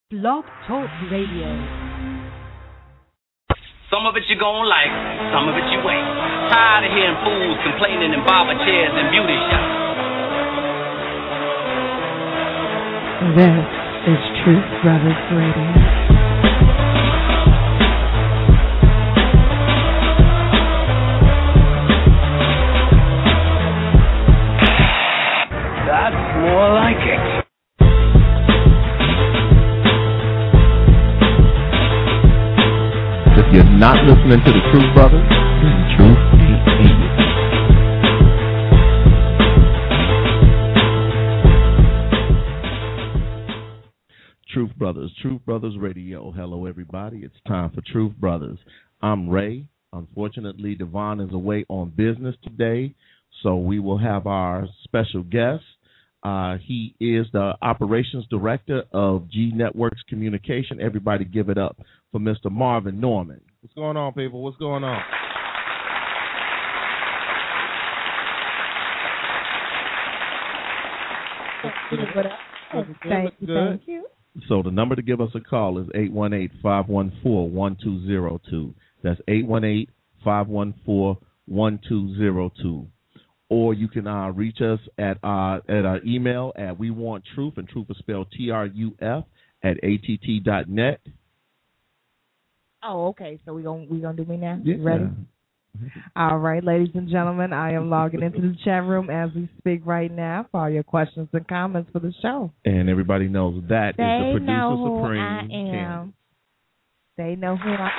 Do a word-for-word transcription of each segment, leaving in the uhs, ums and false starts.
Blog Talk Radio. Some of it you gon' like, some of it you ain't. Tired of hearing fools complaining in barber chairs and beauty shops. This is Truth Brothers Radio. That's more like it. If you're not listening to the Truth Brothers, then the truth ain't in you. Truth Brothers, Truth Brothers Radio. Hello, everybody. It's time for Truth Brothers. I'm Ray. Unfortunately, Devon is away on business today, so we will have our special guest. Uh, he is the operations director of G Networks Communication. Everybody give it up for Mister Marvin Norman. What's going on, people? What's going on? Thank you, thank you. So the number to give us a call is eight one eight, five one four, one two zero two. That's eight one eight, five one four, one two zero two. Or you can uh, reach us at uh, at our email at we want truth, and truth is spelled T R U F, at A T T dot net. Oh, okay. So we gonna we gonna do me now? Yeah. You ready? All right, ladies and gentlemen, I am logging into the chat room as we speak right now for all your questions and comments for the show. And everybody knows that they is the producer know who supreme. I am. Candace. They know who I am.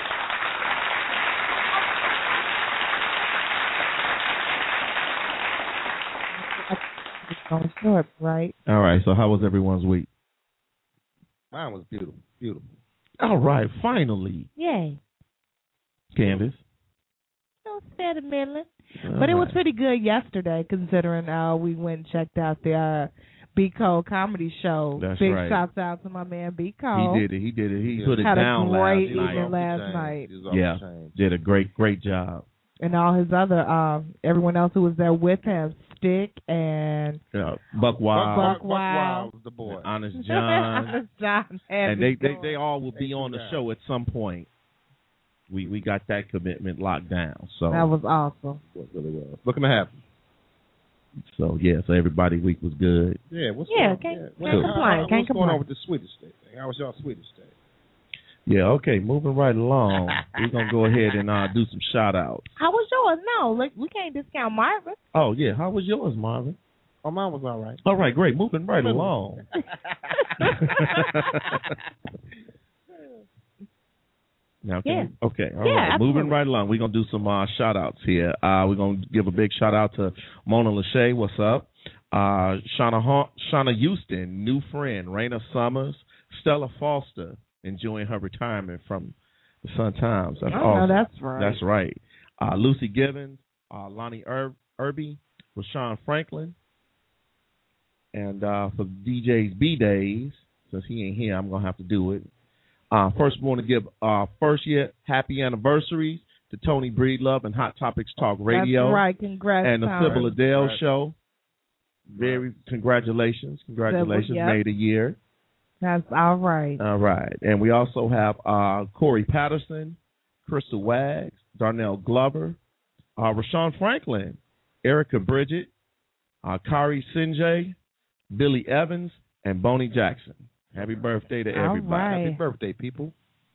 On short, right? All right. So how was everyone's week? Mine was beautiful, beautiful. All right. Finally, Yay. Candace. No, steady middling. All But it was right. pretty good yesterday, considering uh, we went and checked out the uh, B. Cole comedy show. That's Big right. shouts out to my man B. Cole. He did it. He did it. He Yeah. put it Had a down great last night. evening last night. Yeah, did a great, great job. And all his other, um, everyone else who was there with him, Stick and Yeah, Buck Wild, Buck Buck Wild. Wild was the boy. and Honest John, Honest John. had and me they, they going. they all will be on the show at some point. We we got that commitment locked down. So That was awesome. What really was. Looking to happen. so yeah, so everybody week was good. Yeah, what's Yeah, going can't- on? can't What- complain, how- can't what's complain. going on with the Swedish State thing? How was y'all Swedish State? Yeah, okay, moving right along. We're gonna go ahead and uh, do some shout outs. How was yours? No, look, we can't discount Marvin. Oh yeah, how was yours, Marvin? Oh, mine was all right. All right, great. Moving right along. Now, can Yeah. we- okay, all Yeah, right. absolutely. Moving right along. We're going to do some uh, shout-outs here. Uh, we're going to give a big shout-out to Mona Lachey. What's up? Uh, Shauna, ha- Shauna Houston, new friend. Raina Summers. Stella Foster, enjoying her retirement from the Sun-Times. That's Oh, awesome. no, that's right. That's right. Uh, Lucy Gibbons, uh, Lonnie Ir- Irby, Rashawn Franklin. And uh, for D J's B-Days, since he ain't here, I'm going to have to do it. Uh, first, we want to give uh, first year happy anniversaries to Tony Breedlove and Hot Topics Talk Radio. That's right. Congrats, And the Tom. Sybil Adele Right. Show. Very congratulations. Congratulations. Yep. Made a year. That's all right. All right. And we also have uh, Corey Patterson, Crystal Wags, Darnell Glover, uh, Rashawn Franklin, Erica Bridget, uh, Kari Sinjay, Billy Evans, and Boney Jackson. Happy birthday to All everybody. right. Happy birthday, people.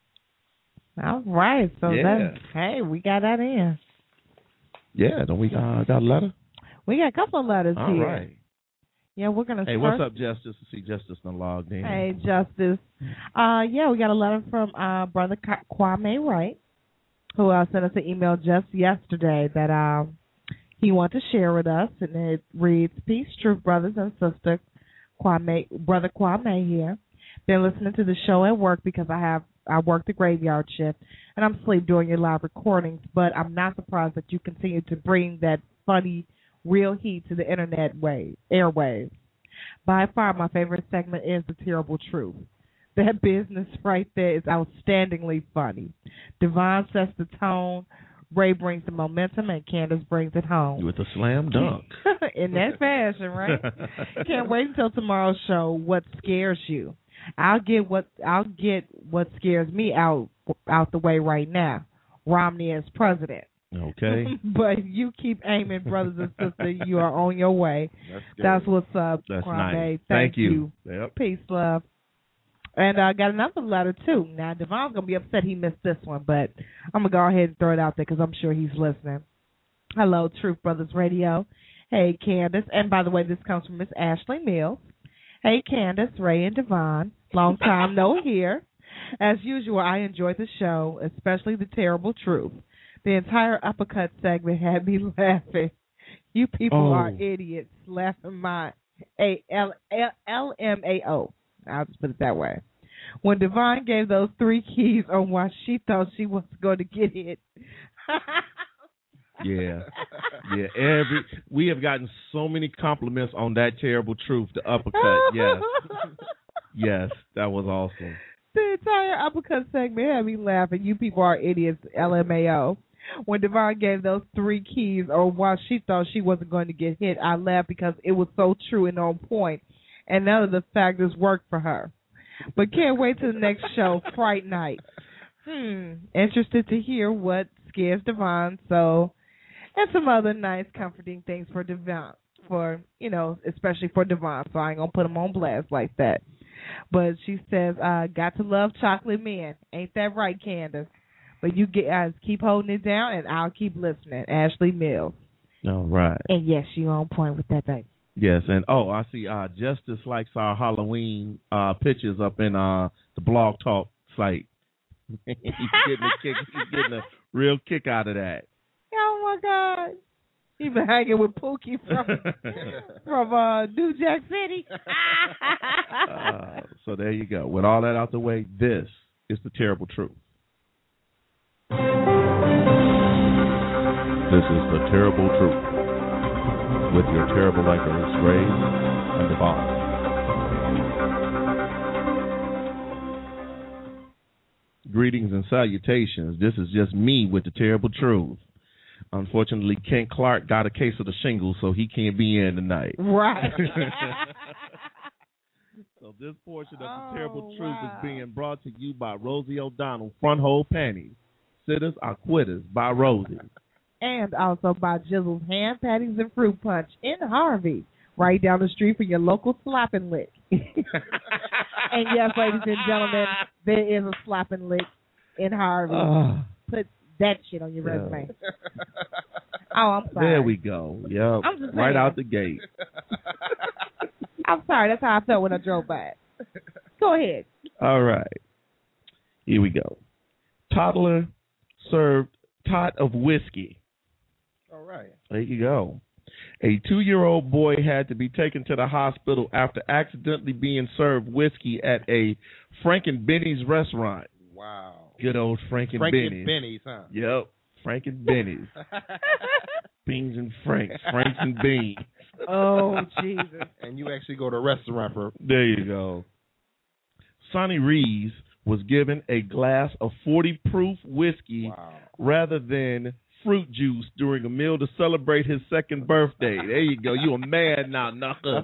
All right. So Yeah. that's, hey, we got that in. Yeah, don't we uh, got a letter? We got a couple of letters All here. right. Yeah, we're going to Hey, start. what's up, Justice? I see Justice done logged in. Hey, Justice. Uh, yeah, we got a letter from uh, Brother Ka- Kwame Wright, who uh, sent us an email just yesterday that um, he wanted to share with us, and it reads, Peace, truth, brothers and sisters. Kwame, Brother Kwame here. Been listening to the show at work because I have I work the graveyard shift, and I'm asleep during your live recordings, but I'm not surprised that you continue to bring that funny, real heat to the internet wave, airwaves. By far, my favorite segment is The Terrible Truth. That business right there is outstandingly funny. Devon sets the tone, Ray brings the momentum, and Candace brings it home. With a slam dunk. In that fashion, right? Can't wait until tomorrow's show, What Scares You? I'll get what I'll get what scares me out out the way right now. Romney as president. Okay. But you keep aiming, brothers and sisters. You are on your way. That's, That's what's up, That's Kwame. nice. Thank, Thank you. you. Yep. Peace, love. And I uh, got another letter, too. Now, Devon's going to be upset he missed this one, but I'm going to go ahead and throw it out there because I'm sure he's listening. Hello, Truth Brothers Radio. Hey, Candace. And, by the way, this comes from Miss Ashley Mills. Hey, Candace, Ray, and Devon. Long time no here. As usual, I enjoyed the show, especially the terrible truth. The entire uppercut segment had me laughing. You people Oh. are idiots. Laughing my A L L M A O. I'll just put it that way. When Devon gave those three keys on why she thought she was going to get hit. Yeah, yeah. Every we have gotten so many compliments on that terrible truth. The uppercut. Yes, yes, that was awesome. The entire uppercut segment had me laughing. You people are idiots. L M A O. When Devon gave those three keys on why she thought she wasn't going to get hit, I laughed because it was so true and on point, and none of the factors worked for her. But can't wait till the next show, Fright Night. Hmm. Interested to hear what scares Devon. So, and some other nice, comforting things for Devon, for you know, especially for Devon. So I ain't gonna put him on blast like that. But she says, uh, "Got to love chocolate men." Ain't that right, Candace? But you get uh, keep holding it down, and I'll keep listening. Ashley Mills. All right. And yes, you on point with that, baby. Yes, and oh, I see. Uh, Justice likes our Halloween uh, pictures up in uh, the Blog Talk site. he's getting a kick. He's getting a real kick out of that. Oh my God! He been hanging with Pookie from from uh, New Jack City. uh, so there you go. With all that out the way, this is the terrible truth. This is the terrible truth with your terrible anchors, Ray and Devon. Greetings and salutations. This is just me with the terrible truth. Unfortunately, Ken Clark got a case of the shingles, so he can't be in tonight. Right. So this portion of the Oh, terrible truth wow. is being brought to you by Rosie O'Donnell, Front Hole Panties. Sitters are quitters by Rosie. And also by Jizzle's Hand Patties and Fruit Punch in Harvey, right down the street from your local slap and lick. And yes, ladies and gentlemen, there is a slap and lick in Harvey. Uh, Put that shit on your Yeah. resume. Oh, I'm sorry. there we go. Yep. I'm just Right saying. out the gate. I'm sorry. That's how I felt when I drove by it. Go ahead. All right. Here we go. Toddler served tot of whiskey. All right. There you go. A two-year-old boy had to be taken to the hospital after accidentally being served whiskey at a Frank and Benny's restaurant. Wow. Good old Frank and Frank Benny's. and Benny's, huh? Yep. Frank and Benny's. Beans and Franks. Franks and Beans. Oh, Jesus. And you actually go to a restaurant for. There you go. Sonny Reeves was given a glass of forty proof whiskey Wow. rather than fruit juice during a meal to celebrate his second birthday. There you go. You a man now, knuckle.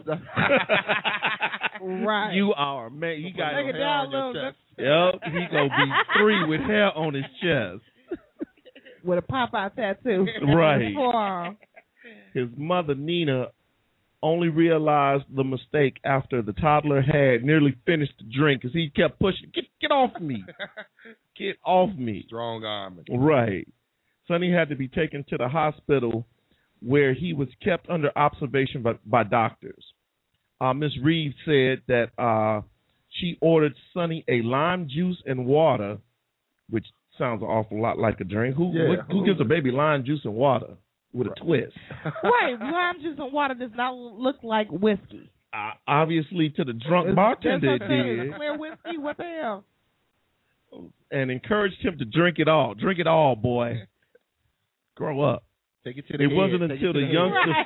Right. You are a man. He got Take it down, little. Yep. He gonna be three with hair on his chest. With a Popeye tattoo. Right. Forearm. His mother Nina only realized the mistake after the toddler had nearly finished the drink because he kept pushing. Get get off me. Get off me. Strong arm. Right. Sonny had to be taken to the hospital where he was kept under observation by, by doctors. Uh, Miss Reeves said that uh, she ordered Sonny a lime juice and water, which sounds an awful lot like a drink. Who Yeah. what, who gives a baby lime juice and water with Right. a twist? Wait, lime juice and water does not look like whiskey. Uh, obviously, to the drunk bartender, it That's what I'm saying. did, It's clear whiskey. What the hell? and encouraged him to drink it all. Drink it all, boy. Grow up. Take it to the It head. wasn't Take until it to the head. youngster Right.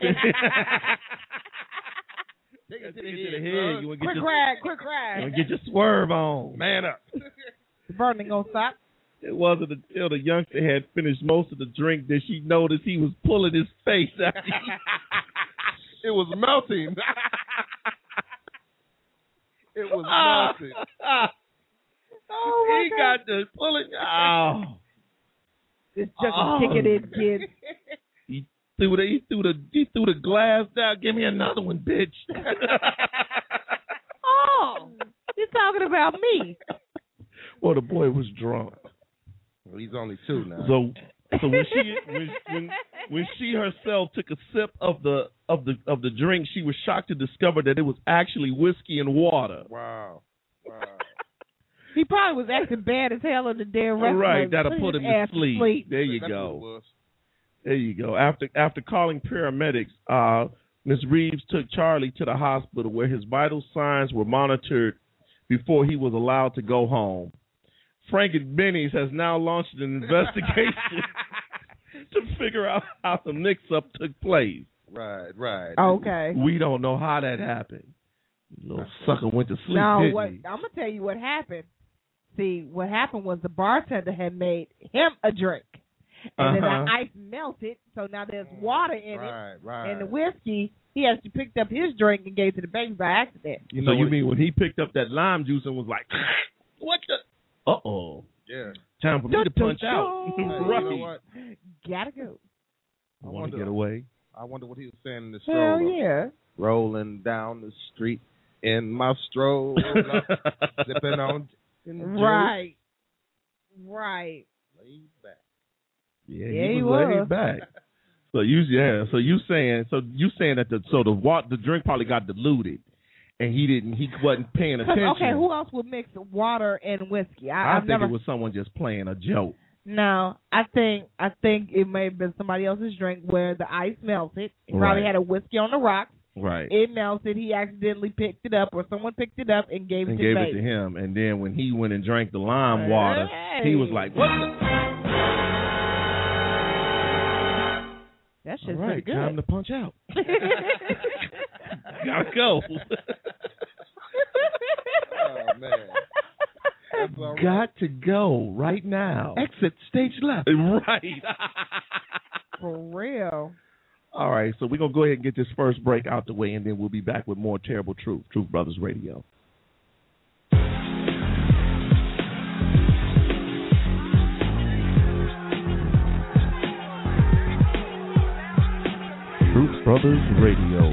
Take it to Take the it to the head, head. son. You want to get Quick your, rag, quick you rag. wanna get your swerve on. Man up. The burning gonna stop. It wasn't until the youngster had finished most of the drink that she noticed he was pulling his face after he, It was melting. It was nothing. Oh, he my got the pulling. Oh. It's just Oh. a ticket in, kid. He threw the he threw the he threw the glass down. Give me another one, bitch. Oh, you're talking about me. Well, the boy was drunk. Well, he's only two now. So so when she when, when when she herself took a sip of the of the of the drink, she was shocked to discover that it was actually whiskey and water. Wow. Wow. He probably was acting bad as hell in the damn restaurant. Right, that'll Put put his him to ass sleep. sleep. There you That's what it go. was. There you go. After after calling paramedics, uh, Miz Reeves took Charlie to the hospital where his vital signs were monitored before he was allowed to go home. Frank and Benny's has now launched an investigation to figure out how the mix-up took place. Right, right. Okay. We don't know how that happened. Little sucker went to sleep. No, didn't what he? I'm gonna tell you what happened. See, what happened was the bartender had made him a drink, and then Uh-huh. the ice melted, so now there's water in Right, it, right. and the whiskey. He actually picked up his drink and gave it to the baby by accident. You know so you mean when he picked up that lime juice and was like, what the? Uh-oh. Yeah. Time for me to punch out. Hey, Right. You know what? Gotta go. I I want wonder- to get away. I wonder what he was saying in the Hell stroller. yeah. Rolling down the street in my stroller, sipping on gin juice. Right. Right. Laid back. Yeah, Yeah, he he was was. laid back. So you yeah, so you saying so you saying that the so the water the drink probably got diluted, and he didn't he wasn't paying 'Cause, attention. okay, who else would mix water and whiskey? I, I I've think never. it was someone just playing a joke. No, I think I think it may have been somebody else's drink where the ice melted. He probably Right. had a whiskey on the rocks. Right. It melted. He accidentally picked it up, or someone picked it up and gave it and to gave the it to baby. him, and then when he went and drank the lime water, he was like, "What?" The? That All shit's right, pretty good. time to punch out. Gotta go. Oh, man. That's all right. Got to go right now. Exit stage left. Right. For real. All right, so we're going to go ahead and get this first break out the way, and then we'll be back with more Terrible Truth, Truth Brothers Radio. Truth Brothers Radio.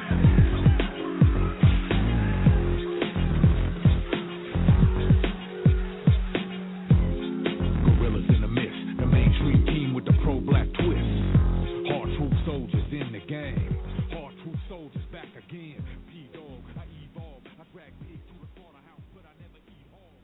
Gorillas in the mix, the mainstream team with the pro-black twist. Hard truth soldiers in the game. Hard truth soldiers back again. P-Dog, I evolve. I drag big to the corner house, but I never evolve.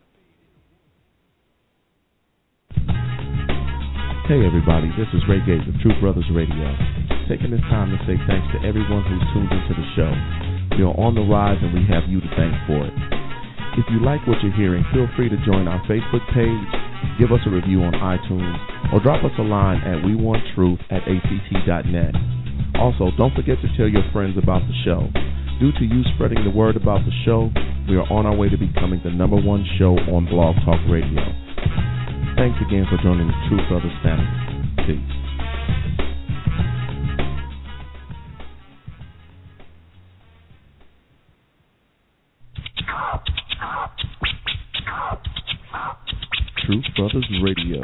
Hey everybody, this is Ray Gates of Truth Brothers Radio. Taking this time to say thanks to everyone who's tuned into the show. We are on the rise and we have you to thank for it. If you like what you're hearing, feel free to join our Facebook page, give us a review on iTunes, or drop us a line at we want truth at a c t dot net. Also, don't forget to tell your friends about the show. Due to you spreading the word about the show, we are on our way to becoming the number one show on Blog Talk Radio. Thanks again for joining the Truth Brothers family. Peace. Truth Brothers Radio.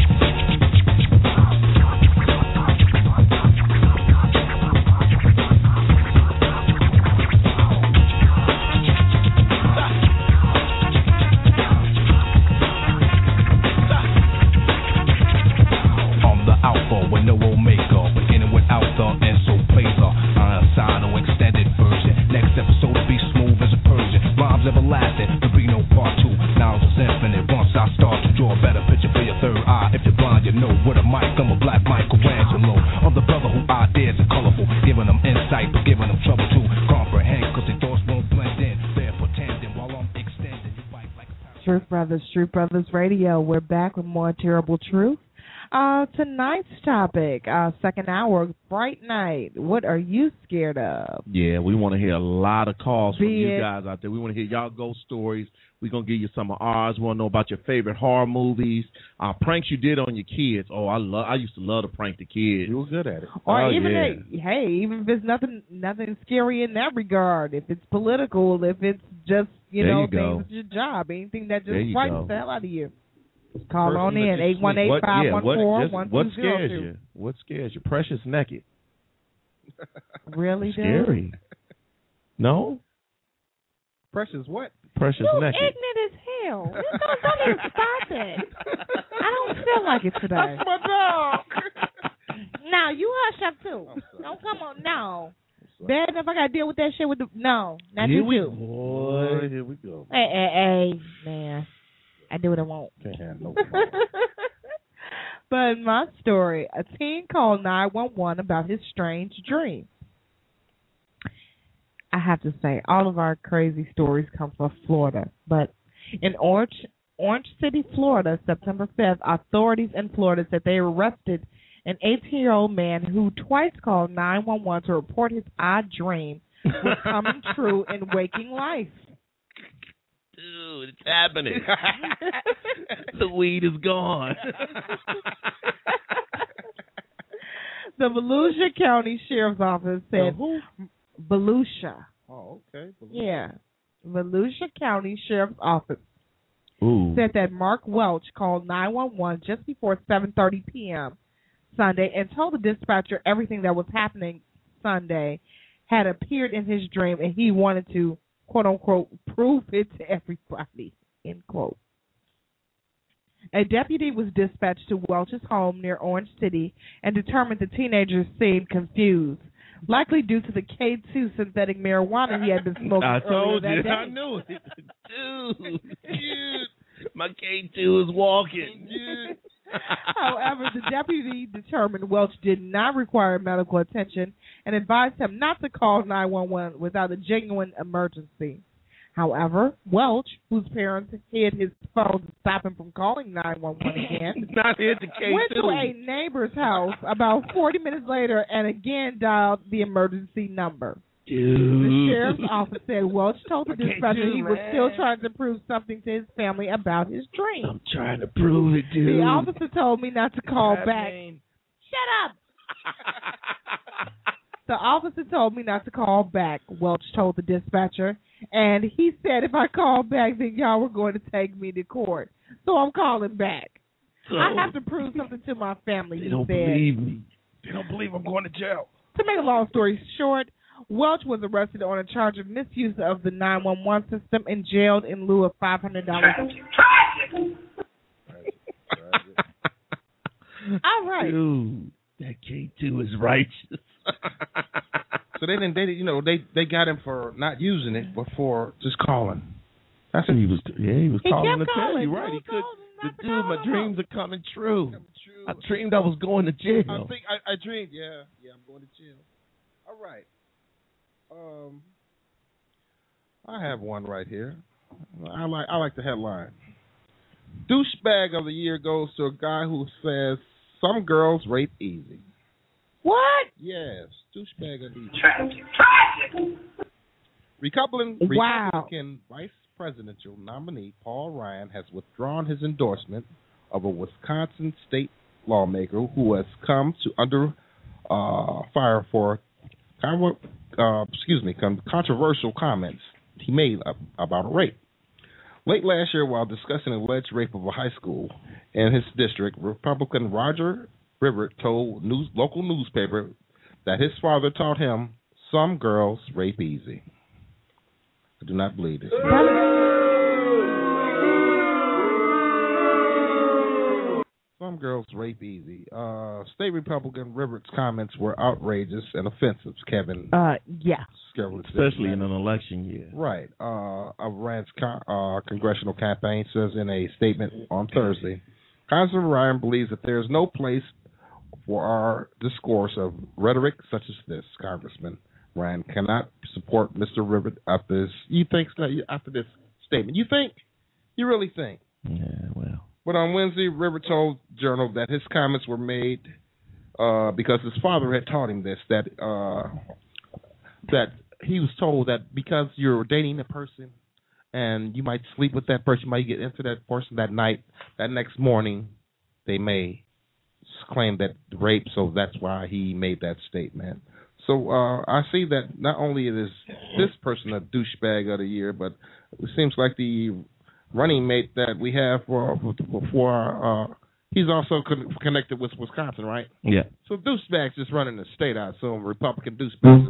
I'm the alpha with no omega, beginning with alpha and so blazer. Unsigned or extended version. Next episode will be smooth as a Persian. Rhymes everlasting, there'll be no part two. Knowledge is infinite. Once I start to draw a better picture for your third eye. If you're blind, you know with a mic, I'm a black Michelangelo. I'm the brother who ideas are colorful, giving them insight, but giving them trouble to comprehend, cause their thoughts won't blend in. They're pretending while I'm extending. You bite like a Truth Brothers, Truth Brothers Radio. We're back with more Terrible Truth. Uh, tonight's topic, uh, second hour, Bright Night. What are you scared of? Yeah, we want to hear a lot of calls Be from you it- guys out there. We want to hear y'all ghost stories. We're going to give you some of ours. We want to know about your favorite horror movies, uh, pranks you did on your kids. Oh, I love. I used to love to prank the kids. You were good at it. Or Oh, even, yeah. a, hey, even if it's nothing nothing scary in that regard, if it's political, if it's just, you There know, you go. things with your job, anything that There just you frightens go. the hell out of you. Call Person on that in, you eight one eight, What, five yeah, one what, four, just- one what two zero scares two. you? What scares you? Precious naked. Really, dude? Scary. No? Precious what? Precious You naked. ignorant as hell. You don't, don't even start that. I don't feel like it today. That's my dog. No, you hush up too. I'm sorry. Don't come on. No. Bad enough I got to deal with that shit with the. No, not Here you we too. Boy, here we go. Hey, hey, hey, man. I do what I want. Can't have no But in my story, a teen called nine one one about his strange dream. I have to say, all of our crazy stories come from Florida. But in Orange, Orange City, Florida, September fifth, authorities in Florida said they arrested an eighteen-year-old man who twice called nine one one to report his odd dream was coming true in waking life. Dude, it's happening. The weed is gone. The Volusia County Sheriff's Office said who? Volusia. Oh, okay. Yeah. Volusia County Sheriff's Office Ooh. said that Mark Welch called nine one one just before seven thirty p.m. Sunday and told the dispatcher everything that was happening Sunday had appeared in his dream, and he wanted to, quote-unquote, prove it to everybody, end quote. A deputy was dispatched to Welch's home near Orange City and determined the teenager seemed confused, likely due to the K two synthetic marijuana he had been smoking I earlier told that you. day. I knew it. Dude, dude, my K two is walking. Dude. However, the deputy determined Welch did not require medical attention and advised him not to call nine one one without a genuine emergency. However, Welch, whose parents hid his phone to stop him from calling nine one one again, Not here to K two. went to a neighbor's house about forty minutes later and again dialed the emergency number. Dude. The sheriff's office said Welch told the I can't dispatcher do, he was man. still trying to prove something to his family about his dream. I'm trying to prove it, dude. The officer told me not to call back. Shut up. The officer told me not to call back, Welch told the dispatcher. And he said if I called back, then y'all were going to take me to court. So I'm calling back. So, I have to prove something to my family, they he don't said. believe me. They don't believe I'm going to jail. To make a long story short, Welch was arrested on a charge of misuse of the nine one one system and jailed in lieu of five hundred dollars. All right. Dude, that K two is righteous. So they didn't. They you know they they got him for not using it, but for just calling. That's it. He was, yeah, he was He calling kept to tell calling. you, right? Don't He could. call him The not to dude, my call him. dreams are coming true. True. I dreamed I was going to jail. I think I, I dreamed. Yeah, yeah, I'm going to jail. All right. Um, I have one right here. I like I like the headline. Douchebag of the year goes to a guy who says some girls rape easy. What? Yes, douchebag of the year. Republican, Wow. Republican vice presidential nominee Paul Ryan has withdrawn his endorsement of a Wisconsin state lawmaker who has come to under uh, fire for uh, excuse me controversial comments he made about a rape. Late last year, while discussing alleged rape of a high school in his district, Republican Roger Rivert told news, local newspaper that his father taught him some girls rape easy. I do not believe this. Some girls rape easy. Uh, State Republican Rivert's comments were outrageous and offensive, Kevin. Uh, yeah. Especially in an election year. Right. Uh, of Rand's con- uh, congressional campaign says in a statement on Thursday, Congressman Ryan believes that there is no place for our discourse of rhetoric such as this. Congressman Ryan cannot support Mister Rivett after this. You think after this statement? You think? You really think? Yeah, well. But on Wednesday, River told Journal that his comments were made uh, because his father had taught him this, that uh, that he was told that because you're dating a person and you might sleep with that person, you might get into that person that night, that next morning they may claim that rape, so that's why he made that statement. So uh, I see that not only is this person a douchebag of the year, but it seems like the running mate that we have for for uh, he's also con- connected with Wisconsin, right? Yeah. So douchebags just running the state out. So Republican douchebags.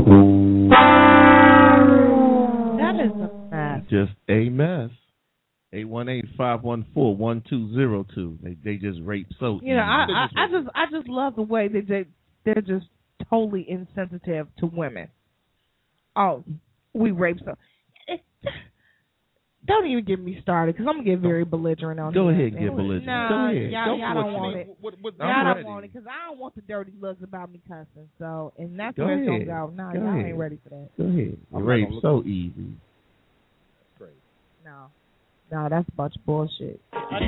That is a mess. Just a mess. eight one eight, five one four, one two zero two. They they just rape so You know, I, easy. I, I just I just love the way that they they're just totally insensitive to women. Oh, we rape so. It, don't even get me started because I'm gonna get very belligerent on Go this. ahead and get belligerent. No, Go ahead. y'all, Go y'all for don't it. want it. What, what, Y'all I'm don't ready. want it because I don't want the dirty looks about me cussing. So, and that's Go where it's ahead. gonna go. No, Go y'all ahead. ain't ready for that. Go ahead. I'm not Rape gonna look- so easy. No, no, that's a bunch of bullshit.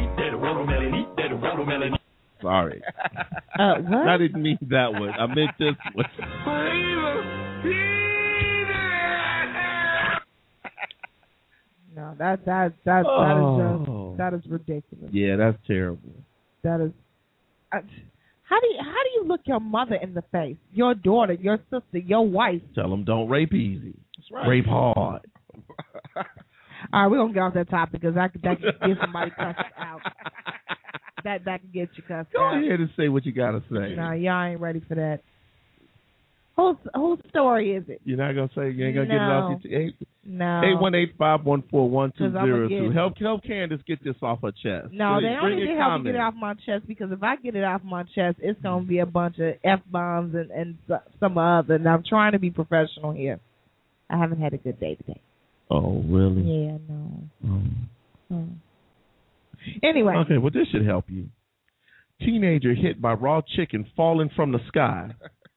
Sorry. Uh, what? I didn't mean that one. I meant this one. No, that that that that is Oh. just that is ridiculous. Yeah, that's terrible. That is. I, how do you how do you look your mother in the face, your daughter, your sister, your wife? Tell them don't rape easy. That's right. Rape hard. All right, we're gonna get off that topic because that could that could get somebody cussed out. That that could get you cussed Go out. ahead and say what you got to say. No, y'all ain't ready for that. Whose whose story is it? You're not going to say you ain't going to get it off your eight No. eight one eight five one four one two 'Cause I'ma zero two. get- Help help Candace get this off her chest. No, Go they ahead, don't bring need your to help me get it comment. off my chest because if I get it off my chest, it's gonna be a bunch of f bombs and and so- some other. And I'm trying to be professional here. I haven't had a good day today. Oh, really? Yeah, no. Um, Hmm. Anyway, Okay, well, this should help you. Teenager hit by raw chicken falling from the sky.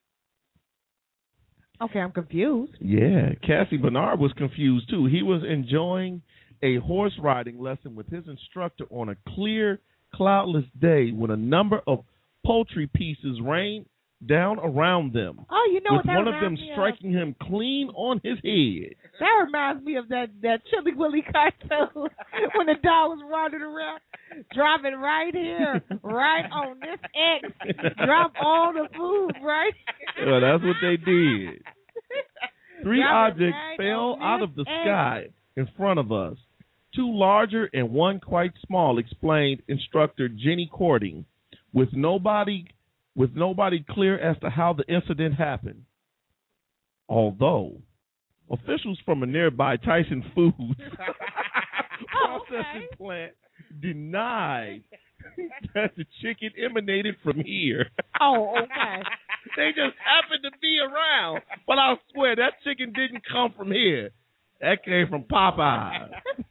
okay, I'm confused. Yeah, Cassie Bernard was confused, too. He was enjoying a horse riding lesson with his instructor on a clear, cloudless day when a number of poultry pieces rained down around them, Oh, you know with what that one of them reminds me striking him clean on his head. That reminds me of that that Chili Willy cartoon when the dog was running around, dropping right here, right on this X, drop all the food right. Well, that's what they did. Three Drop it objects right fell on out this of the X. sky in front of us. Two larger and one quite small, explained instructor Jenny Cording, with nobody with nobody clear as to how the incident happened. Although officials from a nearby Tyson Foods processing okay. plant denied that the chicken emanated from here. Oh, okay. They just happened to be around. But I swear, that chicken didn't come from here. That came from Popeyes.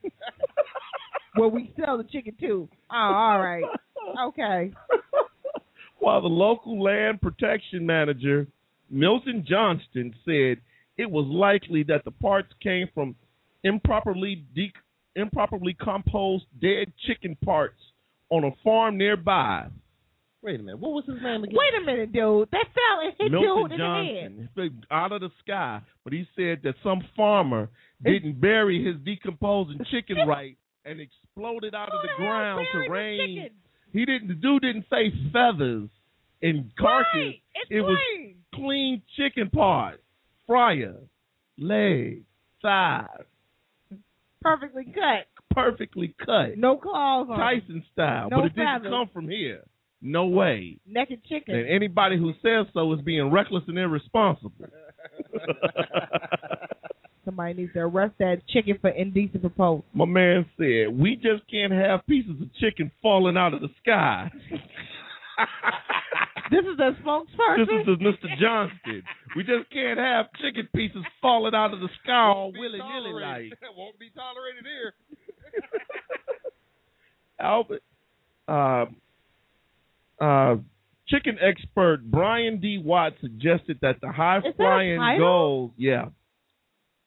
Well, we sell the chicken too. Oh, all right. Okay. While the local land protection manager, Milton Johnston, said it was likely that the parts came from improperly de- improperly composed dead chicken parts on a farm nearby. Wait a minute. What was his name again? Wait a minute, dude. That fell and hit Milton dude in the head. Johnson, it fell out of the sky, but he said that some farmer didn't bury his decomposing chicken right and exploded out of Who the the hell ground buried to the rain. chicken? He didn't. The dude didn't say feathers and carcass. Right. It's It was clean. clean chicken parts, fryer, legs, thighs, Perfectly cut. perfectly cut, No claws on it. Tyson style. No but it didn't feathers. come from here. No way. Naked chicken. And anybody who says so is being reckless and irresponsible. Somebody needs to arrest that chicken for indecent proposal. My man said, we just can't have pieces of chicken falling out of the sky. This is a spokesperson. This is Mister Johnston. We just can't have chicken pieces falling out of the sky all willy-nilly like. Won't be tolerated here. Albert, uh, uh, chicken expert Brian D. Watt suggested that the high-flying title? goals, yeah,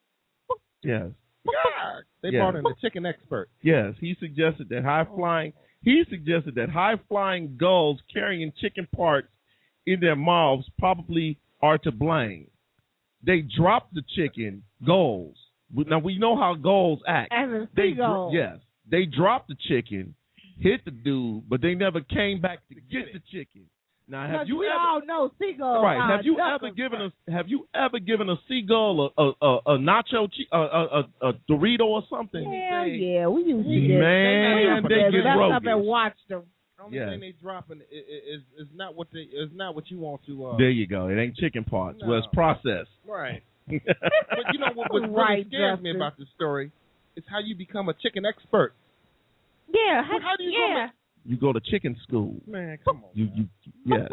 yes, God. They Yeah. brought in the chicken expert. yes, he suggested that high-flying He suggested that high-flying gulls carrying chicken parts in their mouths probably are to blame. They dropped the chicken, gulls. Now, we know how gulls act. As a They seagull. dro- yes. They dropped the chicken, hit the dude, but they never came back to get the chicken. Now, have Because you we ever all know seagulls. right? are Have you duckers. ever given a Have you ever given a seagull a a, a, a nacho, che- a, a, a, a Dorito or something? Hell yeah, we used to get Man, we they used to get mess up roguish. and watch them. The only Yeah. thing they dropping is, is is not what they is not what you want to. Uh, There you go. It ain't chicken parts. No. Well, it's processed. Right. But you know what, what Right, really scares me Justin. about this story is how you become a chicken expert. Yeah, Well, how do you yeah. go You go to chicken school. Man, come on. You you yes.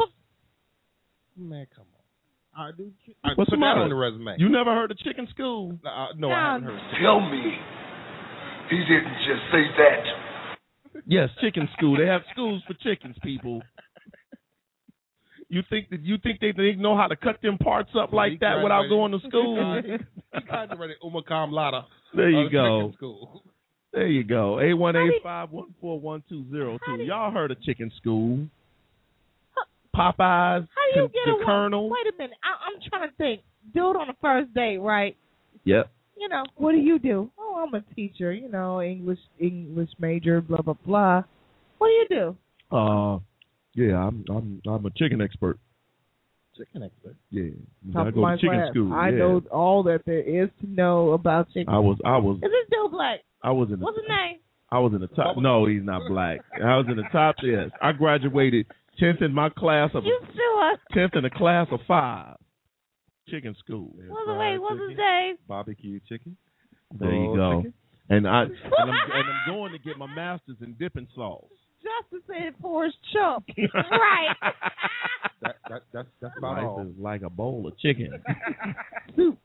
Man, come on. I do. I What's put the that matter? on the resume. You never heard of chicken school? No, uh, no, I haven't heard. Of Tell me he didn't just say that. Yes, chicken school. They have schools for chickens, people. You think that you think they, they know how to cut them parts up like He that without graduated- going to school? He graduated Umma Cum Laude. There you of go. chicken school. There you go. eight one eight, five one four, one two zero two. Y'all heard of chicken school? Popeyes, How do you the, get the away? Colonel. Wait a minute. I, I'm trying to think. Dude on the first date, right? Yep. You know, what do you do? Oh, I'm a teacher. You know, English English major. Blah blah blah. What do you do? Uh, yeah, I'm I'm I'm a chicken expert. Chicken expert. Yeah, Top I of go my to chicken class. school. I yeah. know all that there is to know about chicken. I was I was Is this dude black? I was in the What's his name? I was in the top. No, he's not black. I was in the top. Yes, I graduated tenth in my class of You sure? tenth in a class of five. Chicken school. What's the wait? What's his name? Barbecue chicken. There you Boiled go. chicken. And I and I'm, and I'm going to get my master's in dipping sauce. Justin said Forrest Chump. Right. That, that, that's that's about Life all. is like a bowl of chicken. Soup.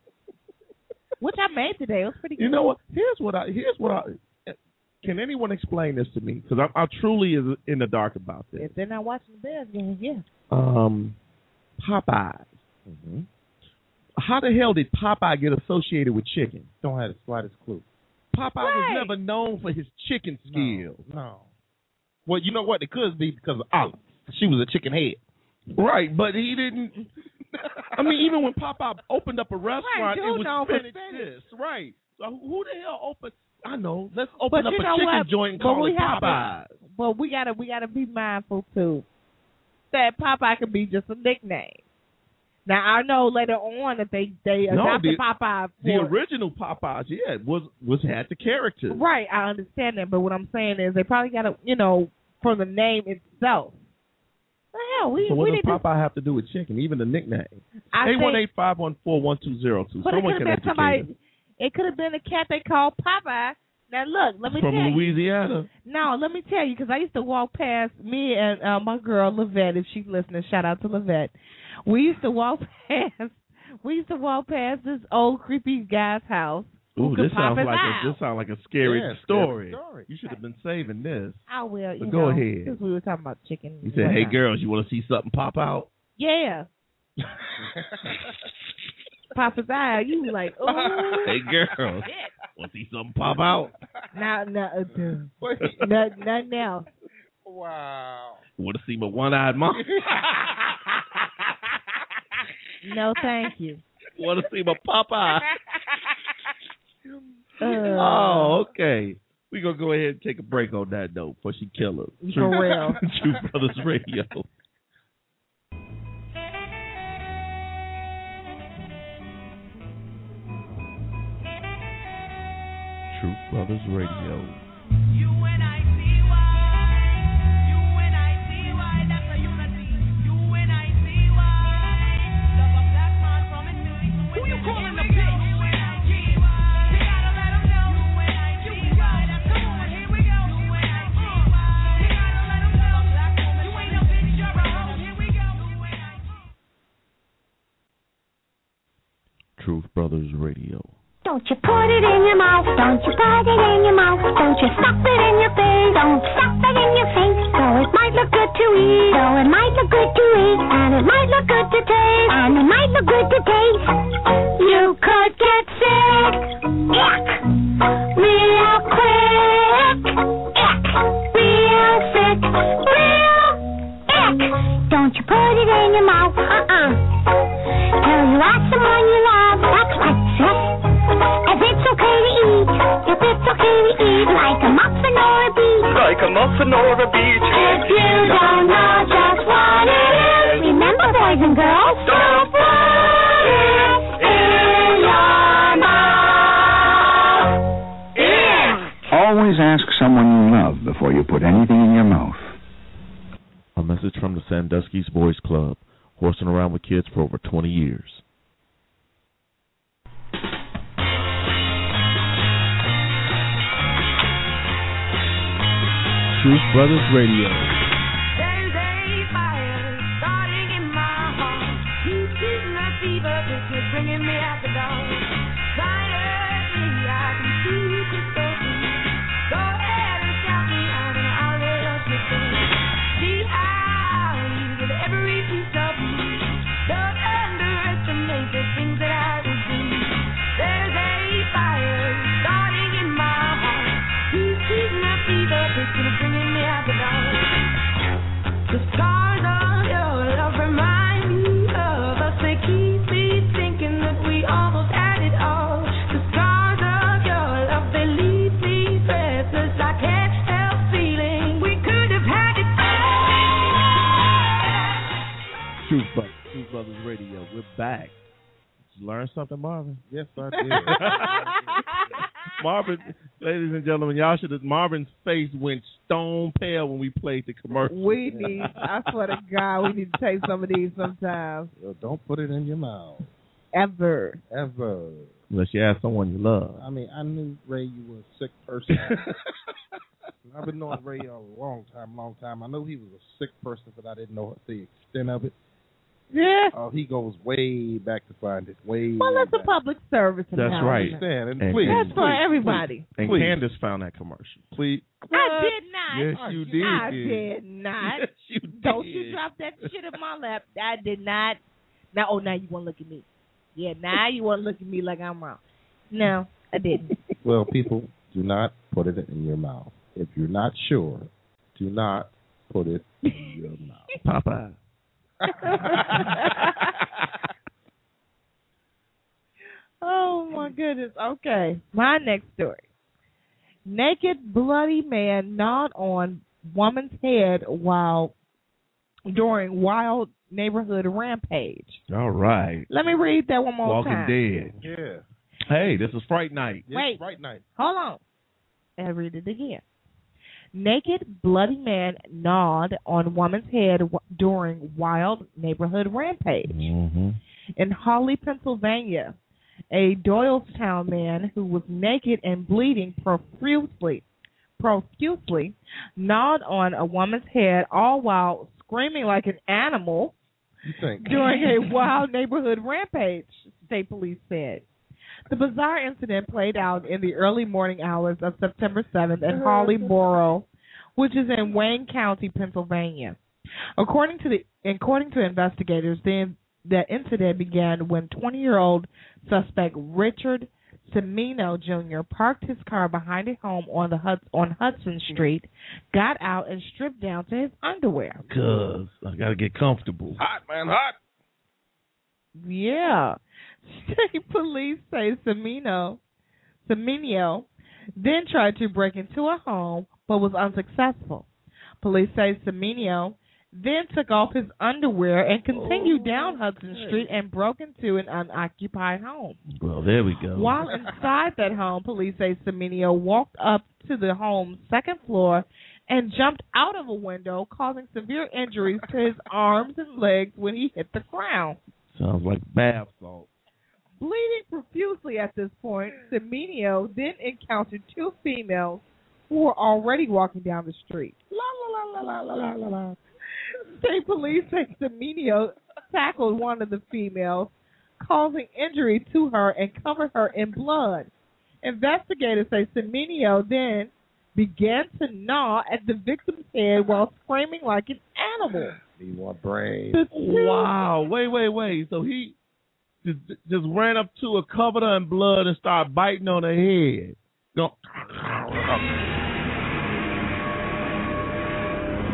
Which I made today. It was pretty good. You know what? Here's what I. Here's what I. Can anyone explain this to me? Because I, I truly is in the dark about this. If they're not watching the Bears game, yeah. Um, Popeyes. Mm-hmm. How the hell did Popeye get associated with chicken? Don't have the slightest clue. Popeye Right. was never known for his chicken skills. No, no. Well, you know what? It could be because of Olive. She was a chicken head. Right, but he didn't. I mean, even when Popeye opened up a restaurant, Right, it dude was known for spinach spinach. this. Right. So who the hell opened? I know. Let's open But up you a know chicken what? joint and But call we it have to- Popeyes. But we gotta we gotta be mindful too that Popeye could be just a nickname. Now I know later on that they they No, adopted the- Popeye. The for- original Popeyes, yeah, was was had the character. Right, I understand that, but what I'm saying is they probably got to, you know, from the name itself. The hell, we So what we does need to. Popeye have to do with chicken? Even the nickname. I Eight one think, eight five one four one two zero two. but it Someone could can have been educate us. somebody. It could have been a cat they called Popeye. Now look, let me From tell you. Louisiana. No, let me tell you, because I used to walk past me and uh, my girl Lavette. If she's listening, shout out to Lavette. We used to walk past. We used to walk past this old creepy guy's house. who Ooh, could this pop sounds his like eye a, this sounds like a scary Yeah, story. scary story. You should have been saving this. I will. You But go know, ahead. Since we were talking about chicken. You said, "Hey girls, you want to see something pop out?" Yeah. Pop his eye. You was like, oh. Hey girls, want to see something pop out? Now, now, uh, dude. Wait. Not, not now. Wow. Want to see my one-eyed mom? No, thank you. Want to see my Popeye? Uh, Oh, okay. We're going to go ahead and take a break on that note before she kill us. For real. True Brothers Radio. True Brothers Radio. U N I C Y, U N I C Y, that's a unity. U N I C Y, love a black man from his music to who you calling a bitch? U N I C Y, you gotta let them know. U N I C Y, that's come on, here we go. U N I C Y, you gotta let them know. Black woman, you ain't a bitch, you're a hoe. Here we go. U N I C Y. Truth Brothers Radio. Don't you put it in your mouth, don't you put it in your mouth, don't you stuff it in your face, don't stuff it in your face. Though it might look good to eat, though it might look good to eat, and it might look good to taste, and it might look good to taste. You could get sick, yuck, real quick, yuck, real sick. ick, real ick. Don't you put it in your mouth, uh-uh. Till you ask someone you love, that's right, sis. If it's okay to eat, if it's okay to eat, like a muffin or a beet. Like a muffin or a beach. If you don't know just what it is, remember, boys and girls, don't put it in your mouth. Ick. Always ask someone you love before you put anything in your mouth. A message from the Sandusky's Boys Club, horsing around with kids for over twenty years. Truth Brothers Radio. There's a fire starting in my heart. Heat is my fever, this is bringing me out the door. Finally, I can see you crystal clear. Go ahead and shout me out and I'll let us listen. See how you with every piece of me. Don't underestimate the things that I will do. There's a fire starting in my heart. Heat is my fever, this is bringing me out the door. The scars of your love remind me of us. They keep me thinking that we almost had it all. The scars of your love, they leave me breathless. I can't help feeling we could have had it all. Truth Brothers, Truth Brothers Radio. We're back. Did you learn something, Marvin? Yes, I did. Marvin, ladies and gentlemen, y'all should have. Marvin's face went stone pale when we played the commercial. We need, I swear to God, we need to take some of these sometimes. Well, don't put it in your mouth. Ever. Ever. Unless you ask someone you love. I mean, I knew, Ray, you were a sick person. I've been knowing Ray a long time, long time. I know he was a sick person, but I didn't know the extent of it. Yeah. Oh, he goes way back to find it. Way Well, that's back. a public service. That's announcement. right. Understand, and And- please, That's for please, everybody. And Please. Candace found that commercial. Please. I did not. Yes, you did. I did not. Yes, you did. Don't you drop that shit in my lap. I did not. Now, oh, now you want to look at me. Yeah, now you want to look at me like I'm wrong. No, I didn't. Well, people, do not put it in your mouth. If you're not sure, do not put it in your mouth. Popeye. Oh, my goodness. Okay. My next story. Naked, bloody man gnawed on woman's head while during wild neighborhood rampage. All right. Let me read that one more Walking time. Dead. Yeah. Hey, this is Fright Night. Yes, Wait. Right night. Hold on. I'll read it again. Naked, bloody man gnawed on woman's head w- during wild neighborhood rampage. Mm-hmm. In Hawley, Pennsylvania, a Doylestown man who was naked and bleeding profusely, profusely gnawed on a woman's head, all while screaming like an animal You think? during a wild neighborhood rampage, state police said. The bizarre incident played out in the early morning hours of September seventh at Hawley Borough, which is in Wayne County, Pennsylvania. According to the according to investigators, the the incident began when twenty-year-old suspect Richard Semino Junior parked his car behind a home on the Hud- on Hudson Street, got out and stripped down to his underwear. Cuz I got to get comfortable. Hot, man, hot. Yeah. State police say Semino, Semino then tried to break into a home but was unsuccessful. Police say Semino then took off his underwear and continued down Hudson Street and broke into an unoccupied home. Well, there we go. While inside that home, police say Semino walked up to the home's second floor and jumped out of a window, causing severe injuries to his arms and legs when he hit the ground. Sounds like bath salt. Bleeding profusely at this point, Semino then encountered two females who were already walking down the street. La la la la la la la la. State police say Semino tackled one of the females, causing injury to her and covered her in blood. Investigators say Semino then began to gnaw at the victim's head while screaming like an animal. Need more brains. The two- Wow. Wait, wait, wait. So he just, just ran up to her, covered her in blood, and started biting on her head. Go.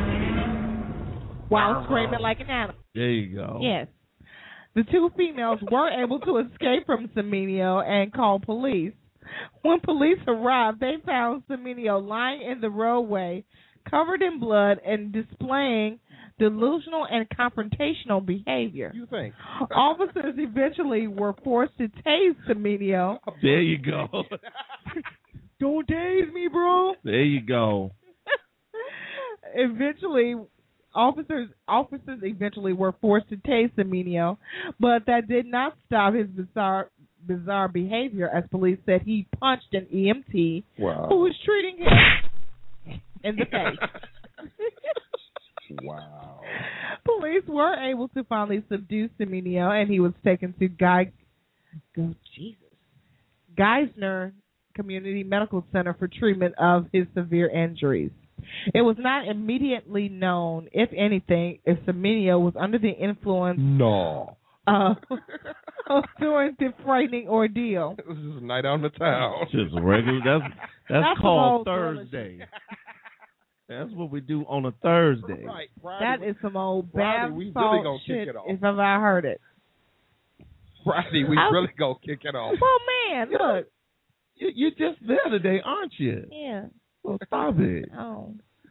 while screaming like an animal. There you go. Yes. The two females were able to escape from Semenyo and call police. When police arrived, they found Semenyo lying in the roadway, covered in blood and displaying delusional and confrontational behavior. You think? Officers eventually were forced to tase Semenyo. There you go. Don't tase me, bro. There you go. Eventually, officers officers eventually were forced to tase Semenyo, but that did not stop his bizarre bizarre behavior, as police said he punched an E M T Wow. who was treating him in the face. Wow. Police were able to finally subdue Semenyo, and he was taken to Guy, oh, Jesus, Geisner Community Medical Center for treatment of his severe injuries. It was not immediately known, if anything, if Semenyo was under the influence No. uh, of during the frightening ordeal. This is a night out in the town. Just a regular. That's that's, That's called some old Thursday. That's what we do on a Thursday. Right. Friday, That is some old Friday, bad we really salt gonna kick shit, it off. if ever I heard it. Friday, we I- really gonna kick it off. Well, man, look. You, you're just there today, aren't you? Yeah. Well, stop it. Oh.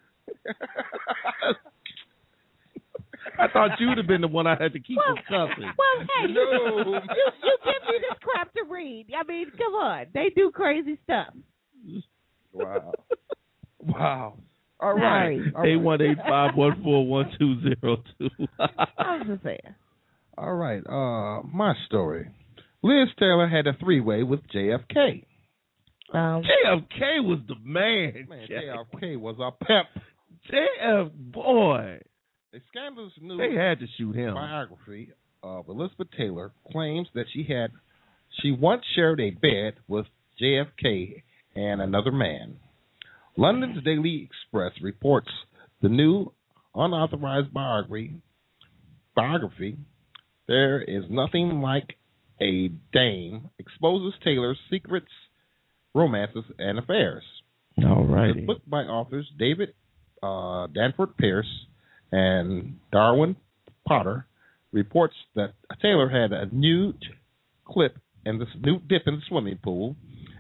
I thought you'd have been the one I had to keep Well, discussing. well, hey, No. you, you, you give me this crap to read. I mean, come on. They do crazy stuff. Wow. Wow. All right. Sorry. All right. Eight one eight five one four one two zero two. I was just saying. All right. Uh, my story. Liz Taylor had a three-way with J F K. Um, J F K was the man. Man, Jay. J F K was a pep. J F boy. A scandalous news They had to shoot him. biography of Elizabeth Taylor claims that she had she once shared a bed with J F K and another man. London's Daily Express reports the new unauthorized biography. Biography. There is nothing like a dame exposes Taylor's secrets, romances, and affairs. All The righty. book by authors David uh, Danforth Pierce and Darwin Potter reports that Taylor had a nude clip in the nude dip in the swimming pool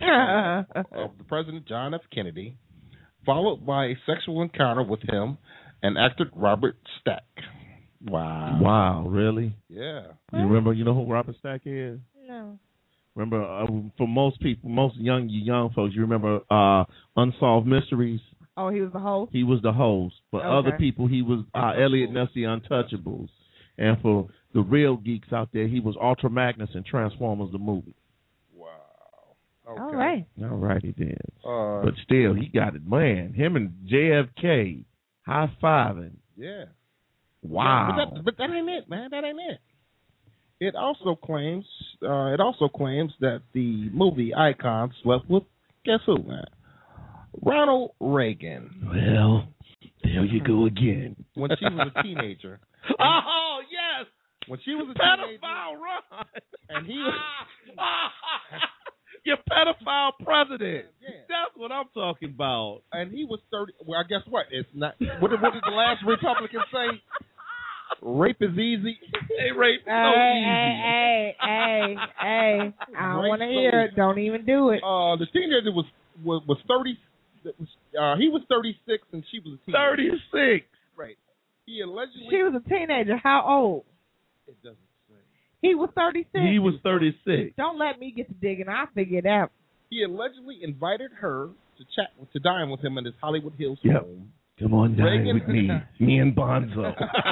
of the President John F. Kennedy, followed by a sexual encounter with him and actor Robert Stack. Wow. Wow, really? Yeah. You remember, you know who Robert Stack is? no. Remember, uh, for most people, most young you young folks, you remember uh, Unsolved Mysteries? Oh, he was the host? He was the host. For Okay. other people, he was uh, Elliot Ness, the Untouchables. And for the real geeks out there, he was Ultra Magnus in Transformers the movie. Wow. Okay. All right. All righty then. Uh, But still, he got it. Man, him and J F K high-fiving. yeah. Wow. Yeah, but, that, but that ain't it, man. That ain't it. It also claims uh, it also claims that the movie icon slept with guess who, man? Ronald Reagan. Well, there you go again. When she was a teenager. Oh, yes. When she was a teenager. Pedophile Ron. And he was Your pedophile president. Yeah. That's what I'm talking about. and he was thirty. Well, I guess what? It's not. What did, what did the last Republican say? Rape is easy. They rape so Hey, easy. hey, hey, hey, hey. I don't Right, want to so- hear it. Don't even do it. Uh, the teenager was was, was thirty. Uh, he was thirty-six and she was a teenager. thirty-six. Right. He allegedly. She was a teenager. How old? It doesn't say. He was thirty-six. He was thirty-six. Don't let me get to digging. I'll figure it out. He allegedly invited her to chat to dine with him in his Hollywood Hills Yep. home. Come on, dine Reagan- with me. Me and Bonzo.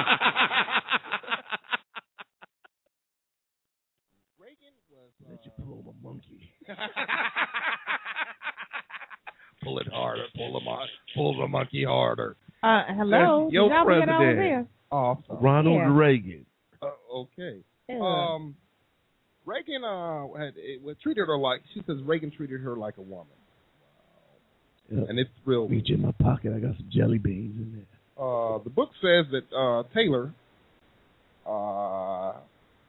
Reagan was. Uh, Let you pull my monkey. pull it harder. Pull the mon- Pull the monkey harder. Uh, hello. That's your Did y'all get all president. this? Awesome. Ronald Yeah. Reagan. Uh, okay. Yeah. Um, Reagan uh had it, well, treated her like she says Reagan treated her like a woman, Yep. and it's real. Reach in my pocket. I got some jelly beans in there. Uh, the book says that uh, Taylor. Uh,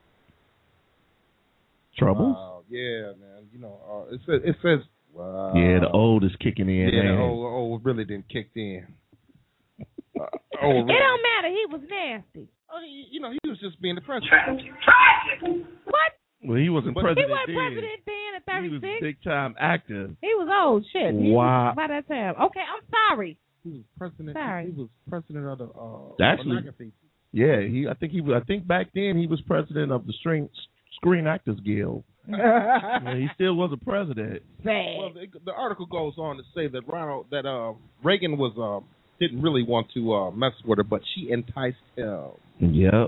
Troubles? Wow, yeah, man. You know, uh, it says it says. Wow. Yeah, the old is kicking in. Yeah, man. the old, old really didn't kick in. Uh, Oh, It don't matter. He was nasty. Oh, he, you know, he was just being the president. What? Well, he wasn't But He president wasn't then. president then at He was thirty-six. big time actor. He was old shit. He Wow. was by that time. Okay, I'm sorry. He was president. Sorry. He was president of the uh, Actually- pornography. Yeah, he. I think he was. I think back then he was president of the String, Screen Actors Guild. Yeah, he still was a president. Well, the, the article goes on to say that Ronald, that uh, Reagan was uh, didn't really want to uh, mess with her, but she enticed him. Yep.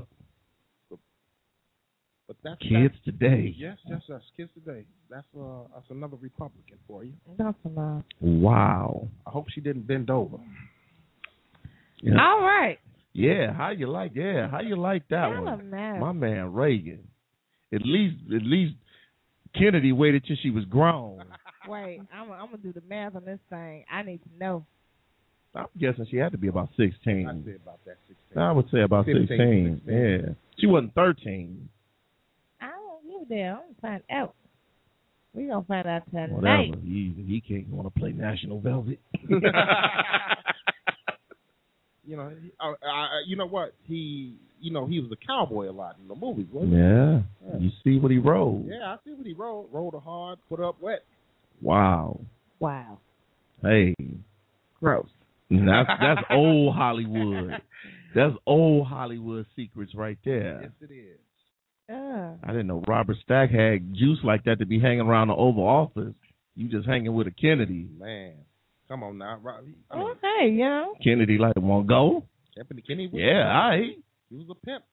But that's Kids that's, today. Yes, yes, that's kids today. That's uh, that's another Republican for you. That's enough. Wow. I hope she didn't bend over. Yeah. All right. Yeah, how you like? Yeah, how you like that Y'all one? a mess. My man Reagan. At least, at least Kennedy waited till she was grown. Wait, I'm, I'm gonna do the math on this thing. I need to know. I'm guessing she had to be about sixteen. I'd say about that sixteen. I would say about fifteen, sixteen. sixteen. Yeah, she wasn't thirteen. I don't give a damn. I'm gonna find out. We gonna find out tonight. Whatever. He he can't want to play National Velvet. You know, he, uh, uh, you know what? He, you know, he was a cowboy a lot in the movies, wasn't he? Yeah. Yeah. You see what he wrote. Yeah, I see what he wrote. Rolled a hard, put up wet. Wow. Wow. Hey. Gross. That's that's old Hollywood. That's old Hollywood secrets right there. Yes, it is. Uh, I didn't know Robert Stack had juice like that to be hanging around the Oval Office. You just hanging with a Kennedy. Man, come on now, Rob. I mean, okay, you know. Kennedy like, want to go? Anthony Kennedy. Was Yeah, all right. He was a pimp.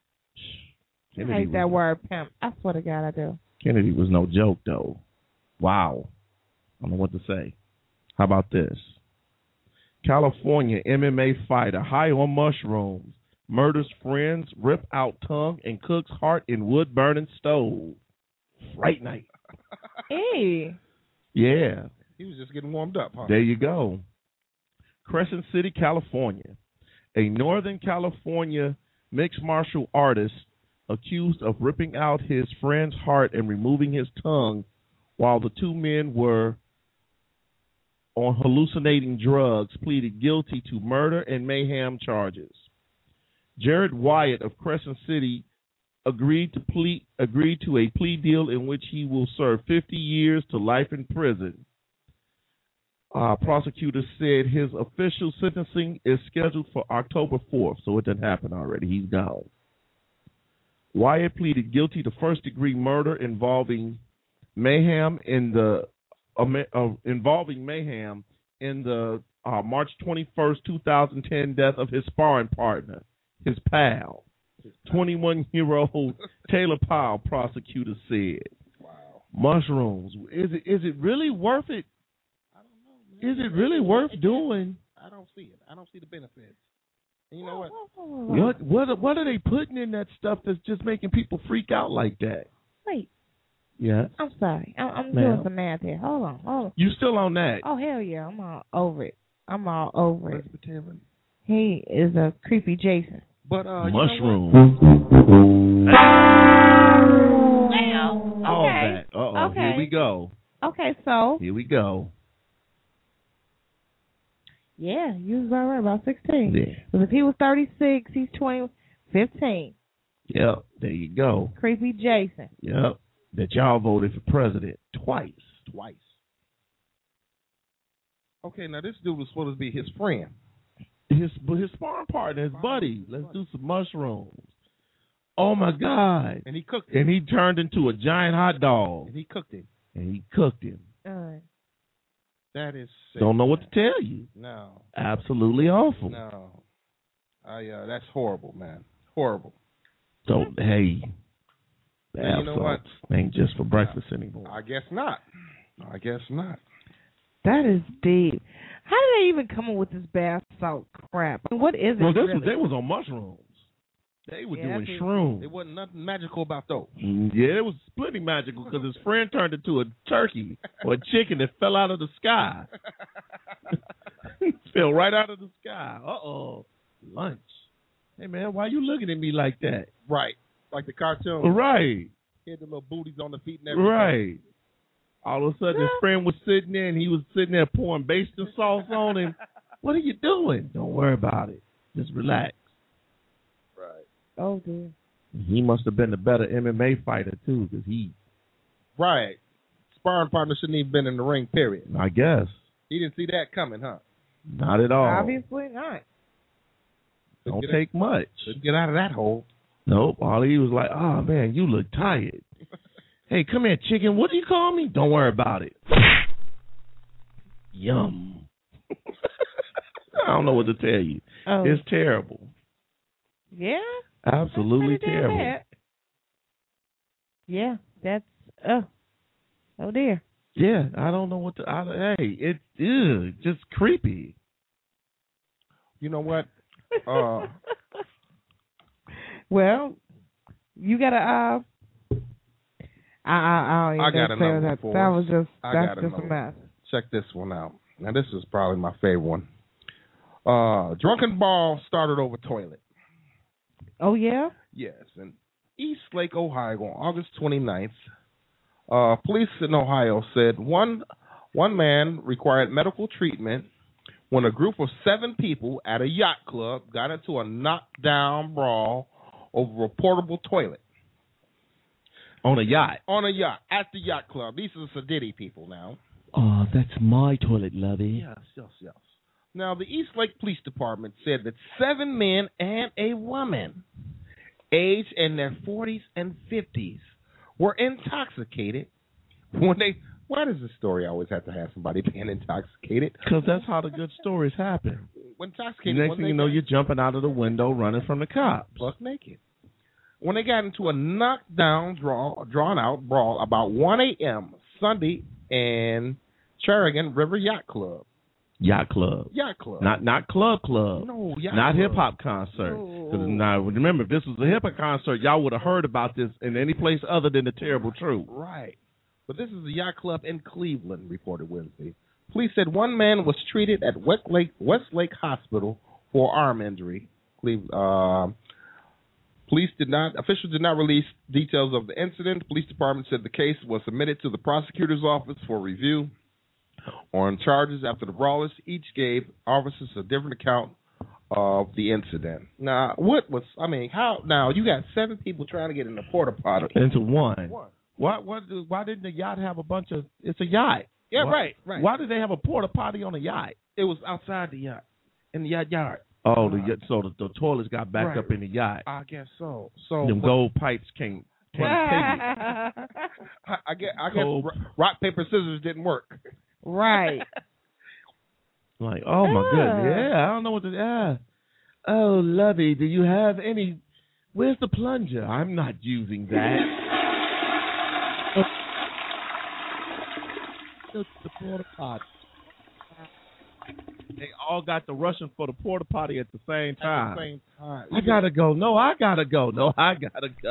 I Kennedy hate that was, word pimp. I swear to God I do. Kennedy was no joke, though. Wow. I don't know what to say. How about this? California M M A fighter high on mushrooms murders friends, rip out tongue, and cooks heart in wood-burning stove. Fright night. Hey. Yeah. He was just getting warmed up, huh? There you go. Crescent City, California. A Northern California mixed martial artist accused of ripping out his friend's heart and removing his tongue while the two men were on hallucinating drugs pleaded guilty to murder and mayhem charges. Jared Wyatt of Crescent City agreed to plea, agreed to a plea deal in which he will serve fifty years to life in prison. Uh, prosecutors said his official sentencing is scheduled for October fourth, so it didn't happen already. He's gone. Wyatt pleaded guilty to first-degree murder involving mayhem in the uh, uh, involving mayhem in the uh, March twenty-first, two thousand ten death of his sparring partner, his pal, twenty-one-year-old Taylor Powell. Prosecutors said, "Wow, mushrooms. Is it is it really worth it? Is it really worth doing? I don't see it. I don't see the benefits. And you know what? What what what are they putting in that stuff that's just making people freak out like that?" Wait. Yeah. I'm sorry. I'm, I'm Ma'am. doing some math here. Hold on. Hold on. You still on that? Oh, hell yeah. I'm all over it. I'm all over it. Presbyterian. He is a creepy Jason. But uh, Mushrooms. Well, All okay. that. Uh oh. Okay. Here we go. Okay, so, Here we go. yeah, you was about right, about sixteen. Yeah. Because if he was thirty-six, he's twenty, fifteen. Yep. There you go. Creepy Jason. Yep. That y'all voted for president twice. Twice. Okay, now this dude was supposed to be his friend. His his sparring partner, his buddy. Let's do some mushrooms. Oh my God! And he cooked And him. he turned into a giant hot dog. And he cooked him. And he cooked him. Uh, That is sick. Don't know what to tell you. No. Absolutely awful. No. I uh, that's horrible, man. Horrible. So hey, bath And you know what? salts ain't just for breakfast anymore. I guess not. I guess not. that is deep. How did they even come up with this bath salt crap? I mean, what is it Well, this really? was they was on mushrooms. They were Yeah, doing that's it. shrooms. There wasn't nothing magical about those. Mm, Yeah, it was plenty magical because his friend turned into a turkey or a chicken that fell out of the sky. Fell right out of the sky. Uh-oh. Lunch. Hey, man, why you looking at me like that? Right. Like the cartoon. Right. He had the little booties on the feet and everything. Right. All of a sudden, his friend was sitting there, and he was sitting there pouring basting sauce on him. What are you doing? Don't worry about it. Just relax. Right. Oh dear. He must have been the better M M A fighter too, because he. Right. Sparring partner shouldn't even been in the ring. Period. I guess. He didn't see that coming, huh? Not at all. Obviously not. Don't Couldn't take get much. Couldn't get out of that hole. Nope. All he was like, "Oh man, you look tired." Hey, come here, chicken. What do you call me? Don't worry about it. Yum. I don't know what to tell you. Oh. It's terrible. Yeah. Absolutely That's pretty damn terrible. bad. Yeah, that's oh, oh dear. Yeah, I don't know what to. I, hey, it's ew, just creepy. You know what? Uh, well, you gotta. Uh, I I I, don't I even got say another that. one for That us. was just I that's got just another a mess. Check this one out. Now, this is probably my favorite one. Uh, drunken ball started over toilet. Oh yeah. Yes, in East Lake, Ohio, on August twenty-ninth, uh, police in Ohio said one one man required medical treatment when a group of seven people at a yacht club got into a knockdown brawl over a portable toilet. On a yacht. On a yacht, at the yacht club. These are the Sedity people now. Oh, that's my toilet, lovey. Yes, yes, yes. Now, the East Lake Police Department said that seven men and a woman, aged in their forties and fifties, were intoxicated when they. Why does this story always have to have somebody being intoxicated? Because that's how the good stories happen. When intoxicated, Next when thing they you know, got you're jumping out of the window, running from the cops. buck naked. When they got into a knockdown, draw, drawn out brawl about one a.m. Sunday in Charigan River Yacht Club. Yacht club. Yacht Club. Not not club club. No, yacht Not club. hip hop concert. No. Because now remember, if this was a hip hop concert, y'all would have heard about this in any place other than the Terrible Truth. Right. But this is a yacht club in Cleveland, reported Wednesday. Police said one man was treated at Westlake, Westlake Hospital for arm injury. Cleve, uh, police did not, officials did not release details of the incident. The police department said the case was submitted to the prosecutor's office for review on charges after the brawlers each gave officers a different account of the incident. Now, what was, I mean, how, now you got seven people trying to get in the porta potty. Into one. One. Why, why, why didn't the yacht have a bunch of, it's a yacht. Yeah, why, right, right. Why did they have a porta potty on a yacht? It was outside the yacht, in the yacht yard. Oh, the yacht, so the, the toilets got backed Right. up in the yacht. I guess so. So Them but- gold pipes came. came I, I guess, I guess Cold. ro- rock, paper, scissors didn't work. Right. Like, oh my Yeah. goodness, yeah, I don't know what to. Yeah. Oh, lovey, do you have any? Where's the plunger? I'm not using that. It's the porta potty. They all got the rushing for the porta potty at the same time. At the same time. I gotta go. No, I gotta go. No, I gotta go.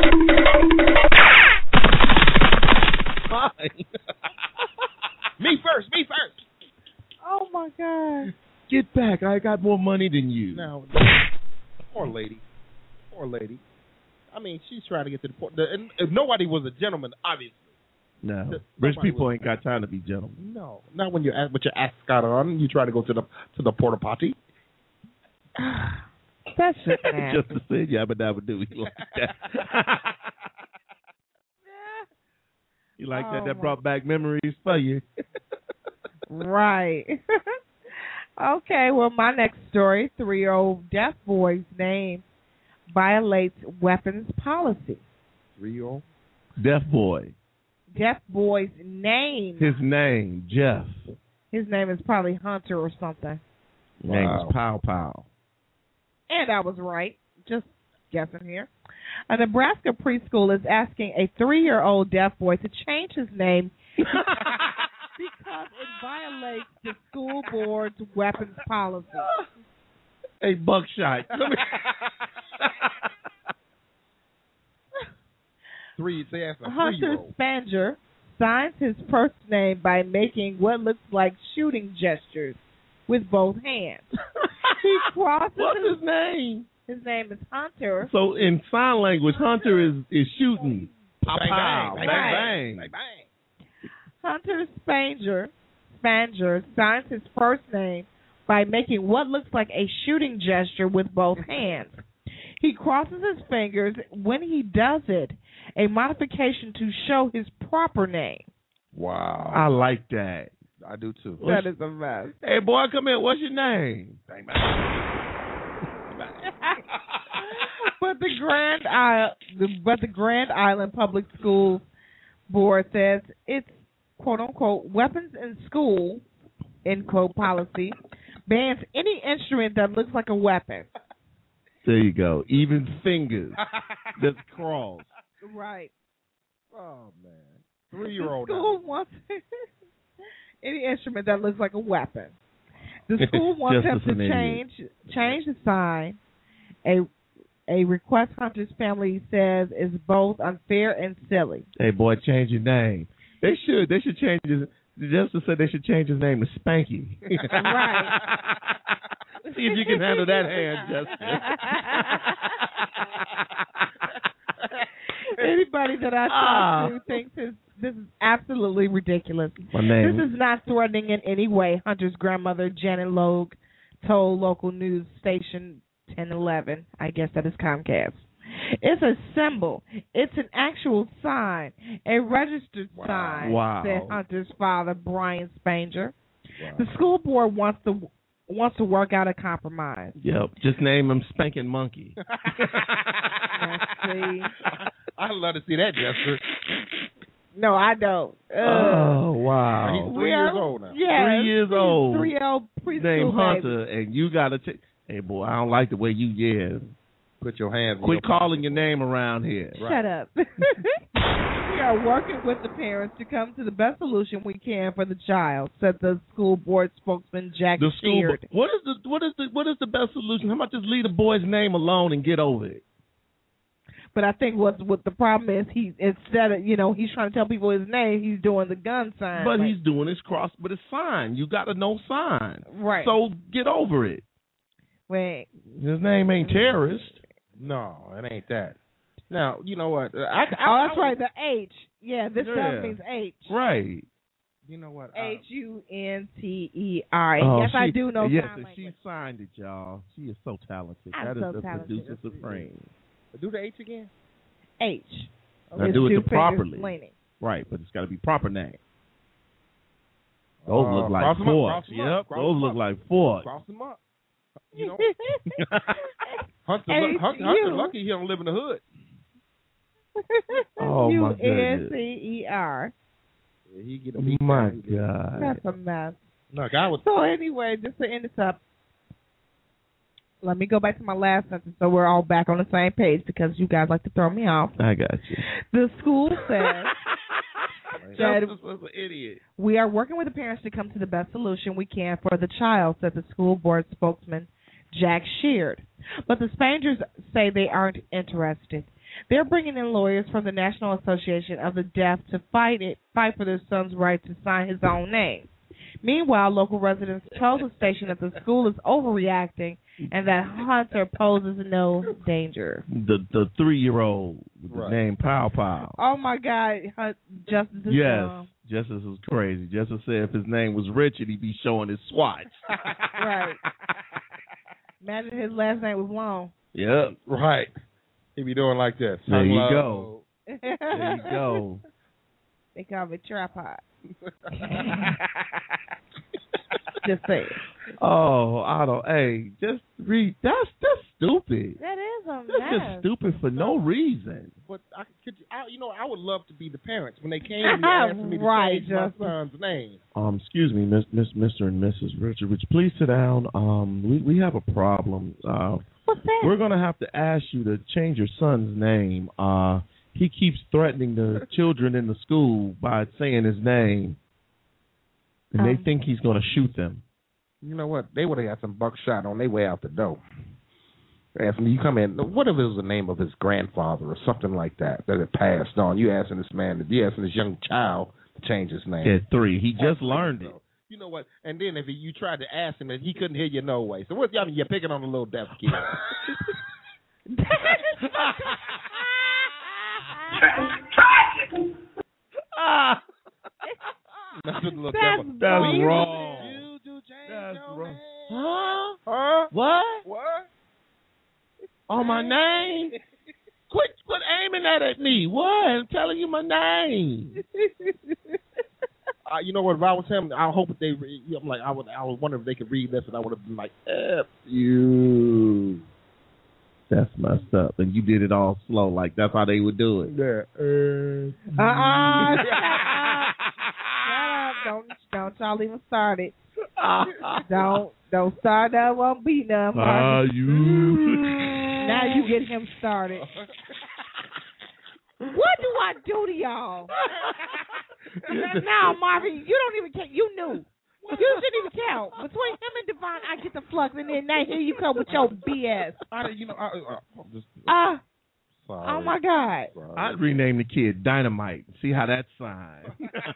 Fine. Me first, me first. Oh my God. Get back. I got more money than you. Now, poor lady. Poor lady. I mean, she's trying to get to the point. And if nobody was a gentleman, obviously. No. Th- Rich nobody people was- ain't got time to be gentlemen. No, not when you're at, with your ascot on. You try to go to the to the porta potty. That's just nasty. Just to say, yeah, but that would do. You like that? You like that? Oh, That my- brought back memories for you. Right. Okay, well, my next story, three-year-old deaf boy's name violates weapons policy. Real. Deaf boy. Deaf boy's name. His name, Jeff. His name is probably Hunter or something. Name Wow. is Pow Pow. And I was right. Just guessing here. A Nebraska preschool is asking a three-year-old deaf boy to change his name because it violates the school board's weapons policy. Hey, Buckshot. Come here. Three. They asked a Hunter three-year-old. Spanger signs his first name by making what looks like shooting gestures with both hands. He crosses What's his, his name? his name is Hunter. So in sign language, Hunter is, is shooting. Pow, Bang, pow, bang, bang, bang, bang. bang, bang. Hunter Spanger, Spanger signs his first name by making what looks like a shooting gesture with both hands. He crosses his fingers when he does it, a modification to show his proper name. Wow. I like that. I do too. That is a mess. Hey, boy, come here. What's your name? But the Grand Isle, but the Grand Island Public Schools Board says it's quote unquote weapons in school end quote policy bans any instrument that looks like a weapon. There you go. Even fingers. That's crossed. Right. Oh man, three-year-old. The school wants any instrument that looks like a weapon. The school wants him to change change the sign. A a request Hunter's family says is both unfair and silly. Hey, boy, change your name. They should. They should change his. The justice said they should change his name to Spanky. Right. See if you can handle that hand, Justice. Anybody that I talk Ah. to thinks this, this is absolutely ridiculous. My name. This is not threatening in any way, Hunter's grandmother, Janet Logue, told local news station ten eleven. I guess that is Comcast. It's a symbol. It's an actual sign, a registered Wow. sign, Wow. said Hunter's father, Brian Spanger. Wow. The school board wants to wants to work out a compromise. Yep. Just name him Spanking Monkey. Let's see. I'd love to see that, Jester. No, I don't. Uh, Oh, wow. He's three we years are- old now. Yeah, Three years old. Three year old preschool Name baby. Hunter, and you got to take. Hey, boy, I don't like the way you yeah. Put your hands. in Quit your calling your name around here. Shut up. We are working with the parents to come to the best solution we can for the child, said the school board spokesman Jack The school. Sheard. What is the what is the what is the best solution? How about just leave the boy's name alone and get over it? But I think what what the problem is, he instead of you know he's trying to tell people his name, he's doing the gun sign. But like, he's doing his cross, but it's sign. You got to know sign. right. So get over it. Wait, His name ain't terrorist. No, it ain't that. Now, you know what? I, I, oh, I, that's right. The H. Yeah, this Yeah. stuff means H. Right. You know what? I- H U N T E R. Oh, Yes, I she- do know Yes, sign and language. she signed it, y'all. She is so talented. I'm that is so the talented. producer supreme. do the H again. H. Now With do it two the fingers properly. leaning. Right, but it's got to be proper name. Those Uh, look like cross 'em up, forks. cross 'em up, Yep, cross those 'em look up. like forks. Cross them up. You know, Hunter, H Hunter, Hunter U. lucky he don't live in the hood. Oh, U my N goodness. C E R. Yeah, he get a Oh, beat my down. God. That's a mess. Look, I was. So anyway, just to end this up, let me go back to my last sentence so we're all back on the same page because you guys like to throw me off. I got you. The school says that Justice was an idiot. we are working with the parents to come to the best solution we can for the child, said the school board spokesman Jack Sheard. But the Spangers say they aren't interested. They're bringing in lawyers from the National Association of the Deaf to fight it, fight for their son's right to sign his own name. Meanwhile, local residents told the station that the school is overreacting and that Hunter poses no danger. The the three year old with the Right. name Pow Pow. Oh my God, Hun- Justice is Yes, dumb. Justice was crazy. Justice said if his name was Richard, he'd be showing his swatch. Right. Imagine his last name was long. Yep. Right. He be doing like this. There you Hello. go. There you go. They call me tripod. Just say it. Oh, Otto, hey, just read. That's that's stupid. That is a That's just mess. stupid for no reason. But I could, you, I, you know, I would love to be the parents when they came and asked me to Right, change my Justin. son's name. Um, excuse me, Miss, Miss, Mister and Missus Richard. Would you please sit down? Um, we we have a problem. Uh, What's that? we're gonna have to ask you to change your son's name. Uh, he keeps threatening the children in the school by saying his name, and Um. they think he's gonna shoot them. You know what? They would have had some buckshot on their way out the door. They asked me, you come in. What if it was the name of his grandfather or something like that that had passed on? You asking this man, you asking this young child to change his name. At three, he just learned it. You know what? And then if you tried to ask him, and he couldn't hear you no way. So what? I mean, you're picking on a little deaf kid. Ah, Nothing little That's deaf. that's wrong. wrong. You do change That's your wrong. name. Huh? Huh? What? What? On my name? Quit, quit aiming that at me. What? I'm telling you my name. Uh, you know what? If I was him, I hope they. Re- I'm like, I would. I was wondering if they could read this, and I would have been like, "F you." That's messed up. And you did it all slow, like that's how they would do it. Yeah. Uh uh Don't don't y'all even start it. don't don't start that won't be none. Ah, you. Now you get him started. What do I do to y'all? Now, Marvin, you don't even count. You knew. You shouldn't even count. Between him and Devon, I get the flux, and then now here you come with your B S. I, you know, I, I, I'm just, Ah, sorry. oh my God. Sorry. I'd rename the kid Dynamite. See how that signs.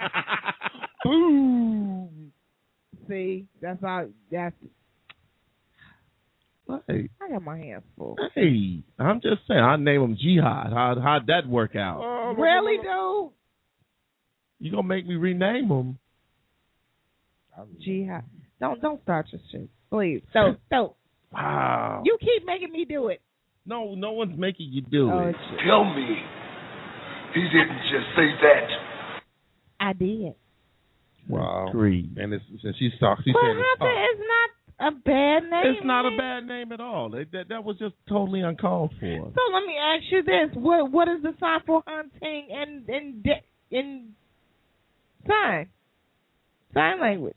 Boom. See, that's all. That's. Hey, I got my hands full. hey, I'm just saying. I'd name him Jihad. How, how'd that work out? Oh, Really, dude? You gonna make me rename him? Jihad. Don't don't start your shit, please. Don't don't. Wow. You keep making me do it. No, no one's making you do Oh, it. shit. Tell me he didn't just say that. I did. Wow. Agreed. And it's, and she's talking. She's But saying it's Hunter tough. is not a bad name. It's not a man. bad name at all. That, that, that was just totally uncalled for. So let me ask you this: What what is the sign for hunting in in de- in sign sign language?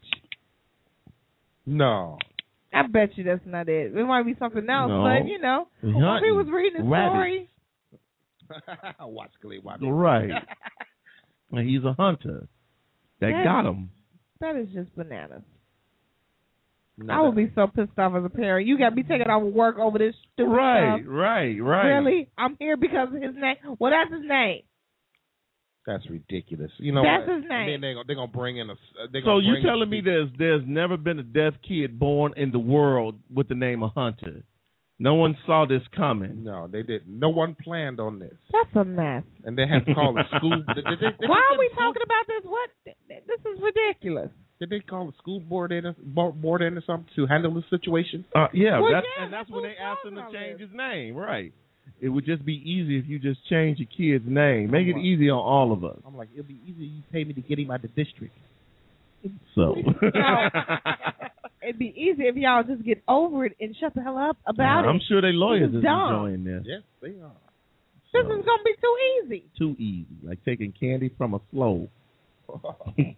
No. I bet you that's not it. It might be something else, No. but you know, when Hunting. he was reading the Rabbits. story, Watch Clay. Watch Right. And he's a hunter. That That- got him. that is just bananas. No, I would be so pissed off as a parent. You got me taking off work over this stupid Right, stuff. right, right. Really? I'm here because of his name. Well, that's his name. That's ridiculous. You know That's what? his name. And then they're gonna, they're gonna bring in a. They're So gonna you bring telling me there's there's never been a deaf kid born in the world with the name of Hunter? No one saw this coming. No, they didn't. No one planned on this, That's a mess. and they have to call the school. Did, did, did, did Why they are we send talking about this? What? This is ridiculous. Did they call the school board in, board board in or something to handle the situation? Uh, yeah, Well, that's, yeah, and that's that's when what they asked him to I'm talking change about. his name. Right. It would just be easy if you just change your kid's name. Make it easy on all of us. I'm like, it'll be easy. You pay me to get him out of the district. So. It'd be easy if y'all just get over it and shut the hell up about I'm it. sure they lawyers This is is dumb. enjoying this. Yes, they are. This So, is gonna be too easy. too easy, like taking candy from a slow. Candy.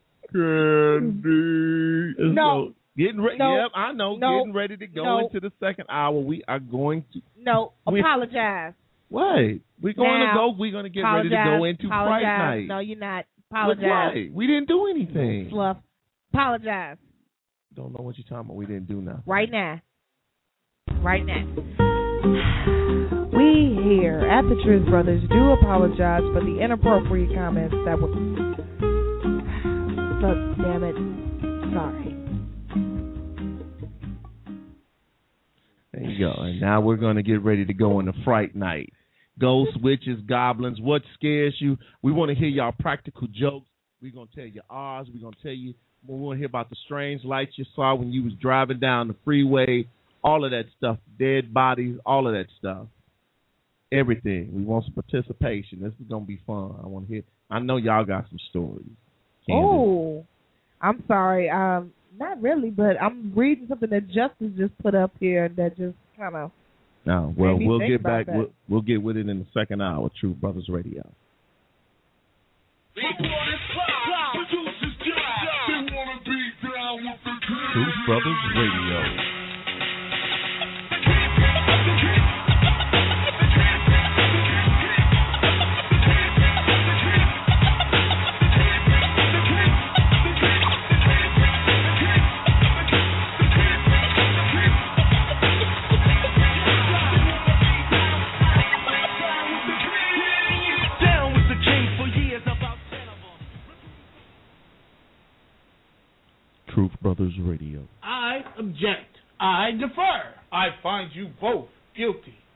No. So, getting ready. No. Yep, I know. No. Getting ready to go No. into the second hour. We are going to. No, We- apologize. Wait, we're going Now, to go. We're going to get apologize. ready to go into apologize. Fright Night. No, you're not. Look, Apologize. right. We didn't do anything. Fluff. Apologize. Don't know what you're talking about. We didn't do nothing. Right now. Right now. We here at the Truth Brothers do apologize for the inappropriate comments that were. Look, damn it. Sorry. There you go. And now we're going to get ready to go into Fright Night. Ghosts, witches, goblins, what scares you? We want to hear y'all practical jokes. We're going to tell you ours. We're going to tell you, we want to hear about the strange lights you saw when you was driving down the freeway, all of that stuff, dead bodies, all of that stuff. Everything. We want some participation. This is going to be fun. I want to hear. I know y'all got some stories. Candace. Oh, I'm sorry. Um, not really, but I'm reading something that Justice just put up here that just kind of. No, well, Made me we'll think get about back. that. We'll, we'll get with it in the second hour. True Brothers Radio. Truth Brothers Radio. Truth Brothers Radio. I object. I defer. I find you both guilty.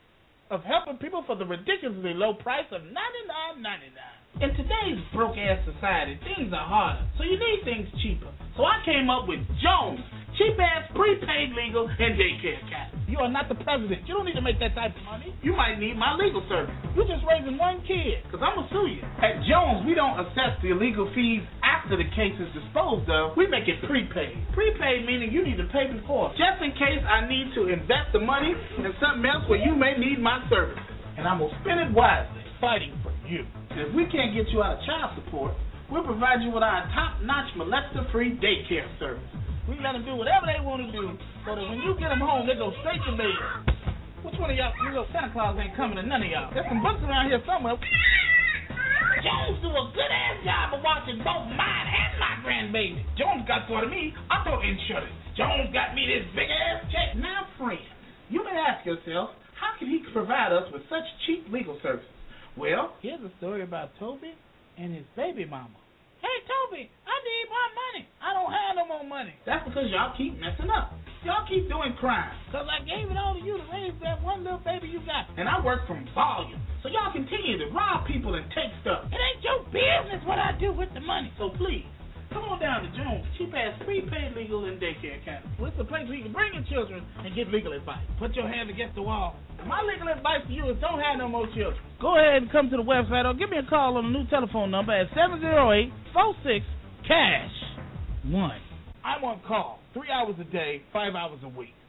of helping people for the ridiculously low price of ninety-nine ninety-nine. In today's broke-ass society, things are harder, so you need things cheaper. So I came up with Jones, cheap-ass prepaid legal and daycare cat. You are not the president. You don't need to make that type of money. You might need my legal service. You're just raising one kid, because I'm going to sue you. At Jones, we don't assess the legal fees after the case is disposed of. We make it prepaid. Prepaid meaning you need to pay before, just in case I need to invest the money in something else where you may need my services. And I'm going to spend it wisely, fighting for you. If we can't get you out of child support, we'll provide you with our top-notch molester-free daycare service. We let them do whatever they want to do, so that when you get them home, they go straight to bed. Which one of y'all, you know, Santa Claus ain't coming to none of y'all. There's some books around here somewhere. Jones do a good-ass job of watching both mine and my grandbaby. Jones got sort of me auto insurance. Jones got me this big-ass check. Now, friend, you may ask yourself, how can he provide us with such cheap legal services? Well, here's a story about Toby and his baby mama. Hey, Toby, I need my money. I don't have no more money. That's because y'all keep messing up. Y'all keep doing crime. Because I gave it all to you to raise that one little baby you got. And I work from volume. So y'all continue to rob people and take stuff. It ain't your business what I do with the money. So please, come on down to Jones, cheap-ass prepaid legal and daycare academy. Well, it's a place where you can bring your children and get legal advice. Put your hand against the wall. My legal advice to you is don't have no more children. Go ahead and come to the website or give me a call on the new telephone number at seven oh eight, four six, cash one. I want call three hours a day, five hours a week.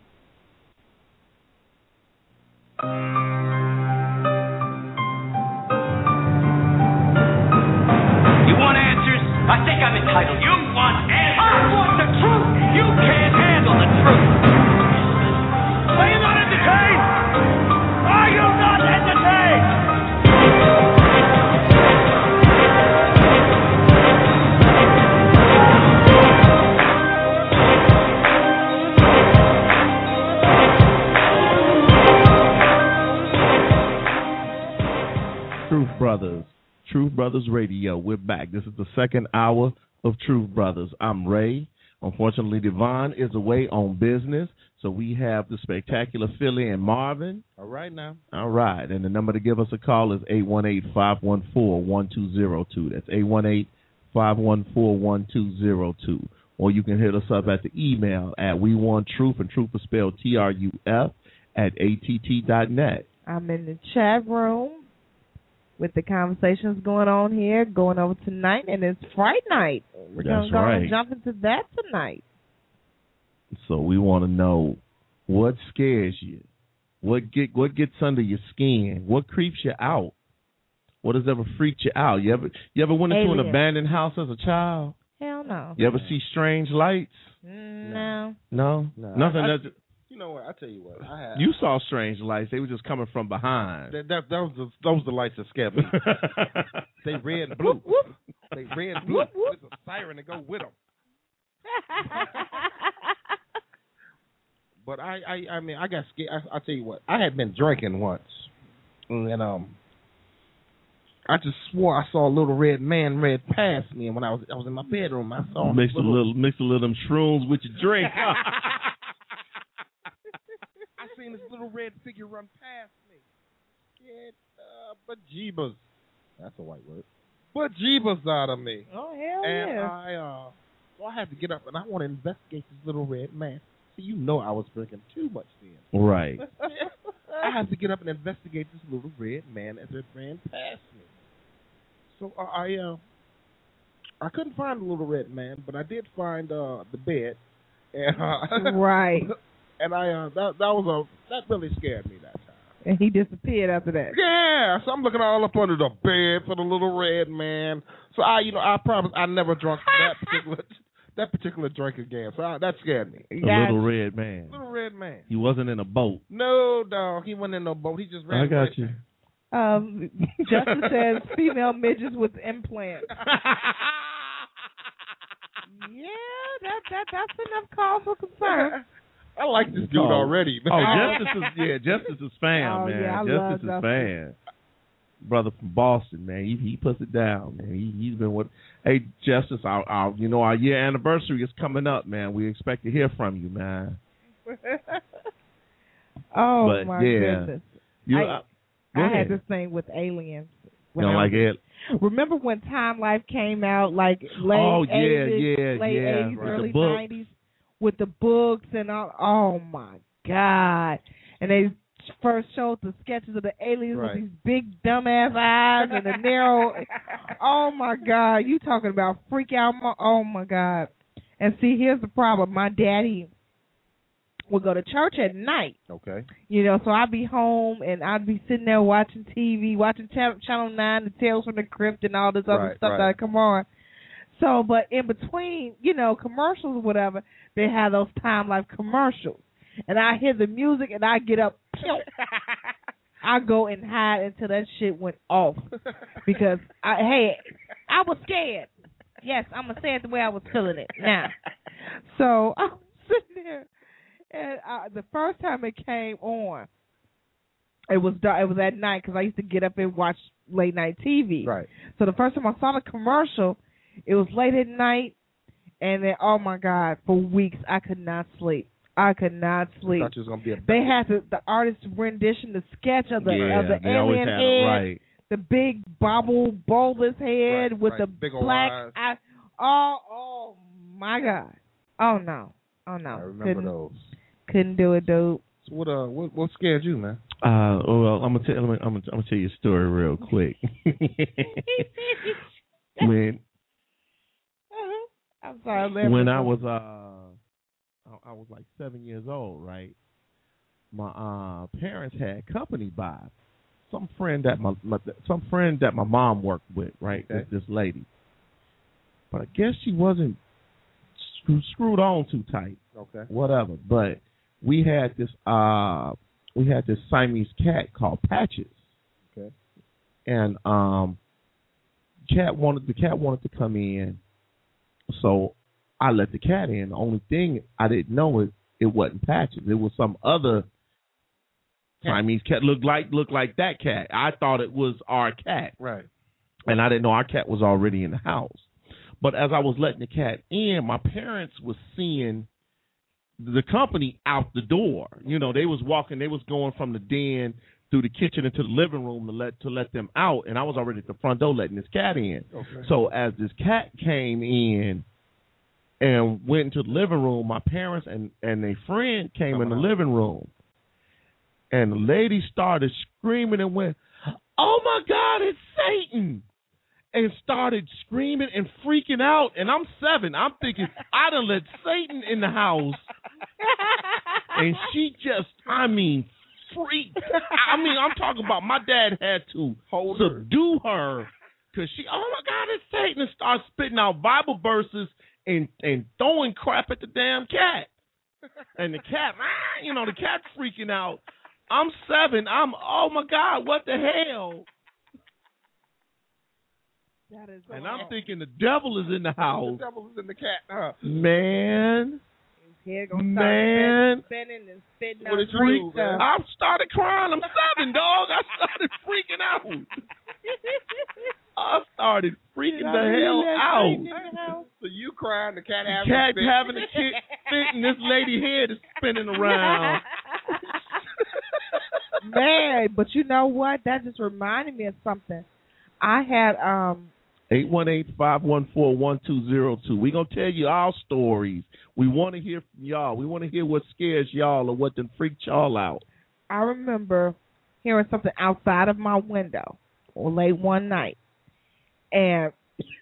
You want answers? I think I'm entitled. You want answers? I want the truth. You can't handle the truth. Are you not entertained? Are you not entertained? Truth Brothers, Truth Brothers Radio. We're back. This is the second hour of Truth Brothers. I'm Ray. Unfortunately, Devon is away on business, so we have the spectacular Philly and Marvin. All right now. All right, and the number to give us a call is eight one eight, five one four, one two zero two. That's eight one eight, five one four, one two zero two. Or you can hit us up at the email at we want truth, and truth is spelled T R U F, at A T T dot net. I'm in the chat room with the conversations going on here, going over tonight, and it's Fright Night. We're going to go right. and jump into that tonight. So we want to know what scares you, what get what gets under your skin, what creeps you out, what has ever freaked you out. You ever you ever went into Alien. an abandoned house as a child? Hell no. You ever see strange lights? No. No, No. nothing. I, I, that, you know what? I tell you what. I had, you saw strange lights. They were just coming from behind. That, that, that was the, those the lights that scared me. They red and blue. They red and blue. There's a siren to go with them. But I, I, I mean, I got scared. I, I tell you what. I had been drinking once, and um, I just swore I saw a little red man red past me, and when I was I was in my bedroom, I saw him. Mix a little, mix a little of them shrooms with your drink. I seen this little red figure run past me. Scared uh, bejeebus. That's a white word. Bejeebus out of me. Oh, hell and yeah. I, uh, so I had to get up, and I want to investigate this little red man. So you know I was drinking too much then. Right. I had to get up and investigate this little red man as it ran past me. So uh, I, uh, I couldn't find the little red man, but I did find uh, the bed. And, uh, right. And I uh, that that was a that really scared me that time. And he disappeared after that. Yeah, so I'm looking all up under the bed for the little red man. So I, you know, I promise I never drunk that particular that particular drink again. So I, that scared me. A little red man. Little red man. He wasn't in a boat. No, dog. He wasn't in no boat. He just ran. I got right you. there. Um, Justin says female midgets with implants. Yeah, that that that's enough cause for concern. I like this dude oh. already. Man. Oh, Justice is yeah, Justice is fan, Oh, man. yeah, I Justice love is fan. Brother from Boston, man. He he puts it down, man. He he's been with. Hey, Justice, our, our you know our year anniversary is coming up, man. We expect to hear from you, man. Oh but, my yeah, goodness. You, I, uh, go I ahead. had this thing with aliens. You when don't I like was- it? Remember when Time Life came out, like late Oh, yeah, eighties, yeah, late yeah. eighties, With the early books. nineties, with the books and all? Oh my God! And they first showed the sketches of the aliens Right. with these big dumbass eyes and the narrow. Oh my God! You talking about freak out? Mo- oh my God! And see, here's the problem. My daddy would go to church at night. Okay. You know, so I'd be home and I'd be sitting there watching T V, watching Channel, Channel nine, the Tales from the Crypt, and all this other Right, stuff right. that come on. So, but in between, you know, commercials or whatever, they have those Time Life commercials. And I hear the music and I get up. I go and hide until that shit went off. Because, I, hey, I was scared. Yes, I'm going to say it the way I was feeling it now. So, I'm sitting there. And uh, the first time it came on, it was dark, it was at night because I used to get up and watch late night T V. Right. So the first time I saw the commercial, it was late at night, and then oh my God, for weeks I could not sleep. I could not sleep. Thought you was gonna be a They had the, the artist's rendition, the sketch of the yeah, of the they always alien had head, it right. the big bobble bulbous head Right, with right. the Big old black eyes. eye. Oh, oh my God. Oh no. Oh no. I remember couldn't, those. Couldn't do it, dude. So what uh what what scared you, man? Uh, well, I'm gonna tell I'm gonna, I'm gonna, I'm gonna tell you a story real quick. when I'm sorry. I'm laughing. when I was uh, I, I was like seven years old, right? My uh parents had company by some friend that my, my some friend that my mom worked with, right? Okay. This, this lady, but I guess she wasn't screw, screwed on too tight. Okay. Whatever. But we had this uh we had this Siamese cat called Patches. Okay. And um cat wanted the cat wanted to come in, so I let the cat in. The only thing I didn't know is it wasn't Patches. It was some other Siamese cat looked like looked like that cat. I thought it was our cat. Right. And I didn't know our cat was already in the house. But as I was letting the cat in, my parents was seeing the company out the door. You know, they was walking, they was going from the den through the kitchen into the living room to let to let them out, and I was already at the front door letting this cat in. Okay. So as this cat came in and went into the living room, my parents and, and a friend came in the living room, and the lady started screaming and went, "Oh my God, it's Satan!" And started screaming and freaking out. And I'm seven. I'm thinking, I done let Satan in the house. And she just, I mean, freaked. I mean, I'm talking about my dad had to Hold subdue her. Because she, oh my God, it's Satan. And started spitting out Bible verses and, and throwing crap at the damn cat. And the cat, ah, you know, the cat's freaking out. I'm seven. I'm, oh my God, what the hell? That is And I'm thinking the devil is in the house. The devil is in the cat, huh? Man, Head gonna Man. start spinning, spinning and spitting What out did you green do, stuff. man? I started crying. I'm seven, dog. I started freaking out. I started freaking the hell out. So you crying, the cat having Cat a fit. having a kid fit, and this lady head is spinning around. Man, but you know what? That just reminded me of something. I had um eight one eight, five one four, one two zero two. We're going to tell you our stories. We want to hear from y'all. We want to hear what scares y'all or what done freaked y'all out. I remember hearing something outside of my window late one night. And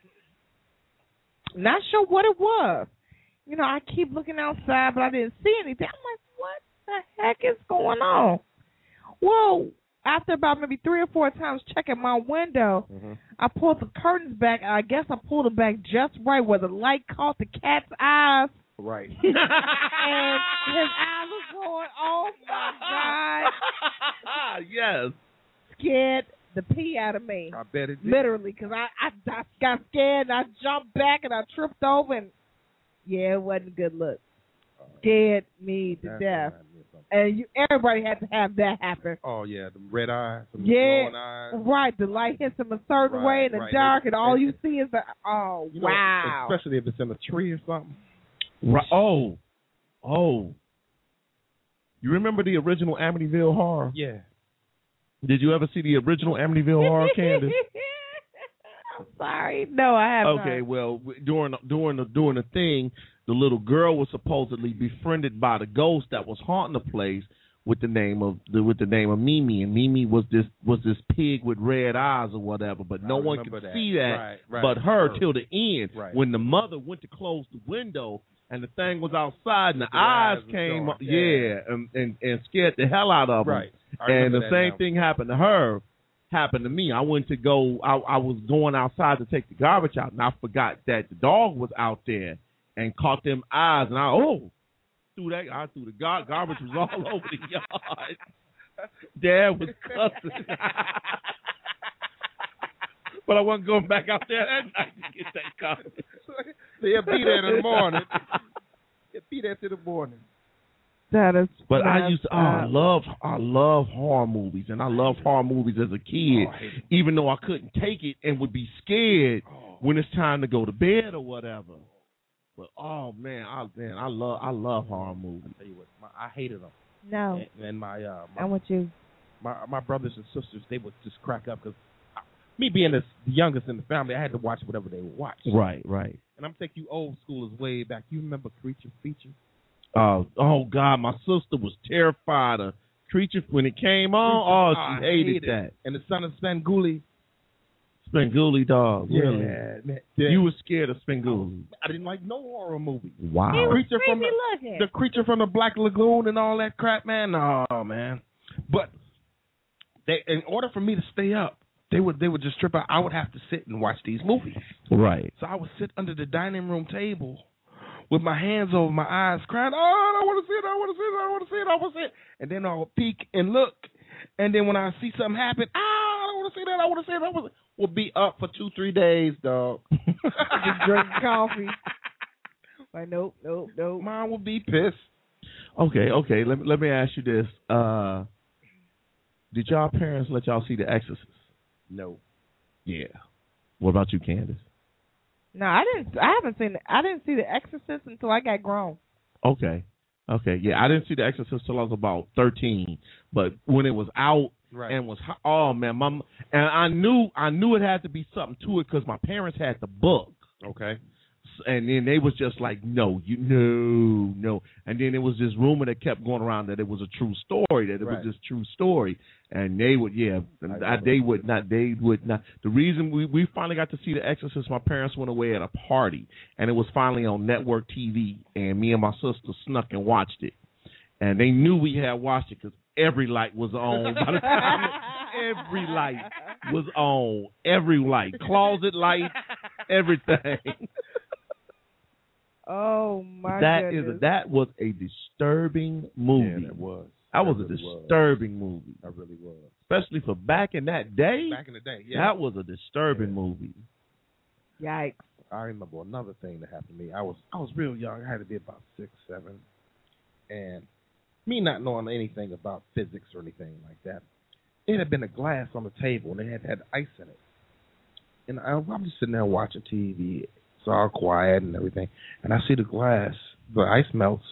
not sure what it was. You know, I keep looking outside, but I didn't see anything. I'm like, what the heck is going on? Well, after about maybe three or four times checking my window, Mhm. I pulled the curtains back. I guess I pulled them back just right where the light caught the cat's eyes. Right. And his eyes was going, oh my God. Yes. Scared the pee out of me. I bet it did. Literally, because I, I, I got scared and I jumped back and I tripped over and, yeah, it wasn't a good look. Scared me to That death. reminded me of something. And you, everybody had to have that happen. Oh, yeah, the red eyes, the Yeah, glowing eyes. right. The light hits them a certain Right, way in the right. dark, They- and all they- you see is the, oh, You know, wow. especially if it's in a tree or something. Right. Oh. Oh. You remember the original Amityville Horror? Yeah. Did you ever see the original Amityville Horror, Candace? I'm sorry. No, I haven't. Okay, well, w- during during the during the thing, the little girl was supposedly befriended by the ghost that was haunting the place with the name of the with the name of Mimi, and Mimi was this was this pig with red eyes or whatever, but no I one could remember that. see that Right, right. but her Her. till the end. Right. When the mother went to close the window and the thing was outside and the, The eyes eyes was came gone. up, yeah, Yeah. and, and and scared the hell out of them. Right. I And remember the that same now. thing happened to her. Happened to me. I went to go. I, I was going outside to take the garbage out, and I forgot that the dog was out there and caught them eyes. And I oh, threw that. I threw the gar- garbage was all over the yard. Dad was cussing, but I wasn't going back out there that night to get that garbage. They'll be there in the morning. They'll be there till the morning. That is. But I messed used to, oh, I up. love, I love horror movies, and I loved horror movies as a kid, Oh, I hate it. even though I couldn't take it and would be scared Oh. when it's time to go to bed or whatever. But oh man, I man, I love, I love horror movies. Tell you what, my, I hated them. No, And, and my, uh, my I'm with you. my my brothers and sisters, they would just crack up because me being the youngest in the family, I had to watch whatever they would watch. Right, right. And I'm taking you old schoolers way back. You remember Creature Feature? Uh, oh God, my sister was terrified of Creature when it came on. Oh, I she hated hated that. And the son of Spanguli. Spenguli dog. Really? Man, man. You were scared of Spenguli. I didn't like no horror movie. Wow. He was Creature from creepy the, looking. the creature from the Black Lagoon and all that crap, man. No, man. But they, in order for me to stay up, they would they would just trip out. I would have to sit and watch these movies. Right. So I would sit under the dining room table with my hands over my eyes, crying, "Oh, I don't want to see it! I want to see it! I want to see it! I want to see it!" And then I would peek and look, and then when I see something happen, "Ah, I don't want to see that! I want to see it! I want to." We'll be up for two, three days, dog. Just drink coffee. Like nope, nope, nope. Mom would be pissed. Okay, okay. Let me let me ask you this. Uh, did y'all parents let y'all see The Exorcist? No. Yeah. What about you, Candace? No, I didn't. I haven't seen. The, I didn't see The Exorcist until I got grown. Okay. Okay. Yeah, I didn't see The Exorcist till I was about thirteen. But when it was out Right. and was ho- oh man, my and I knew I knew it had to be something to it because my parents had the book. Okay. And then they was just like, no, you no, no. And then there was this rumor that kept going around that it was a true story, that it Right. was this true story. And they would, yeah, I, they would not, they would not. The reason we, we finally got to see The Exorcist, my parents went away at a party, and it was finally on network T V, and me and my sister snuck and watched it. And they knew we had watched it because every light was on. By the time every light was on, every light, closet light, everything. Oh my That goodness. is a, that was a disturbing movie. Yeah, that was. That was That a really was. disturbing movie, I really was. especially for back in that day. Back in the day, yeah. That was a disturbing movie. Yikes. I remember another thing that happened to me. I was I was real young. I had to be about six, seven, and me not knowing anything about physics or anything like that. It had been a glass on the table, and it had had ice in it. And I, I'm just sitting there watching T V. It's all quiet and everything, and I see the glass, the ice melts,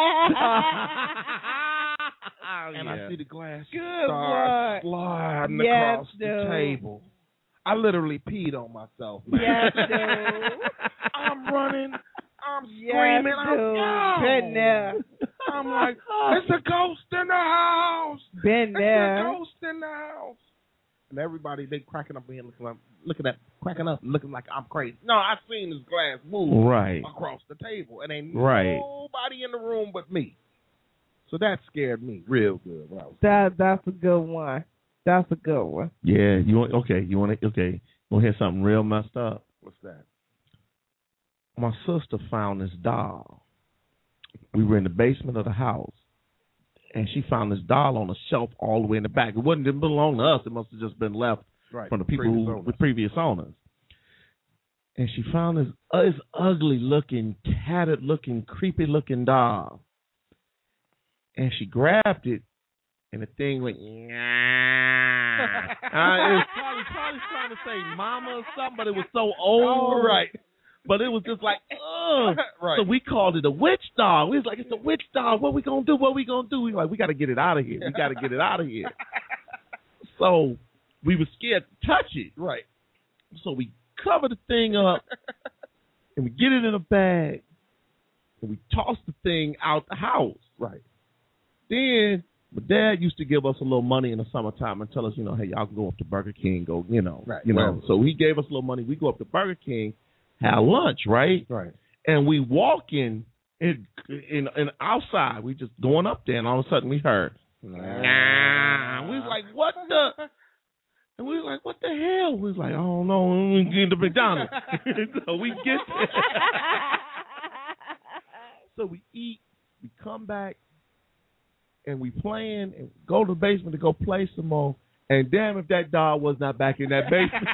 and I see the glass Good start Lord. sliding Yes, across the dude. table. I literally peed on myself, man. Yes, dude. I'm running. I'm Yes, screaming. I'm, dude. no. Been there. I'm like, it's a ghost in the house. Been It's there. a ghost in the house. And everybody, they cracking up and looking, like, looking at, cracking up, and looking like I'm crazy. No, I seen this glass move Right. across the table, and ain't Right. nobody in the room but me. So that scared me real good when I was. That that's a good one. That's a good one. Yeah. You want okay? You want to okay? You want to hear something real messed up? What's that? My sister found this doll. We were in the basement of the house, and she found this doll on a shelf all the way in the back. It wasn't didn't belong to us. It must have just been left Right. from the people Previous who owners. the previous owners. And she found this uh, this ugly looking, tattered looking, creepy looking doll. And she grabbed it, and the thing went. uh, it was probably, probably trying to say "mama" or something, but it was so old, Oh, right. But it was just like, ugh. Right. So we called it a witch doll. We was like, it's a witch doll. What we gonna do? What we gonna do? We like, we got to get it out of here. We got to get it out of here. So we were scared to touch it. Right. So we cover the thing up and we get it in a bag and we toss the thing out the house. Right. Then my dad used to give us a little money in the summertime and tell us, you know, hey, y'all can go up to Burger King, go, you know, Right. you know. Right. So he gave us a little money. We go up to Burger King, have lunch, right? Right. And we walk in, in, in, in outside. We just going up there, and all of a sudden we heard, nah. We was like, what the? And we was like, what the hell? We was like, I don't know. We get to McDonald's. So we get there. So we eat, we come back, and we playing, and go to the basement to go play some more. And damn if that dog was not back in that basement.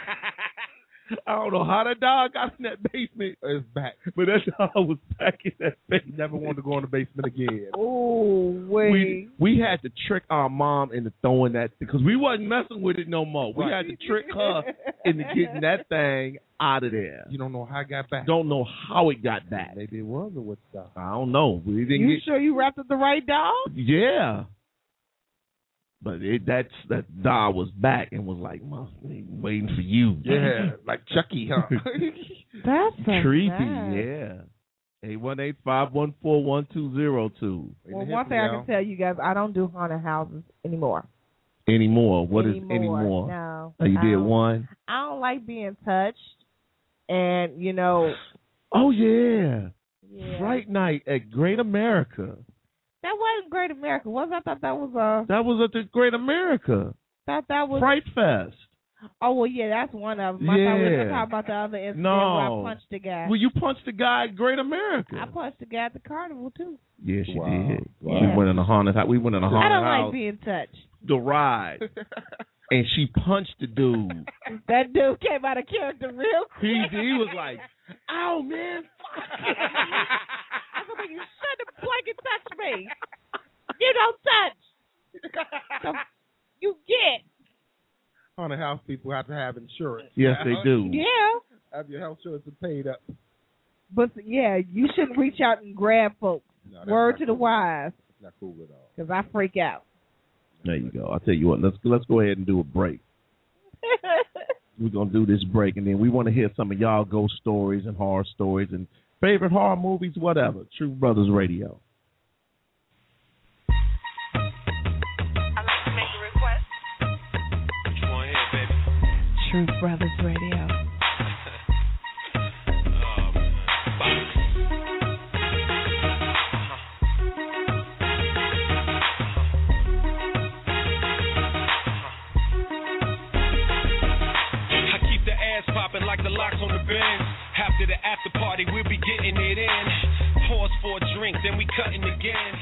I don't know how that dog got in that basement. It's back. But that dog was back in that basement. Never wanted to go in the basement again. Oh, wait. We, we had to trick our mom into throwing that, because we wasn't messing with it no more. We Right. had to trick her into getting that thing out of there. You don't know how it got back. Don't know how it got back. Maybe it was a Woodstock. I don't know. We didn't You get, sure you wrapped up the right dog? yeah. But it, that's, that dog was back and was like, Mom, we waiting for you. Yeah, like Chucky, huh? That's so Creepy, sad. yeah. eight one eight, five one four, one two zero two. Well, one thing I can tell you guys, I don't do haunted houses anymore. Anymore. What is anymore. anymore? No. Oh, you I did don't- one? I don't like being touched. And, you know. Oh, yeah. Yeah. Fright Night at Great America. That wasn't Great America, was it? I thought that was uh That was at the Great America. thought that was Fright Fest. Oh well yeah, that's one of them. I thought we were Yeah. talking about the other incident No. where I punched the guy. Well, you punched the guy at Great America. I punched the guy at the carnival too. Yeah, she Wow. did. Wow. We went in a haunted house. We went in a haunted I don't house. like being touched. The ride. And she punched the dude. That dude came out of character real quick. He, he was like, ow, man. Fuck. I was like, you shouldn't have blanket touch me. You don't touch. So you get. Haunted house people have to have insurance. Yes, they do. Yeah. Have your health insurance paid up. But yeah, you shouldn't reach out and grab folks. No, that's Word not to the cool. wise, It's not cool at all. because I freak out. There you go. I'll tell you what. Let's let's go ahead and do a break. We're gonna do this break, and then we want to hear some of y'all ghost stories and horror stories and favorite horror movies, whatever. True Brothers Radio. Truth Brothers Radio. I keep the ass popping like the locks on the Benz. After the after party, we'll be getting it in. Pause for a drink, then we cutting again.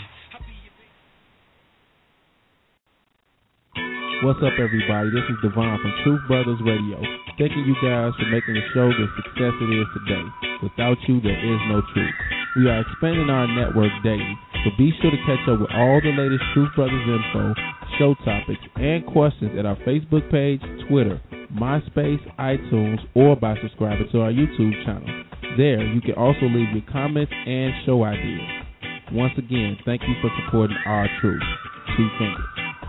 What's up, everybody? This is Devon from Truth Brothers Radio. Thanking you guys for making the show the success it is today. Without you, there is no truth. We are expanding our network daily, so be sure to catch up with all the latest Truth Brothers info, show topics, and questions at our Facebook page, Twitter, MySpace, iTunes, or by subscribing to our YouTube channel. There, you can also leave your comments and show ideas. Once again, thank you for supporting our truth. Two fingers.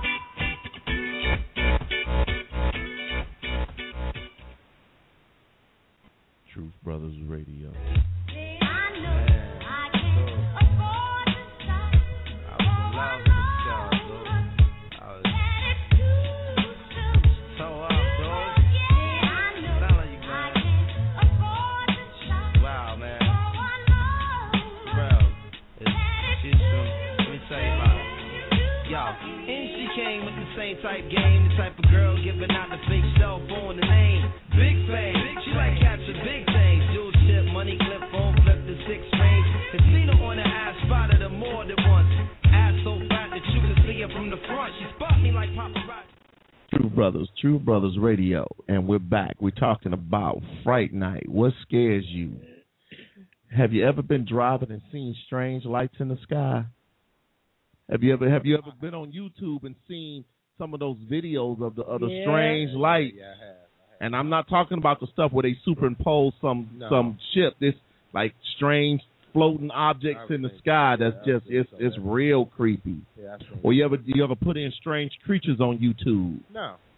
Truth Brothers Radio. Type game, the type of girl giving out the fake cell phone the name. Big fame, she like capture big things. Dual chip, money clip, phone flip the six range. Casino on the ass, spotted her more than once. Ass so fat that you can see her from the front. She spot me like paparazzi. True Brothers, True Brothers Radio, and we're back. We're talking about Fright Night. What scares you? Have you ever been driving and seen strange lights in the sky? Have you ever have you ever been on YouTube and seen some of those videos of the of the Yeah. strange lights? Yeah, I have. I have. And I'm not talking about the stuff where they superimpose some No. some ship. This like strange floating objects I've in the seen- sky. That's yeah, I've just seen it's some of it's that. real creepy. Yeah, I've seen Or you ever you ever put in strange creatures on YouTube? No.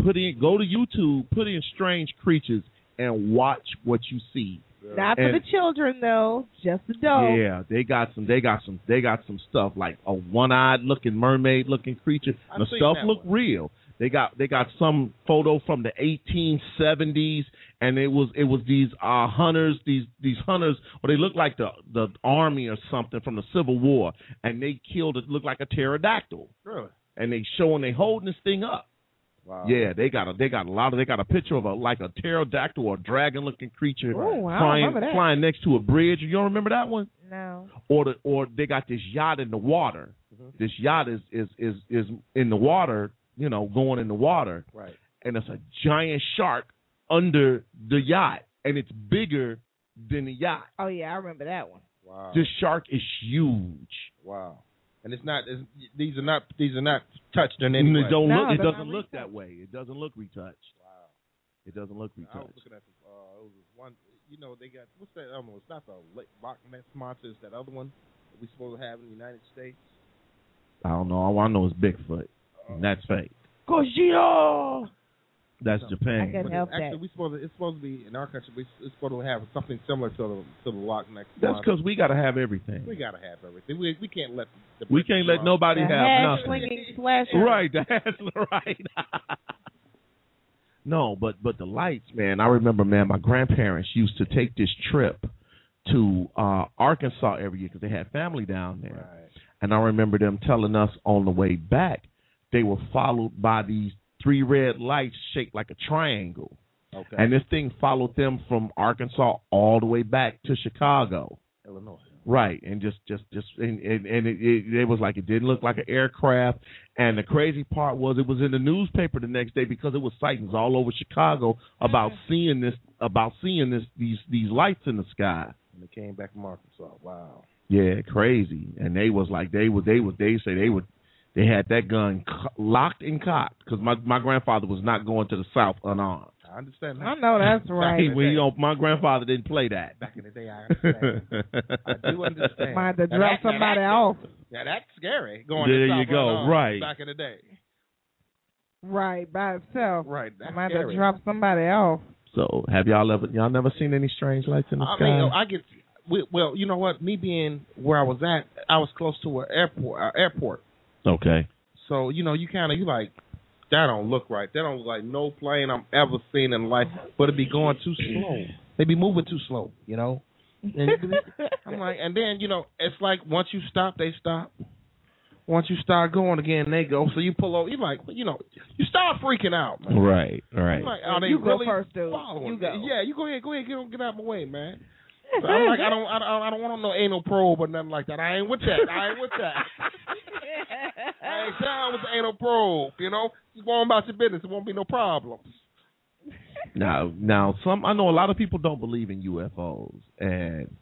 put in, go to YouTube, put in strange creatures, and watch what you see. Not for and, the children though, just adults. Yeah, they got some. They got some. They got some stuff like a one-eyed looking mermaid looking creature. I've The seen stuff that look one. real. They got they got some photo from the eighteen seventies, and it was it was these uh, hunters, these these hunters, or they look like the the army or something from the Civil War, and they killed it. Looked like a pterodactyl. Really? And they showing they holding this thing up. Wow. Yeah, they got a they got a lot of they got a picture of a like a pterodactyl or dragon looking creature Oh, I flying remember that. flying next to a bridge. You don't remember that one? No. Or the or they got this yacht in the water. Mm-hmm. This yacht is, is is is in the water, you know, going in the water. Right. And it's a giant shark under the yacht, and it's bigger than the yacht. Oh yeah, I remember that one. Wow. This shark is huge. Wow. And it's not. It's, these are not. These are not touched in any way. It don't No, look. It they're doesn't not look retouched. that way. It doesn't look retouched. Wow. It doesn't look I was retouched. looking at the, uh, it was this one. You know, they got what's that other one? It's not the Lake Loch Ness Monster. It's that other one that we supposed to have in the United States. I don't know. All I know is Bigfoot. Uh, And that's fake. Gojira. That's I Japan. can But help it's actually, that. we supposed to, it's supposed to be in our country. We, it's supposed to have something similar to the to the Loch Ness That's Monster. because we got to have everything. We gotta have everything. We we can't let the We can't let nobody The have hash nothing. slinging slasher. Right, that's right. No, but but the lights, man. I remember, man. My grandparents used to take this trip to uh, Arkansas every year because they had family down there. Right. And I remember them telling us on the way back, they were followed by these three red lights shaped like a triangle. Okay. And this thing followed them from Arkansas all the way back to Chicago. Illinois. Right, and just, just, just, and, and, and it, it, it was like it didn't look like an aircraft. And the crazy part was it was in the newspaper the next day because it was sightings all over Chicago about seeing this, about seeing this, these, these lights in the sky. And they came back from Arkansas. Wow. Yeah, crazy. And they was like they would, they would, they say they would, they had that gun co- locked and cocked because my my grandfather was not going to the South unarmed. I understand that. I know that's right. He, we, you know, my grandfather didn't play that. Back in the day, I understand. I do understand. Might have to Now drop that- now somebody that- off. Yeah, that's scary. Going There to you South go, unarmed right. Back in the day. Right, by itself. Right. That's Might have scary. to drop somebody off. So, have y'all ever y'all never seen any strange lights in the I sky? mean, I get. we- Well, you know what? Me being where I was at, I was close to an airport. Uh, airport. Okay. So you know, you kind of you like that don't look right. That don't look like no plane I'm ever seen in life. But it be going too slow. They be moving too slow. You know. And I'm like, and then you know, it's like once you stop, they stop. Once you start going again, they go. So you pull over. You like, you know, you start freaking out. Man. Right, right. I'm like, are they You go really first, dude. following You me? go. Yeah, you go ahead. Go ahead. Get, get out of my way, man. So I'm like, I don't, I don't, I don't want no anal probe or nothing like that. I ain't with that. I ain't with that. I ain't down with the anal probe. You know, just go on about your business. There won't be no problems. Now, now, some I know a lot of people don't believe in U F Os, and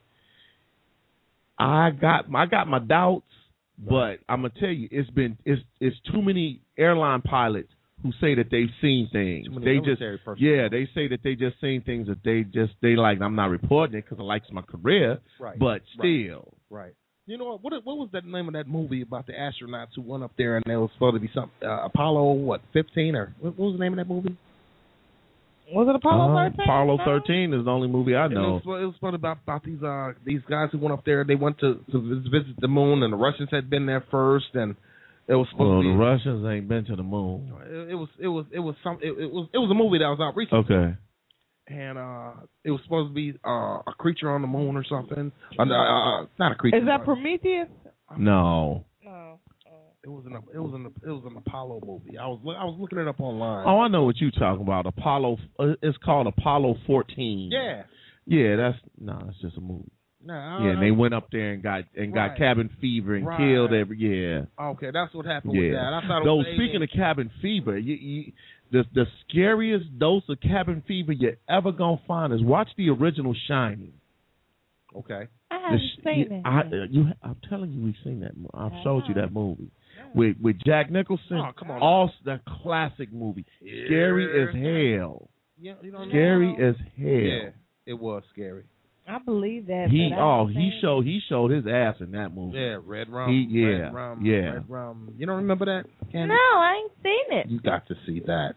I got I got my doubts, but I'm gonna tell you, it's been it's it's too many airline pilots who say that they've seen things. Too many They just military personnel. yeah, they say that they just seen things that they just they like. I'm not reporting it because it likes my career, Right. but Right. still, Right. You know what? What what was that name of that movie about the astronauts who went up there and there was supposed to be some uh, Apollo what fifteen or what, what was the name of that movie? Was it Apollo Uh, thirteen? Apollo No? thirteen is the only movie I And know. It was, it was supposed about about these uh these guys who went up there. They went to to visit the moon, and the Russians had been there first, and it was supposed Well, to the be. Russians ain't been to the moon. It, it was it was it was some it, it was it was a movie that was out recently. Okay. And uh, it was supposed to be uh, a creature on the moon or something. Uh, uh, not a creature. Is that but Prometheus? No. No. It was an it was an it was an Apollo movie. I was I was looking it up online. Oh, I know what you're talking about. Apollo. Uh, it's called Apollo fourteen. Yeah. Yeah, that's no, it's just a movie. No. Yeah, and they went up there and got and got Right. cabin fever and Right. killed every. Yeah. Okay, that's what happened with Yeah. that. I thought it Though was speaking alien. of cabin fever, you, you, the the scariest dose of cabin fever you're ever gonna find is watch the original Shining. Okay. I The haven't sh- seen you- it. I, uh, you, I'm telling you, we've seen that. mo- I've showed you that movie with with Jack Nicholson. Oh, come on. All that classic movie, scary as hell. Yeah, you don't Scary know. as hell. Yeah, it was scary. I believe that. He but I oh haven't he seen showed he showed his ass in that movie. Yeah, Red Rum. He- yeah, Red Rum, yeah. Red Rum. You don't remember that? it. Candy? No, I ain't seen it. You got to see that.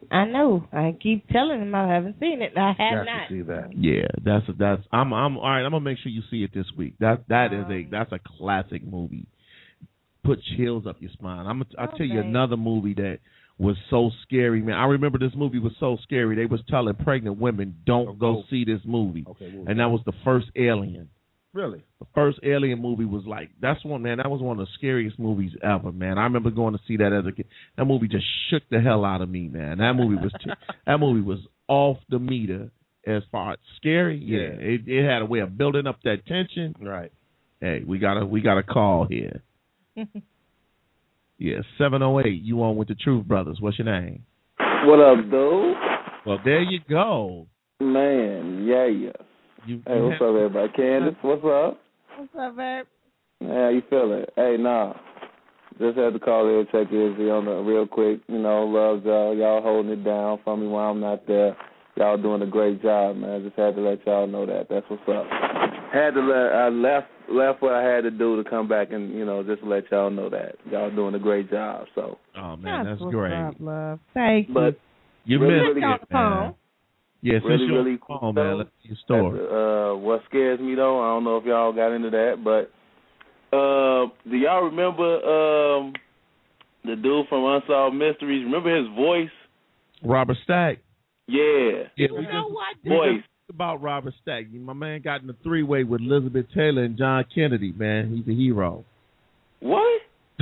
I know. I keep telling him I haven't seen it. I have Got not. to see that. Yeah, that's that's. I'm I'm all right. I'm gonna make sure you see it this week. That that is a that's a classic movie. Put chills up your spine. I'm gonna I'll tell you Okay. another movie that was so scary, man. I remember this movie was so scary. They was telling pregnant women don't go see this movie, Okay, what was and that was the first Alien. Really? The first Alien movie was like, that's one, man, that was one of the scariest movies ever, man. I remember going to see that as a kid. That movie just shook the hell out of me, man. That movie was t- that movie was off the meter as far as scary. Yeah, Yeah. It, it had a way of building up that tension. Right. Hey, we got a we got a call here. Yeah, seven oh eight, you on with the Truth Brothers. What's your name? What up, dude? Well, there you go. Man, yeah, yeah. You, Hey, you what's have- up, everybody? Candace, what's up? What's up, babe? How you feeling? Hey, nah. Just had to call in and check in see on the real quick. You know, love y'all. Y'all holding it down for me while I'm not there. Y'all doing a great job, man. Just had to let y'all know that. That's what's up. Had to let I left left what I had to do to come back and, you know, just let y'all know that. Y'all doing a great job. So Oh, man, that's, what's great. up, love. Thank But You really, missed really, it, man. Yeah, since really, you're really on the cool, phone, man, though. let's see your story. Uh, what scares me though, I don't know if y'all got into that, but uh, do y'all remember um, the dude from Unsolved Mysteries? Remember his voice? Robert Stack. Yeah. Yeah, we You know just, what? we Voice. just talked about Robert Stack. My man got in a three-way with Elizabeth Taylor and John Kennedy, man. He's a hero. What?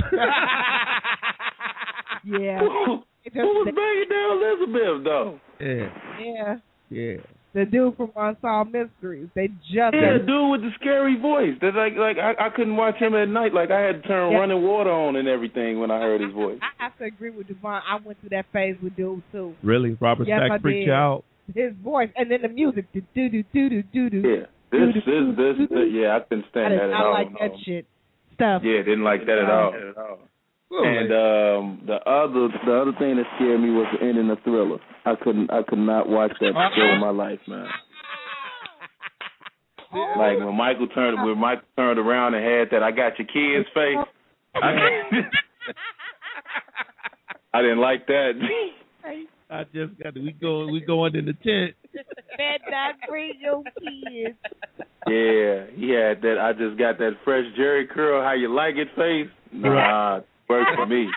Yeah. Who, who was banging down Elizabeth though? Yeah, Yeah. yeah. The dude from Unsolved Mysteries. They just Yeah, the dude with the scary voice. That like like I, I couldn't watch him at night. Like I had to turn Yeah. running water on and everything when I heard his voice. I have to agree with Devon. I went through that phase with dude too. Really? Robert Yes, I Stack freaked did. you out? His voice and then the music. Do do do do do do. Yeah. This this this, this yeah, I couldn't I stand did that at not all. like that shit stuff. Yeah, didn't like that at all. And um, the other the other thing that scared me was the ending of Thriller. I couldn't I could not watch that show in my life, man. Like when Michael turned when Michael turned around and had that "I got your kids" face. I, I didn't like that. I just got to, we go we going in the tent. Better not bring your kids. Yeah, he had that. I just got that fresh Jerry curl. How you like it face? Nah, worked for me.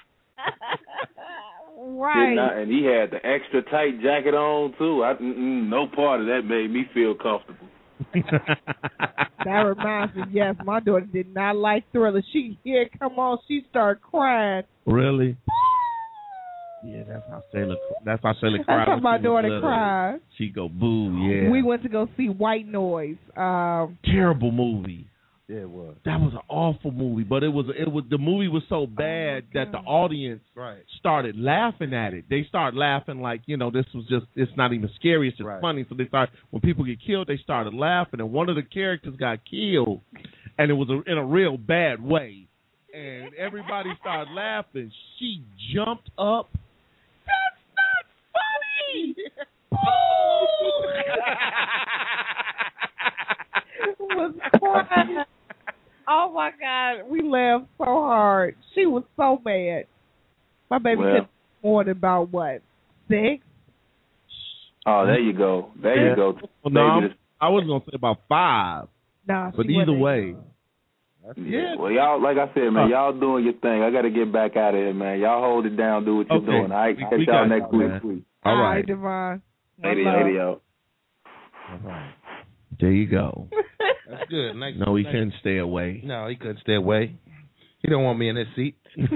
Right. Did not, and he had the extra tight jacket on too. I mm-mm, no part of that made me feel comfortable. That reminds me, yes, my daughter did not like Thriller. She here, come on, she started crying. Really? Yeah, that's how Sailor. That's how Sailor cried. That's how when my she was daughter little. cried. She go boo. Yeah. We went to go see White Noise. Um, Terrible movie. Yeah, it was. That was an awful movie, but it was it was the movie was so bad that the audience Right. started laughing at it. They started laughing like, you know, this was just it's not even scary, it's just Right. funny. So they started when people get killed, they started laughing, and one of the characters got killed, and it was a, in a real bad way, and everybody started laughing. She jumped up. That's not funny. was crying. Oh my God, we laughed so hard. She was so mad. My baby Well. couldn't more than about what six. Oh, there you go. There Yeah. you go. Well, no, Baby, I'm- I was gonna say about five, Nah, but she either wasn't. way, Yeah. Well, y'all, like I said, man, y'all doing your thing. I got to get back out of here, man. Y'all hold it down, do what you're Okay. doing. All right, We- catch we y'all got next you, week. man. All All right. right, Devon. Later, Love. later, y'all. All right. There you go. That's good. Nice. No, he nice. couldn't stay away. No, he couldn't stay away. He don't want me in his seat.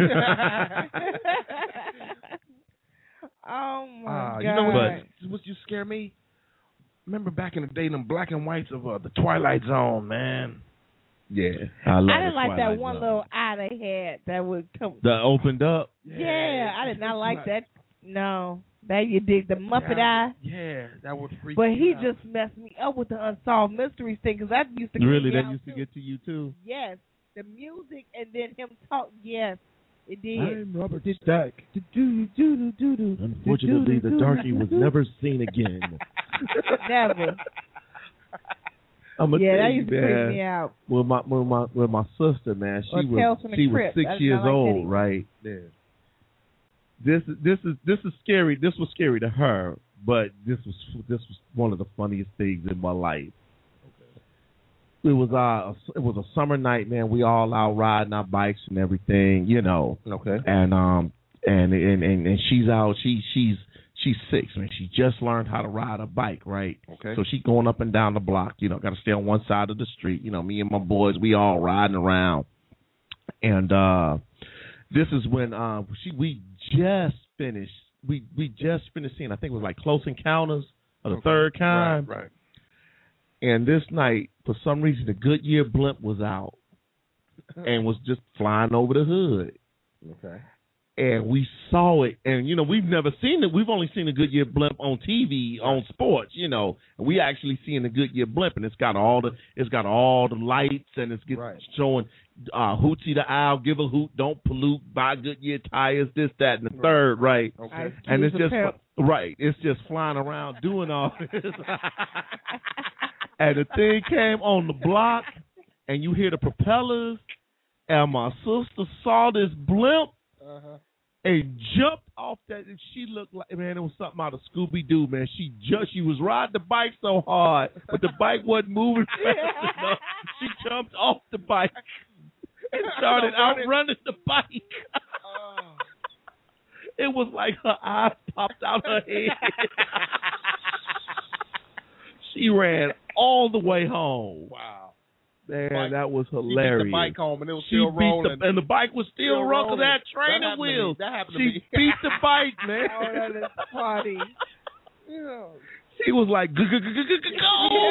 Oh my Ah, God. you know what? What you scare me? Remember back in the day, them black and whites of uh, the Twilight Zone, man. Yeah, I love I didn't the like that Twilight one Zone. little eye they had that would come. That opened up. Yeah, I did not like that. No, that you did the Muppet yeah, eye. Yeah, that would freak But me he out. just messed me up with the Unsolved Mysteries thing because that used to creep Really, me that out used to too. get to you too. Yes, the music and then him talk. Yes, it did. I'm Robert Stack. Do-do-do-do-do-do. Unfortunately, the darky was never seen again. Never. I'm gonna Yeah, tell that you, used to man, creep me out. With my with my with my sister, man, she Or Tales was from the she was Crypt. six I did years not like that old, either. right? Yeah. this this is this is scary. This was scary to her, but this was this was one of the funniest things in my life. It was uh it was a summer night, man. We all out riding our bikes and everything, you know. Okay. And um and and and, and she's out. She she's she's six, man. She just learned how to ride a bike, right? Okay. So she's going up and down the block. You know, got to stay on one side of the street. You know, me and my boys, we all riding around. And uh, this is when uh she we just finished. We we just finished seeing. I think it was like Close Encounters of the Okay. Third Kind. Right. Right. And this night, for some reason, the Goodyear blimp was out and was just flying over the hood. Okay. And we saw it, and you know we've never seen it. We've only seen the Goodyear blimp on T V, on sports, you know. And we actually seen the Goodyear blimp, and it's got all the it's got all the lights, and it's get, Right. showing uh, Hootie the Owl, give a hoot, don't pollute, buy Goodyear tires, this, that, and the third, right? Okay. And it's Excuse just the right. It's just flying around doing all this. And the thing came on the block, and you hear the propellers, and my sister saw this blimp Uh-huh. and jumped off that. And she looked like, man, it was something out of Scooby-Doo, man. She just, she was riding the bike so hard, but the bike wasn't moving fast enough. She jumped off the bike and started outrunning the bike. Oh. It was like her eyes popped out her head. She ran all the way home. Wow. Man, Bike- that was She beat hilarious. the bike home and it was She still beat rolling. the, and the bike was still, Still rolling. rolling. That trainer That happened to me. wheels. That happened to she me. beat the bike, man. Oh, that is funny. Yeah. She was like, go, go, go, go, go, go.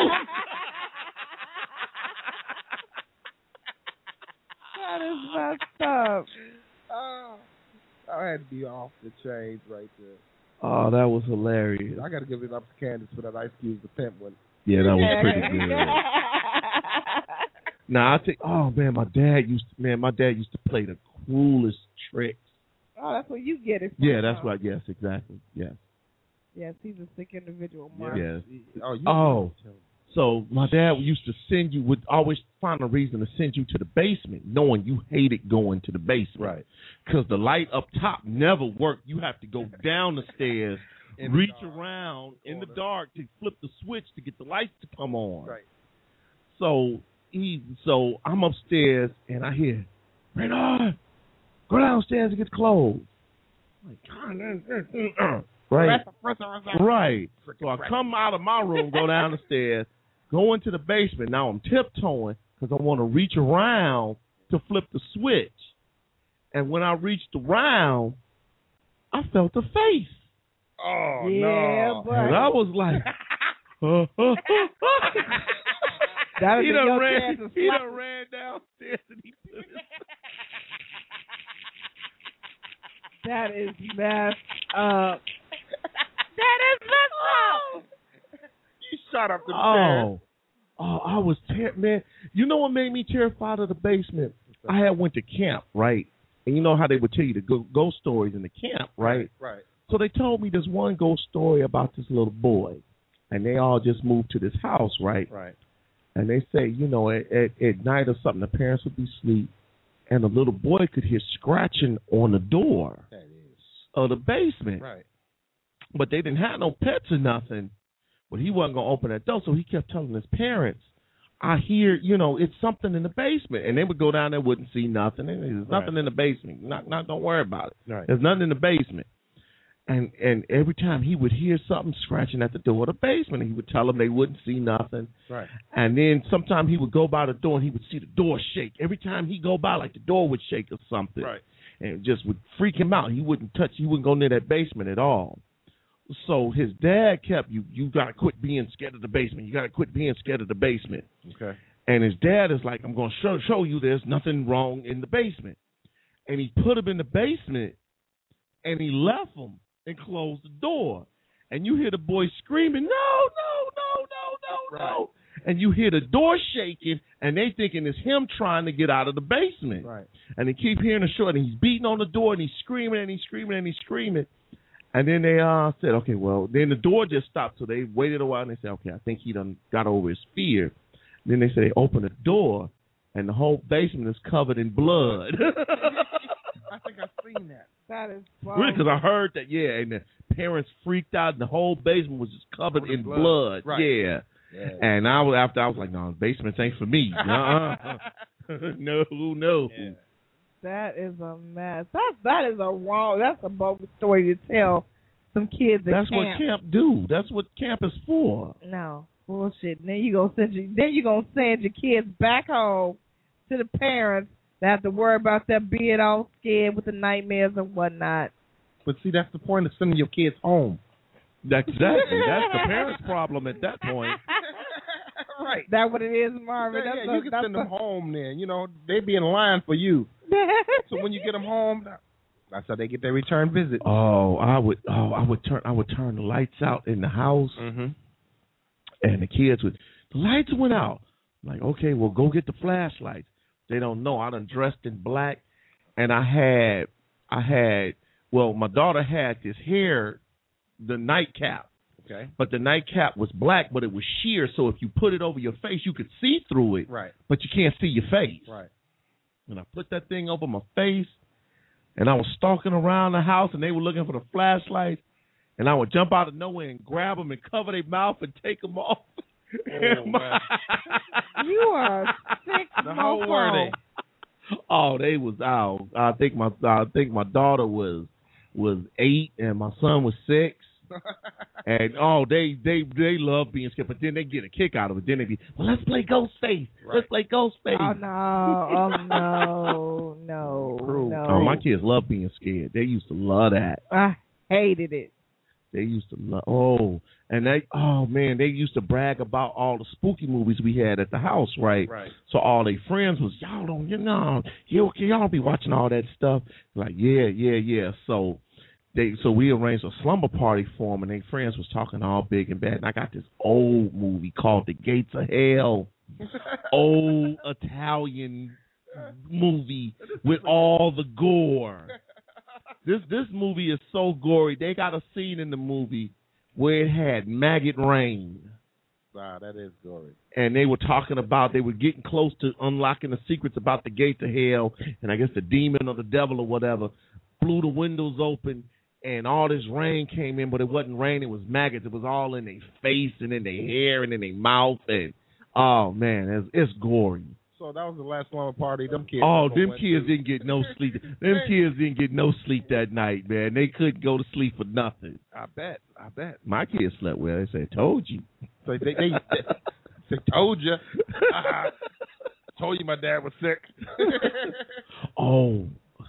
That is messed up. Oh, I had to be off the chains right there. Oh, that was hilarious. I got to give it up to Candace for that Ice Cube the Pimp one. Yeah, that was pretty good. Now I think, oh man, my dad used to, man, my dad used to play the coolest tricks. Oh, that's where you get it from. Yeah, that's huh? right. Yes, exactly. Yes. Yes, he's a sick individual, Mark. Yes. Oh, you Oh, so my dad used to send you, would always find a reason to send you to the basement, knowing you hated going to the basement. Right. Because the light up top never worked. You have to go down the stairs, In the reach dark. around in the dark to flip the switch to get the lights to come on. Right. So he, so I'm upstairs and I hear, Renard, go downstairs and get the clothes. I'm like, God, that- that- uh, right, right. So I come out of my room, go down the stairs, go into the basement. Now I'm tiptoeing because I want to reach around to flip the switch. And when I reached around, I felt a face. Oh, Yeah, no. but And I was like, that was he in done your ran, chance of he slapping. done ran downstairs and he put his That is messed up. That is messed up. You shot up the stairs. Oh, oh, I was ter- man. You know what made me terrified of the basement? I had went to camp, right? And you know how they would tell you the go- ghost stories in the camp, right? Right. So they told me there's one ghost story about this little boy, and they all just moved to this house, right? Right. And they say, you know, at, at, at night or something, the parents would be asleep, and the little boy could hear scratching on the door That is. of the basement. Right. But they didn't have no pets or nothing. But he wasn't going to open that door, so he kept telling his parents, I hear, you know, it's something in the basement. And they would go down there, wouldn't see nothing. And there's Right. nothing in the basement. Not, not, don't worry about it. Right. There's nothing in the basement. And and every time he would hear something scratching at the door of the basement, he would tell them they wouldn't see nothing. Right. And then sometime he would go by the door and he would see the door shake. Every time he go by, like the door would shake or something. Right. And it just would freak him out. He wouldn't touch, he wouldn't go near that basement at all. So his dad kept, you, you got to quit being scared of the basement. You got to quit being scared of the basement. Okay. And his dad is like, I'm going to show, show you there's nothing wrong in the basement. And he put him in the basement and he left him and closed the door. And you hear the boy screaming, no, no, no, no, no, Right. no. And you hear the door shaking, and they thinking it's him trying to get out of the basement. Right. And they keep hearing the short, and he's beating on the door, and he's screaming, and he's screaming, and he's screaming. And then they uh, said, okay, well, then the door just stopped. So they waited a while, and they said, okay, I think he done got over his fear. Then they said they opened the door, and the whole basement is covered in blood. I think I've seen that. That is Really, because I heard that, yeah, and the parents freaked out, and the whole basement was just covered in blood. blood. Right. Yeah. Yeah. And I was after I was like, no, basements ain't for me. Uh-uh. no, no. Yeah. That is a mess. That that is a wrong. That's a bogus story to tell some kids at That's camp. what camp do. That's what camp is for. No bullshit. And then you gonna send you. Then you gonna send your kids back home to the parents that have to worry about them being all scared with the nightmares and whatnot. But see, that's the point of sending your kids home. That's exactly. That's the parents' problem at that point. Right. That what it is, Marvin. Yeah, that's yeah, a, you can that's send a, them home then. You know, they be in line for you. So when you get them home, that's how they get their return visit. Oh, I would. Oh, I would turn. I would turn the lights out in the house, Mm-hmm. and the kids would. The lights went out. I'm like, okay, well, go get the flashlights. They don't know. I done dressed in black, and I had, I had. Well, my daughter had this hair, the nightcap. Okay. But the nightcap was black, but it was sheer, so if you put it over your face, you could see through it. Right. But you can't see your face. Right. And I put that thing over my face, and I was stalking around the house, and they were looking for the flashlights, and I would jump out of nowhere and grab them and cover their mouth and take them off. Oh, man. You are sick. How old were they? Oh, they was out. I think my I think my daughter was was eight, and my son was six. And oh, they they they love being scared, but then they get a kick out of it. Then they be, well, let's play Ghostface. Right. Let's play Ghostface. Oh no! Oh no! No! No! Oh, my kids love being scared. They used to love that. I hated it. They used to love. Oh, and they oh man, they used to brag about all the spooky movies we had at the house, right? Right. So all their friends was, y'all don't, you know, you y'all don't be watching all that stuff. Like yeah, yeah, yeah. So. They so we arranged a slumber party for them, and their friends was talking all big and bad. And I got this old movie called The Gates of Hell, old Italian movie with all the gore. This this movie is so gory. They got a scene in the movie where it had maggot rain. Wow, that is gory. And they were talking about, they were getting close to unlocking the secrets about the gates of hell, and I guess the demon or the devil or whatever blew the windows open. And all this rain came in, but it wasn't rain. It was maggots. It was all in their face and in their hair and in their mouth. And, oh, man, it's, it's gory. So that was the last slumber party. Them kids. Oh, them kids didn't get no sleep. Them kids didn't get no sleep that night, man. They couldn't go to sleep for nothing. I bet. I bet. My kids slept well. They said, told you. So they, they, they, they told you. I told you my dad was sick. Oh.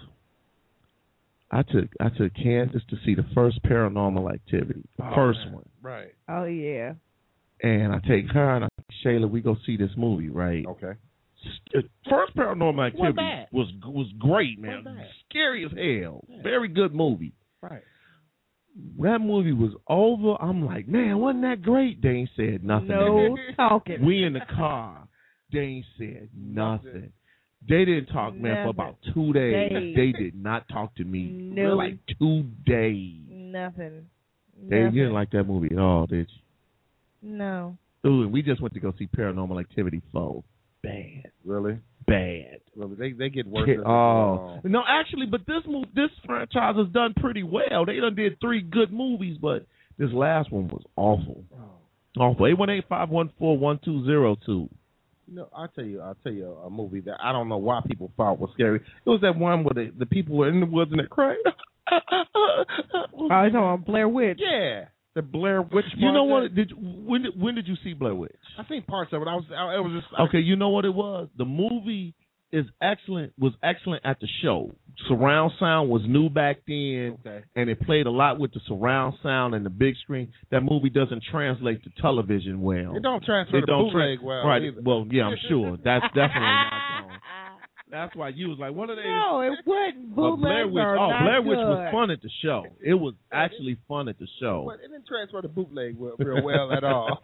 I took I took Kansas to see the first Paranormal Activity, the Oh, first man. one. Right. Oh yeah. And I take her and I say, Shayla, we go see this movie, right? Okay. First Paranormal Activity bad. was was great, man. Wasn't bad. Scary as hell. Yeah. Very good movie. Right. That movie was over. I'm like, man, wasn't that great? They ain't said nothing. No talking. We in the car. They ain't said nothing. They didn't talk, man, Nothing. for about two days. Days. They did not talk to me No. for like two days. Nothing. They Nothing. you didn't like that movie at all, did No. you? Ooh, and we just went to go see Paranormal Activity four. Bad. Really? Bad. Really? They they get worse. Kid- as oh. they go No, actually, but this move, this franchise has done pretty well. They done did three good movies, but this last one was awful. on. Awful. eight one eight, five one four, one two zero two. You know, I'll tell you, I'll tell you a movie that I don't know why people thought was scary. It was that one where the, the people were in the woods and they cried. Oh, you talking about Blair Witch? Yeah, the Blair Witch. You know Project. what? Did you, when did when did you see Blair Witch? I seen parts of it. I was, I, it was just Okay, you know what it was? The movie is excellent. Was excellent at the show. Surround sound was new back then, Okay. and it played a lot with the surround sound and the big screen. That movie doesn't translate to television well. It don't transfer It to don't bootleg tra- well right? either. Well, yeah, I'm sure that's definitely not going. That's why you was like, what are they? No, it wasn't. But Blair Bootlegs Witch. are Oh, not Blair Witch good. was fun at the show. It was actually fun at the show. But it didn't transfer to bootleg well- real well at all.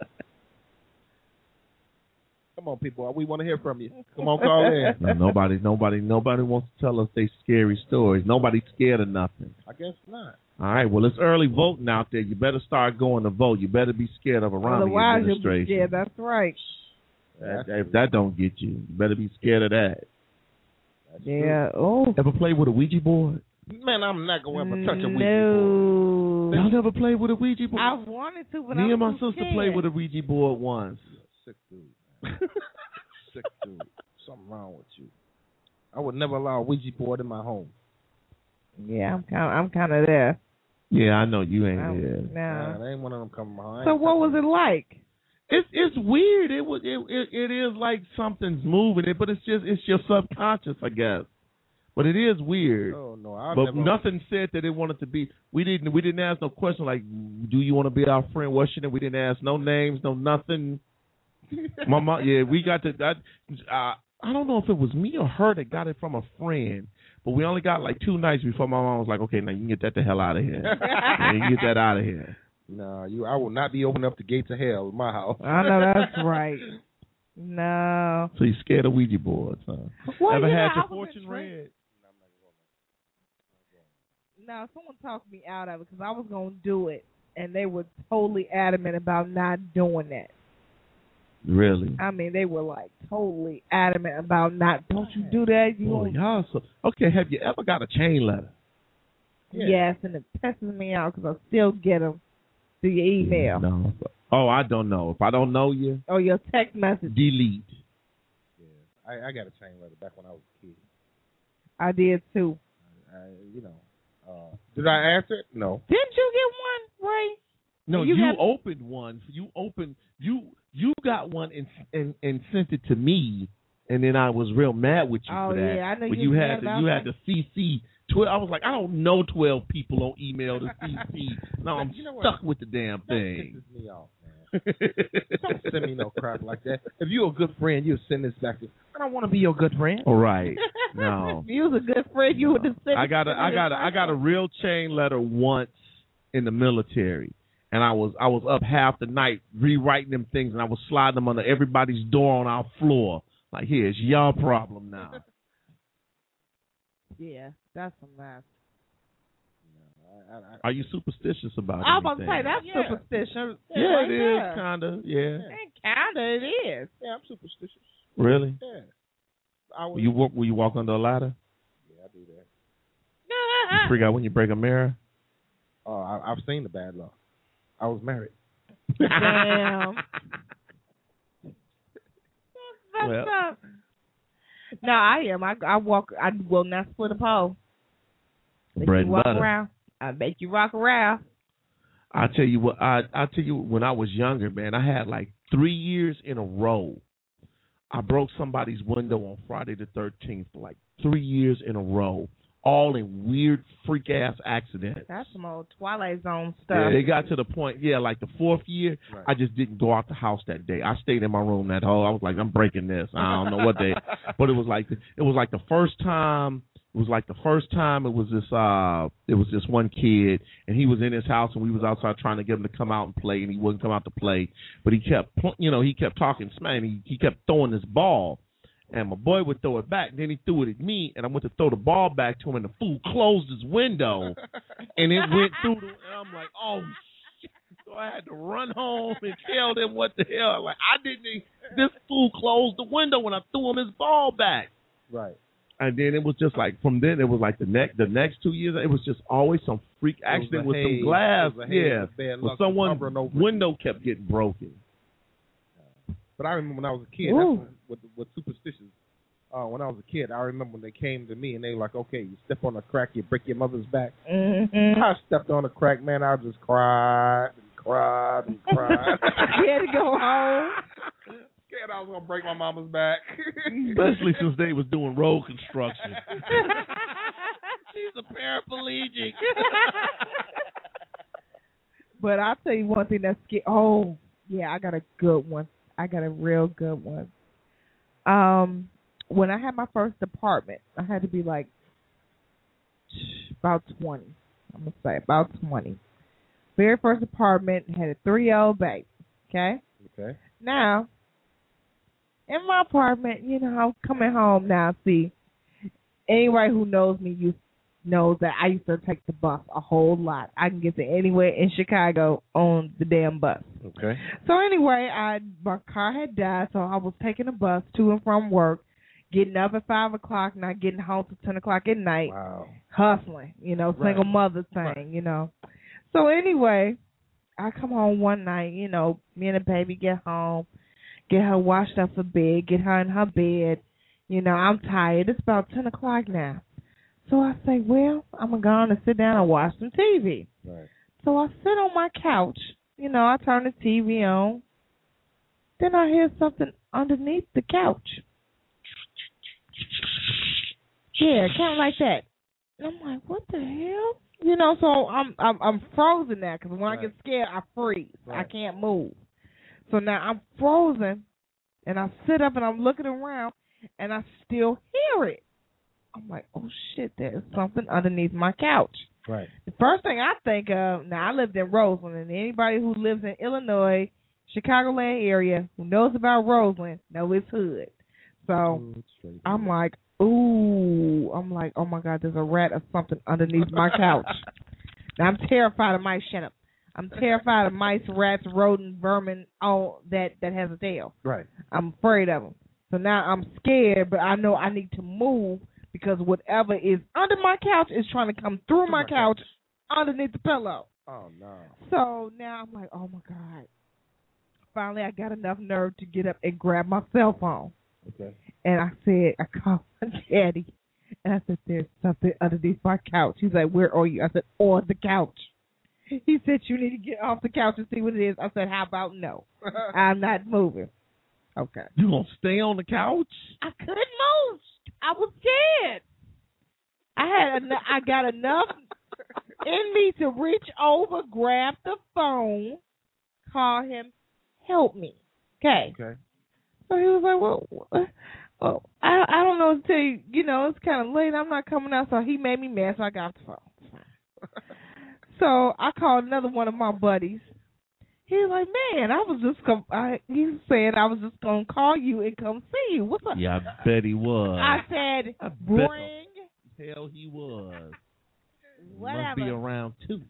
Come on, people. We want to hear from you. Come on, call in. No, nobody, nobody, nobody wants to tell us they scary stories. Nobody's scared of nothing. I guess not. All right, well, it's early voting out there. You better start going to vote. You better be scared of a Romney Otherwise, you'll be administration. scared. That's right. That- if that don't get you, you better be scared of that. That's Yeah. Oh. Ever played with a Ouija board? true. Man, I'm not going to ever touch a Ouija No. board. Y'all never played with a Ouija board? I wanted to, but Me I'm and my too sister scared. played with a Ouija board once. Sick dude. Man. Sick dude. Something wrong with you. I would never allow a Ouija board in my home. Yeah, I'm kind. I'm kind of there. Yeah, I know you ain't I'm- there. No. Man, ain't one of them coming behind. So what was it like? It's it's weird. It was it, it it is like something's moving it, but it's just it's your subconscious, I guess. But it is weird. Oh no, I But never. nothing said that it wanted to be. We didn't. We didn't ask no question like, "Do you want to be our friend?" What's your name? We didn't ask no names, no nothing. My mom, yeah, we got to. I, uh, I don't know if it was me or her that got it from a friend, but we only got like two nights before my mom was like, "Okay, now you can get that the hell out of here. Now you can get that out of here." No, you. I will not be opening up the gates of hell in my house. I know that's right. No. So you scared of Ouija boards, huh? Well, Ever yeah, had your I was fortune intrigued. read? No, someone talked me out of it because I was going to do it, and they were totally adamant about not doing that. Really? I mean, they were like totally adamant about not. Don't you do that? You Oh, won't. y'all so okay. Have you ever got a chain letter? Yes, and it pisses me out because I still get them through your email No. Oh, I don't know. If I don't know you, or your text message. delete. I, I got a chain letter back when I was a kid. I did too. I, you know, uh, did I answer it? No. Didn't you get one, Ray? No, You you, got- opened one. You opened you you got one and and and sent it to me, and then I was real mad with you Oh, for that. yeah, I know But you you was had mad to about you that. had to C C twelve. I was like, I don't know twelve people on email to C C. No, I'm You know what? stuck with the damn That thing. pisses me off, man. Don't send me no crap like that. If you're a good friend, you'll send this back to me. I don't want to be your good friend. All right. No. If you was a good friend, you would have said. I got a I got a I got a real chain letter once in the military, and I was I was up half the night rewriting them things, and I was sliding them under everybody's door on our floor. Like, here, it's your problem now. Yeah, that's a mess. I, I, Are you superstitious about I was about to anything? say that's Yeah. superstition. Yeah, right it there. is kind of. Yeah. Kinda, it is. yeah, I'm superstitious. Really? Yeah. I was, Will you walk? Will you walk under a ladder? yeah, I do that. You freak out when you break a mirror? Oh, I, I've seen the bad luck. I was married. Damn. That's Well. up. No, I am. I I walk. I will not split a pole. Make Bread you and walk butter. around. I make you rock around. I tell you what. I I tell you when I was younger, man. I had like three years in a row. I broke somebody's window on Friday the thirteenth for like three years in a row, all in weird freak ass accidents. That's some old Twilight Zone stuff. Yeah, they got to the point, yeah, like the fourth year, Right. I just didn't go out the house that day. I stayed in my room that whole. I was like, I'm breaking this. I don't know what they, but it was like it was like the first time. It was like the first time. It was this. Uh, it was this one kid, and he was in his house, and we was outside trying to get him to come out and play, and he wouldn't come out to play. But he kept, you know, he kept talking smack. He he kept throwing this ball. And my boy would throw it back. Then he threw it at me, and I went to throw the ball back to him, and the fool closed his window, and it went through. The, and I'm like, oh shit! So I had to run home and tell them what the hell. Like I didn't. e- This fool closed the window when I threw him his ball back. Right. And then it was just like from then it was like the next the next two years it was just always some freak accident a with haze. some glass. It was a haze Yeah, of bad but luck someone's hovering over it. window kept getting broken. But I remember when I was a kid, Ooh. that's when, with, with superstitions. Uh, when I was a kid, I remember when they came to me and they were like, okay, you step on a crack, you break your mother's back. Mm-hmm. I stepped on a crack, man, I just cried and cried and cried. You had to go home. Scared I was going to break my mama's back. Especially since they was doing road construction. She's a paraplegic. But I'll tell you one thing that's scary. Oh, yeah, I got a good one. I got a real good one. Um, when I had my first apartment, I had to be like about twenty. I'm going to say about twenty. Very first apartment, had a three-year-old baby. Okay? Okay. Now, in my apartment, you know, I'm coming home now. See, anybody who knows me, you knows that I used to take the bus a whole lot. I can get to anywhere in Chicago on the damn bus. Okay. So anyway, I my car had died, so I was taking a bus to and from work. getting up at five o'clock, not getting home till ten o'clock at night. Wow. Hustling, you know, single Right. mother thing, Right. you know. So anyway, I come home one night, you know, me and the baby get home, get her washed up for bed, get her in her bed. You know, I'm tired. It's about ten o'clock now. So I say, well, I'm going to go on and sit down and watch some T V. Right. So I sit on my couch. You know, I turn the T V on. Then I hear something underneath the couch. Yeah, kind of like that. And I'm like, what the hell? You know, so I'm I'm, I'm frozen now because when Right. I get scared, I freeze. Right. I can't move. So now I'm frozen, and I sit up and I'm looking around, and I still hear it. I'm like, oh, shit, there's something underneath my couch. Right. The first thing I think of, now I lived in Roseland, and anybody who lives in Illinois, Chicagoland area, who knows about Roseland, know it's hood. So I'm like, ooh, I'm like, oh, my God, there's a rat or something underneath my couch. Now, I'm terrified of mice. Shut up. I'm terrified of mice, rats, rodent, vermin, all that, that has a tail. Right. I'm afraid of them. So now I'm scared, but I know I need to move because whatever is under my couch is trying to come through my couch underneath the pillow. Oh, no. So now I'm like, oh, my God. Finally, I got enough nerve to get up and grab my cell phone. Okay. And I said, I called my daddy, and I said, there's something underneath my couch. He's like, where are you? I said, on the couch. He said, you need to get off the couch and see what it is. I said, how about no? I'm not moving. Okay. You gonna stay on the couch? I couldn't move. I was scared. I had en- I got enough in me to reach over, grab the phone, call him, help me. Okay. Okay. So he was like, well, what? well I I don't know what to tell you. You know, it's kind of late. I'm not coming out. So he made me mad, so I got off the phone. So I called another one of my buddies. He was like, man, I was just com- I, he said I was just going to call you and come see you. What's up? Yeah, I bet he was. I said, I bet bring hell he was. whatever. Must be around two.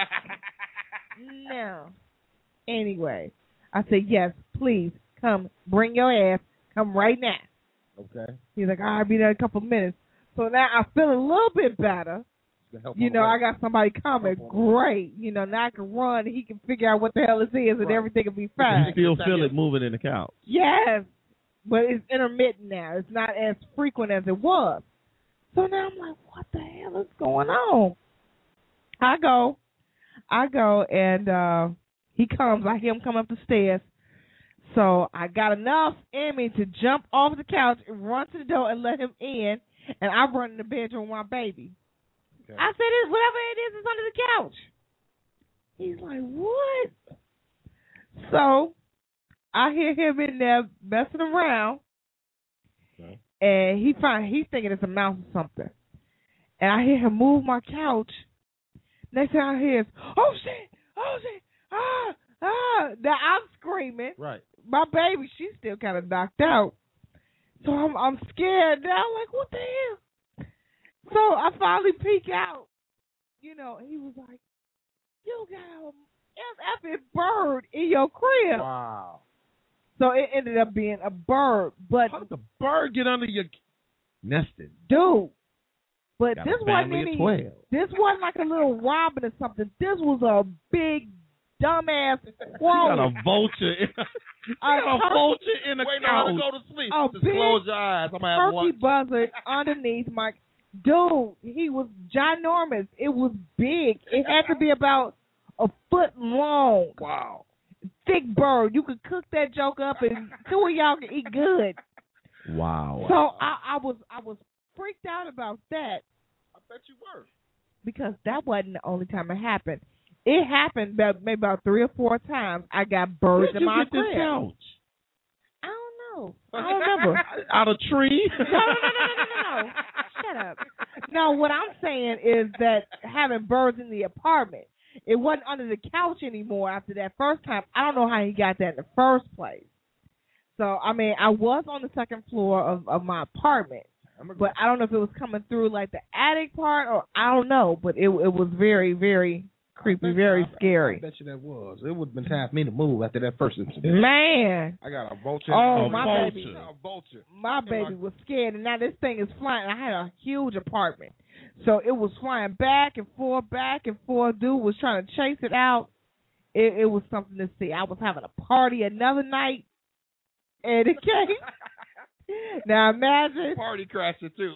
No. Anyway, I said, yes, please come. Bring your ass. Come right now. Okay. He's like, I'll be there in a couple minutes. So now I feel a little bit better. Help You on know, the way. I got somebody coming. Great. You know, now I can run and he can figure out what the hell this is and Right. everything will be You fine. still feel it moving in the couch. Yes. But it's intermittent now. It's not as frequent as it was. So now I'm like, what the hell is going on? I go. I go and uh, he comes. I hear him come up the stairs. So I got enough in me to jump off the couch and run to the door and let him in. And I run in the bedroom with my baby. Okay. I said, "It whatever it is is under the couch." He's like, what? So I hear him in there messing around. Okay. And he find he's thinking it's a mouse or something. And I hear him move my couch. Next thing I hear is, oh shit, oh shit, ah, ah. Now I'm screaming. Right. My baby, she's still kind of knocked out. So I'm I'm scared now. I'm like, what the hell? So I finally peek out. You know, he was like, you got a effing bird in your crib. Wow. So it ended up being a bird. But How did the bird get under your nested? dude, but Got this a wasn't family of any. twelve. This wasn't like a little robin or something. This was a big dumbass crow. You got a vulture. In, you got a turkey- vulture in a Wait, now to couch. go to sleep. A Just big close your eyes. I'm gonna have turkey lunch. buzzard underneath my dude. He was ginormous. It was big. It had to be about a foot long. Wow. Thick bird. You could cook that joke up, and two of y'all can eat good. Wow. So I, I was I was freaked out about that I bet you were. because that wasn't the only time it happened. It happened about, maybe about three or four times. I got birds Where'd in you my get this crib. couch? I don't know. I don't remember. Out of tree? No, no, no, no, no, no, no. Shut up. No, what I'm saying is that having birds in the apartment, it wasn't under the couch anymore after that first time. I don't know how he got that in the first place. So, I mean, I was on the second floor of, of my apartment, but I don't know if it was coming through like the attic part or I don't know, but it it was very, very creepy, bet very you, I, scary. I bet you that was. It would have been time for me to move after that first incident. Man. I got a vulture. Oh, a my vulture. baby. A vulture. My baby was scared, and now this thing is flying. I had a huge apartment. So it was flying back and forth, back and forth. Dude was trying to chase it out. It, it was something to see. I was having a party another night, and it came. Now imagine. Party crasher, too.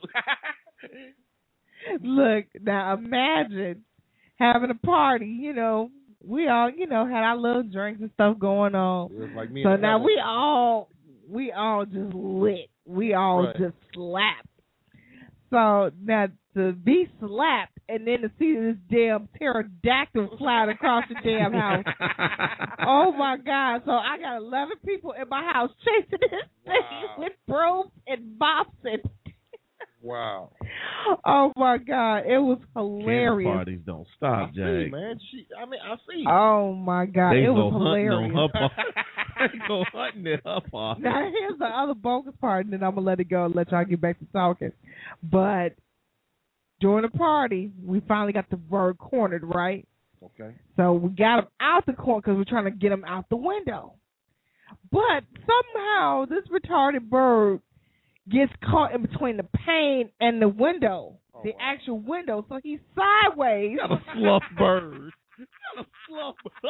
Look, now imagine having a party, you know. We all, you know, had our little drinks and stuff going on. It was like me so and now Heather. we all, we all just lit. We all Right. just slapped. So now to be slapped and then to see this damn pterodactyl flying across the damn house. Oh my God! So I got eleven people in my house chasing this thing Wow. with brooms and mops and. Wow. Oh my God! It was Camp hilarious. parties don't stop, I Jay. see, man. She, I mean, I see. Oh my God! They it go was hunting hilarious. on her part. They go hunting at her part. Now here's the other bogus part, and then I'm gonna let it go and let y'all get back to talking. But during the party, we finally got the bird cornered, right? Okay. So we got him out the corner because we're trying to get him out the window. But somehow this retarded bird gets caught in between the pane and the window, Oh, the wow. actual window. So he's sideways. Got a fluff bird. Got a fluff bird.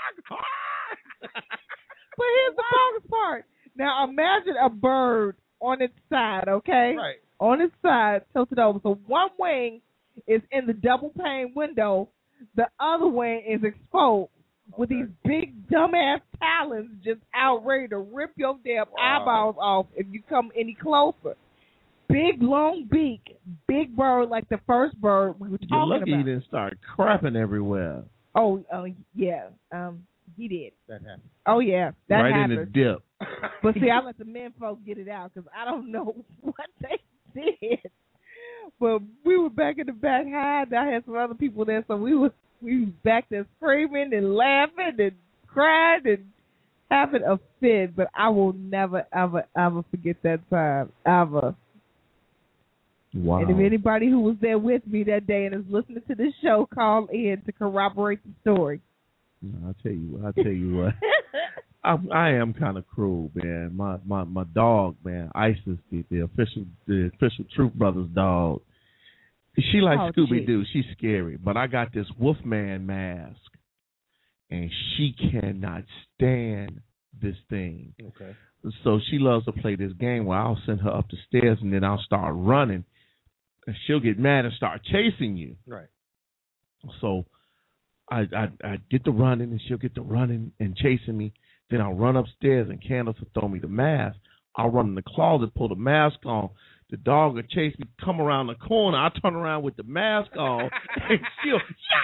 But here's the bogus part. Now imagine a bird on its side, okay? Right. On its side, tilted over. So one wing is in the double pane window. The other wing is exposed with these big dumbass talons just out ready to rip your damn Wow. eyeballs off if you come any closer. Big long beak, big bird like the first bird we were You're talking lucky about. you didn't start crapping everywhere. Oh, oh yeah. Um, he did. That happened. Oh yeah, that right happened. in the dip. But see, I let the men folk get it out because I don't know what they did. But we were back in the back hiding. I had some other people there, so we was we was back there screaming and laughing and crying and having a fit. But I will never, ever, ever forget that time, ever. Wow. And if anybody who was there with me that day and is listening to this show, call in to corroborate the story. No, I'll tell you what. I'll tell you what. I, I am kind of cruel, man. My my my dog, man, Isis, the, the official the official Truth Brothers dog. She like Oh, Scooby Doo. She's scary, but I got this Wolfman mask, and she cannot stand this thing. Okay. So she loves to play this game where I'll send her up the stairs and then I'll start running, and she'll get mad and start chasing you. Right. So I I, I get to running and she'll get to running and chasing me. Then I'll run upstairs and Candace will throw me the mask. I'll run in the closet, pull the mask on. The dog will chase me, come around the corner. I turn around with the mask on, and she'll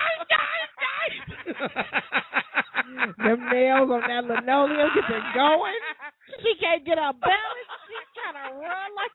Them nails on that linoleum get her going. She can't get her balance. She's trying to run like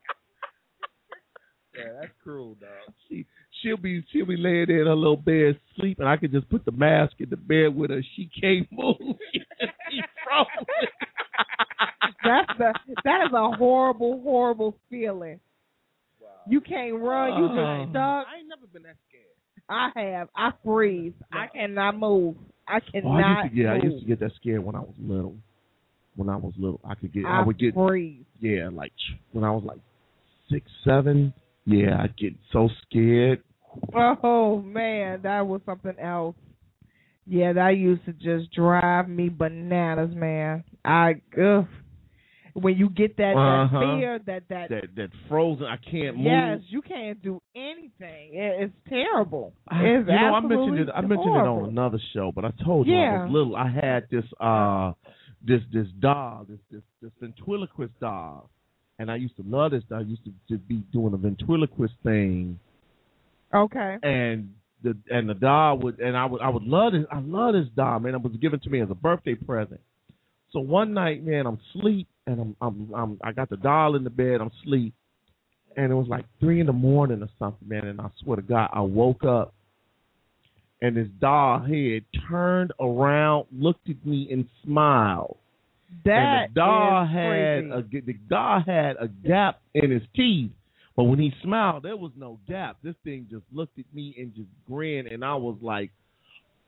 Yeah, that's cruel, dog. she she'll be she'll be laying there in her little bed sleep, and I can just put the mask in the bed with her. She can't move. She's frozen. That's the that is a horrible, horrible feeling. Wow. You can't run. You Uh, just stuck. I ain't never been that scared. I have. I freeze. I cannot move. I Oh, cannot I used to get I move. used to get that scared when I was little. When I was little, I could get I I would get freeze. yeah like when I was like six seven. Yeah, I'd get so scared. Oh man, that was something else. Yeah, that used to just drive me bananas, man. I ugh. When you get that, Uh-huh. that fear, that that, That that frozen, I can't move. yes, you can't do anything. It, it's terrible. I- It's you know, I absolutely mentioned it. I mentioned it horrible. on another show, but I told you I Yeah. was little. I had this uh this this doll, this this this ventriloquist doll, and I used to love this doll. I used to just be doing a ventriloquist thing, Okay. and the and the doll would and I would I would love this. I love this doll, man. It was given to me as a birthday present. So one night, man, I'm asleep, and I'm I'm, I'm I got the doll in the bed. I'm asleep, and it was like three in the morning or something, man. And I swear to God, I woke up, and this doll head turned around, looked at me, and smiled. That and the doll is had crazy. a the doll had a gap in his teeth, but when he smiled, there was no gap. This thing just looked at me and just grinned, and I was like,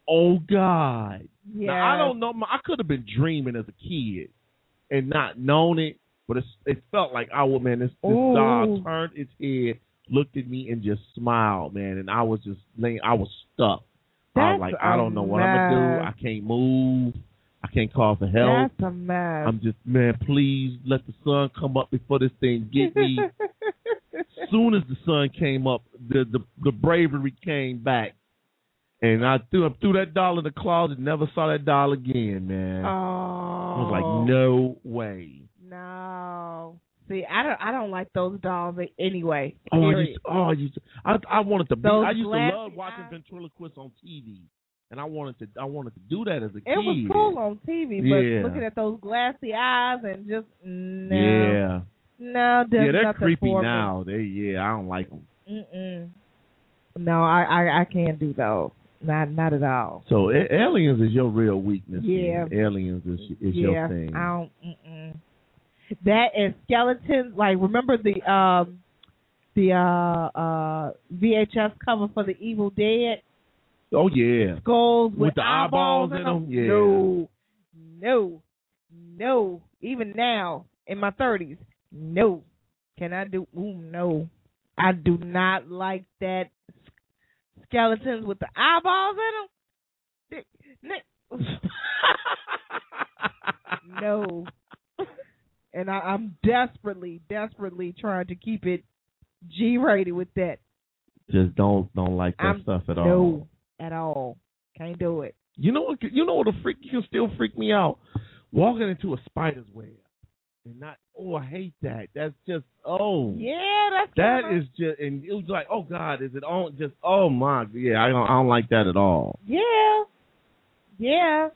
Oh God. Yeah. Now, I don't know. I could have been dreaming as a kid and not known it, but it's, it felt like, oh man, this, this Ooh. doll turned its head, looked at me, and just smiled, man. And I was just laying. I was stuck. I was That's like, I don't know what I'm gonna do. I can't move. I can't call for help. That's a mess. I'm just, man, please let the sun come up before this thing get me. Soon as the sun came up, the, the the bravery came back. And I threw, I threw that doll in the closet, never saw that doll again, man. Oh. I was like, no way. No. See, I don't I don't like those dolls anyway. Oh, I Period. used to, oh, I used to, I, I wanted to be, Those I used to glassy love watching eyes. ventriloquists on T V. And I wanted to I wanted to do that as a kid. It was cool on T V, but Yeah. looking at those glassy eyes and just no, Yeah. no, Yeah, there's they're nothing creepy for now. They yeah, I don't like them. Me. Mm-mm. No, I, I I can't do those. Not not at all. So a- aliens is your real weakness. Yeah. man. Aliens is is yeah, your thing. I don't. Mm-mm. That and skeletons. Like remember the um the uh uh V H S cover for the Evil Dead. Oh yeah. Skulls with, With the eyeballs in in them? Yeah. No, no, no. Even now in my thirties, no. Can I do? Ooh, no. I do not like that skeletons with the eyeballs in them. No. And I, I'm desperately, desperately trying to keep it G-rated with that. Just don't don't like that I'm, stuff at no, all. No, at all. Can't do it. You know what? You know what? A freak can still freak me out. Walking into a spider's web and not. Oh, I hate that. That's just. Oh. Yeah, that's. That kinda, is just. And it was like, oh God, is it on? Just. Oh my. Yeah, I don't. I don't like that at all. Yeah. Yeah.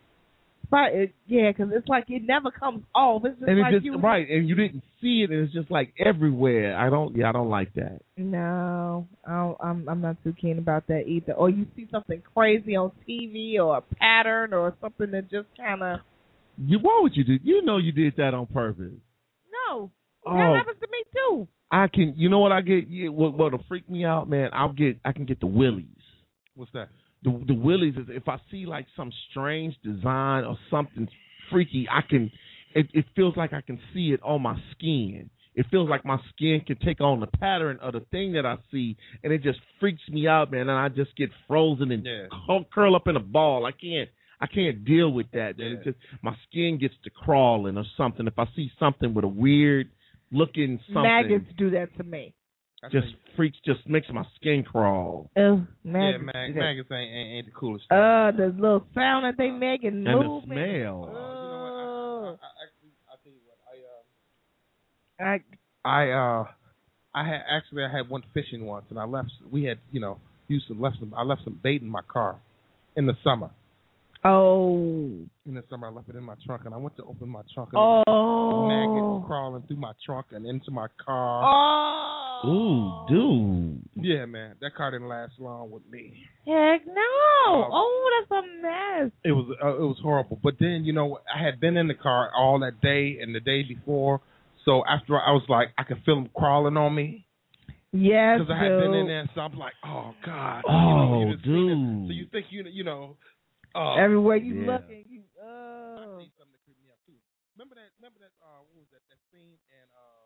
But it, yeah, because it's like it never comes off. It's just And like it's just you. right, and you didn't see it, and it's just like everywhere. I don't. Yeah, I don't like that. No, I don't, I'm I'm not too keen about that either. Or you see something crazy on T V, or a pattern, or something that just kind of. You. Why would you do? You know, you did that on purpose. No, Oh. that happens to me too. I can. You know what I get? Yeah, what what'll freak me out, man? I'll get. I can get the willies. What's that? The the willies is if I see like some strange design or something freaky, I can. It, it feels like I can see it on my skin. It feels like my skin can take on the pattern of the thing that I see, and it just freaks me out, man. And I just get frozen and Yeah. curl, curl up in a ball. I can't. I can't deal with that. Man. It just my skin gets to crawling or something. If I see something with a weird looking something, Maggots do that to me. just freaks, just makes my skin crawl. Oh, Yeah, maggots. mag- do that. maggots ain't, ain't ain't the coolest. Uh, the little sound that they make and, And the movement. smell. Uh, you know what? I, I, I actually, I tell you what, I um. I, I uh I had actually I had went fishing once and I left we had you know used to left some I left some bait in my car in the summer. oh. In the summer I left it in my trunk and I went to open my trunk and Oh. maggots crawling through my trunk and into my car. Oh. Ooh, dude. Yeah, man, that car didn't last long with me. Heck no. Oh, that's a mess. It was uh, it was horrible. But then you know I had been in the car all that day and the day before, so after I was like I could feel them crawling on me. Yes, Because I had been in dude. there, so I'm like, oh God. Oh, you know, you just think dude. that- so you think you you know. Uh, Everywhere you Yeah. look, and you. I Oh. see something that creeped me out too. Remember that? Remember that? Uh, what was that? That scene and uh,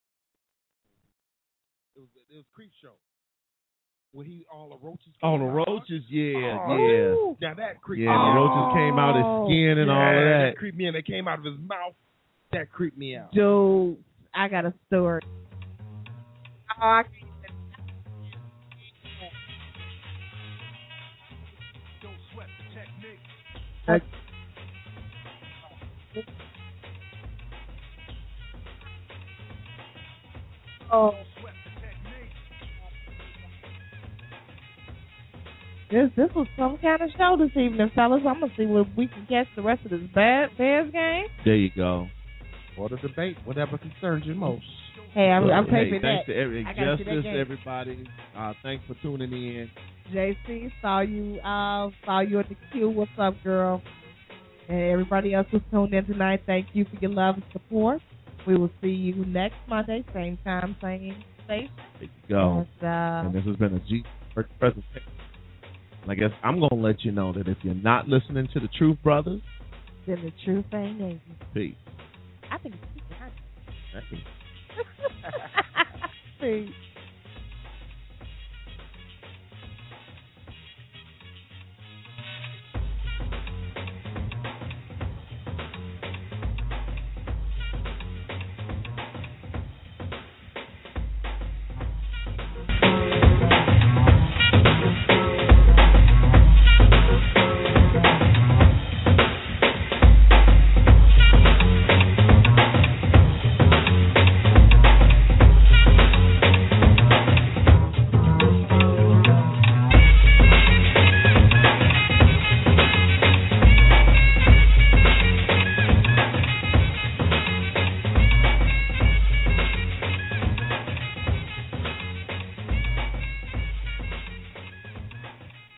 it was it was Creep Show where he all the roaches. Oh, came the out. roaches, yeah, Oh. Now that creeped yeah. Yeah, the roaches came out his skin and yeah, all of that. that creeped me, and they came out of his mouth. That creeped me out. Dude, I got a story. Oh, I can't. Don't sweat the technique. Uh, oh, Sweat the technique. this this was some kind of show this evening, fellas. I'm gonna see if we can catch the rest of this bad Bears game. There you go. Or the debate, whatever concerns you most. Hey, I'm, I'm Hey, taping thanks that. to every, I gotta see that justice, game. everybody. Uh, thanks for tuning in. J C, saw you. Uh, saw you at the queue. What's up, girl? And everybody else who's tuned in tonight, thank you for your love and support. We will see you next Monday, same time, same station. There you go. And, uh, And this has been a G presentation. And I guess I'm going to let you know that if you're not listening to the Truth Brothers, then the truth ain't easy. Peace. I think it's super. Hey. Peace.